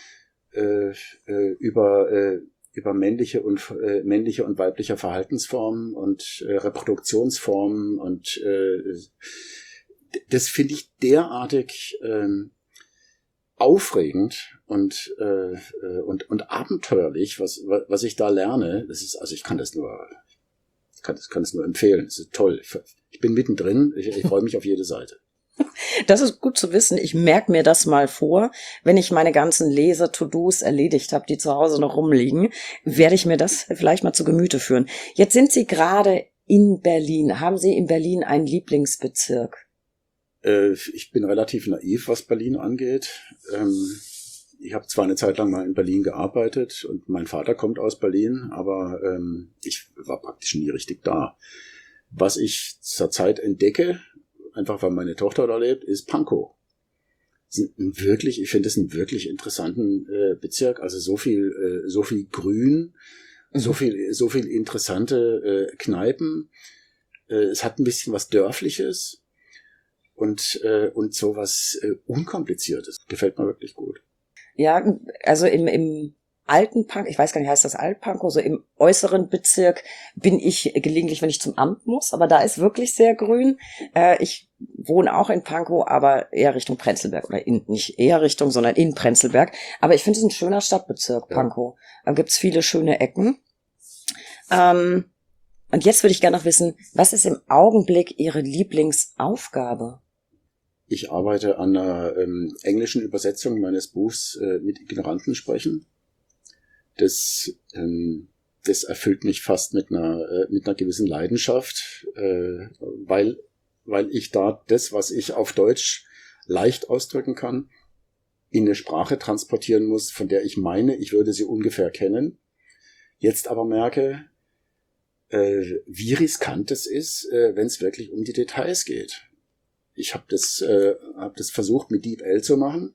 äh, äh, über äh, über männliche und äh, männliche und weibliche Verhaltensformen und äh, Reproduktionsformen und äh, das finde ich derartig äh, aufregend und äh, und und abenteuerlich, was was ich da lerne. Das ist, also ich kann das nur Ich kann das, kann das nur empfehlen. Es ist toll. Ich bin mittendrin. Ich, ich freue mich auf jede Seite. Das ist gut zu wissen. Ich merke mir das mal vor. Wenn ich meine ganzen Lese-To-Dos erledigt habe, die zu Hause noch rumliegen, werde ich mir das vielleicht mal zu Gemüte führen. Jetzt sind Sie gerade in Berlin. Haben Sie in Berlin einen Lieblingsbezirk? Äh, ich bin relativ naiv, was Berlin angeht. Ähm, ich habe zwar eine Zeit lang mal in Berlin gearbeitet und mein Vater kommt aus Berlin, aber ähm, ich war praktisch nie richtig da. Was ich zurzeit entdecke, einfach weil meine Tochter da lebt, ist Pankow. Ein wirklich, ich finde es einen wirklich interessanten äh, Bezirk. Also so viel, äh, so viel Grün, mhm. so viel, so viel interessante äh, Kneipen. Äh, es hat ein bisschen was Dörfliches und äh, und so was äh, Unkompliziertes. Gefällt mir wirklich gut. Ja, also im im alten Pankow, ich weiß gar nicht, heißt das Alt-Pankow, so im äußeren Bezirk bin ich gelegentlich, wenn ich zum Amt muss, aber da ist wirklich sehr grün. Äh, ich wohne auch in Pankow, aber eher Richtung Prenzlberg, oder in, nicht eher Richtung, sondern in Prenzlberg. Aber ich finde es ein schöner Stadtbezirk, ja. Pankow. Da gibt's viele schöne Ecken. Ähm, und jetzt würde ich gerne noch wissen, was ist im Augenblick Ihre Lieblingsaufgabe? Ich arbeite an einer ähm, englischen Übersetzung meines Buchs äh, mit Ignoranten sprechen. Das, ähm, das erfüllt mich fast mit einer, äh, mit einer gewissen Leidenschaft, äh, weil, weil ich da das, was ich auf Deutsch leicht ausdrücken kann, in eine Sprache transportieren muss, von der ich meine, ich würde sie ungefähr kennen. Jetzt aber merke, äh, wie riskant es ist, äh, wenn es wirklich um die Details geht. Ich habe das, äh, hab das versucht mit DeepL zu machen.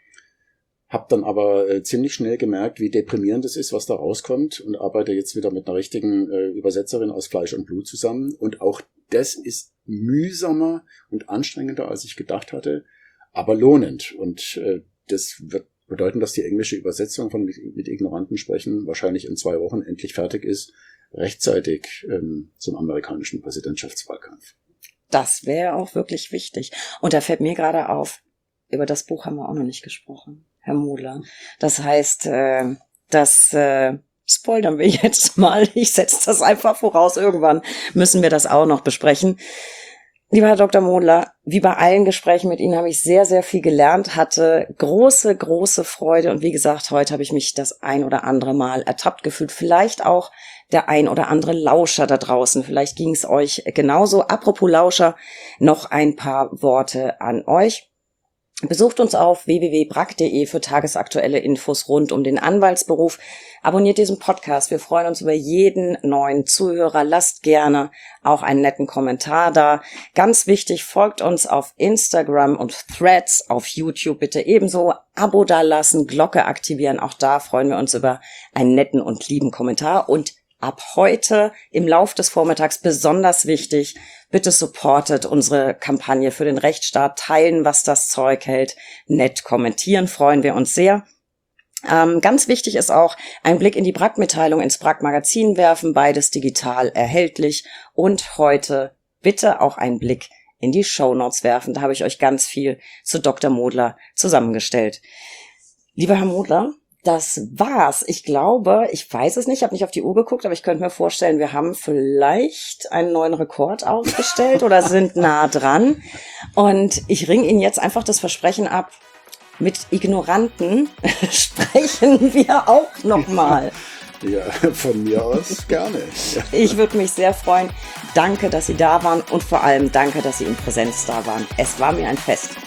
Hab dann aber äh, ziemlich schnell gemerkt, wie deprimierend es ist, was da rauskommt, und arbeite jetzt wieder mit einer richtigen äh, Übersetzerin aus Fleisch und Blut zusammen. Und auch das ist mühsamer und anstrengender, als ich gedacht hatte, aber lohnend. Und äh, das wird bedeuten, dass die englische Übersetzung von mit, mit Ignoranten sprechen wahrscheinlich in zwei Wochen endlich fertig ist, rechtzeitig ähm, zum amerikanischen Präsidentschaftswahlkampf. Das wäre auch wirklich wichtig. Und da fällt mir gerade auf, über das Buch haben wir auch noch nicht gesprochen, Herr Modler. Das heißt, äh, das äh, spoilern wir jetzt mal. Ich setze das einfach voraus. Irgendwann müssen wir das auch noch besprechen. Lieber Herr Doktor Modler, wie bei allen Gesprächen mit Ihnen habe ich sehr, sehr viel gelernt, hatte große, große Freude. Und wie gesagt, heute habe ich mich das ein oder andere Mal ertappt gefühlt. Vielleicht auch der ein oder andere Lauscher da draußen. Vielleicht ging es euch genauso. Apropos Lauscher, noch ein paar Worte an euch. Besucht uns auf w w w punkt brack punkt de für tagesaktuelle Infos rund um den Anwaltsberuf. Abonniert diesen Podcast. Wir freuen uns über jeden neuen Zuhörer. Lasst gerne auch einen netten Kommentar da. Ganz wichtig, folgt uns auf Instagram und Threads, auf YouTube bitte ebenso. Abo dalassen, Glocke aktivieren. Auch da freuen wir uns über einen netten und lieben Kommentar. Und ab heute im Lauf des Vormittags besonders wichtig, bitte supportet unsere Kampagne für den Rechtsstaat, teilen, was das Zeug hält, nett kommentieren, freuen wir uns sehr. Ähm, ganz wichtig ist auch, einen Blick in die Brack-Mitteilung ins Brack-Magazin werfen, beides digital erhältlich, und heute bitte auch einen Blick in die Shownotes werfen, da habe ich euch ganz viel zu Doktor Modler zusammengestellt. Lieber Herr Modler, das war's. Ich glaube, ich weiß es nicht, ich habe nicht auf die Uhr geguckt, aber ich könnte mir vorstellen, wir haben vielleicht einen neuen Rekord aufgestellt oder sind nah dran. Und ich ringe Ihnen jetzt einfach das Versprechen ab, mit Ignoranten sprechen wir auch nochmal. Ja, von mir aus gerne. Ich würde mich sehr freuen. Danke, dass Sie da waren, und vor allem danke, dass Sie in Präsenz da waren. Es war mir ein Fest.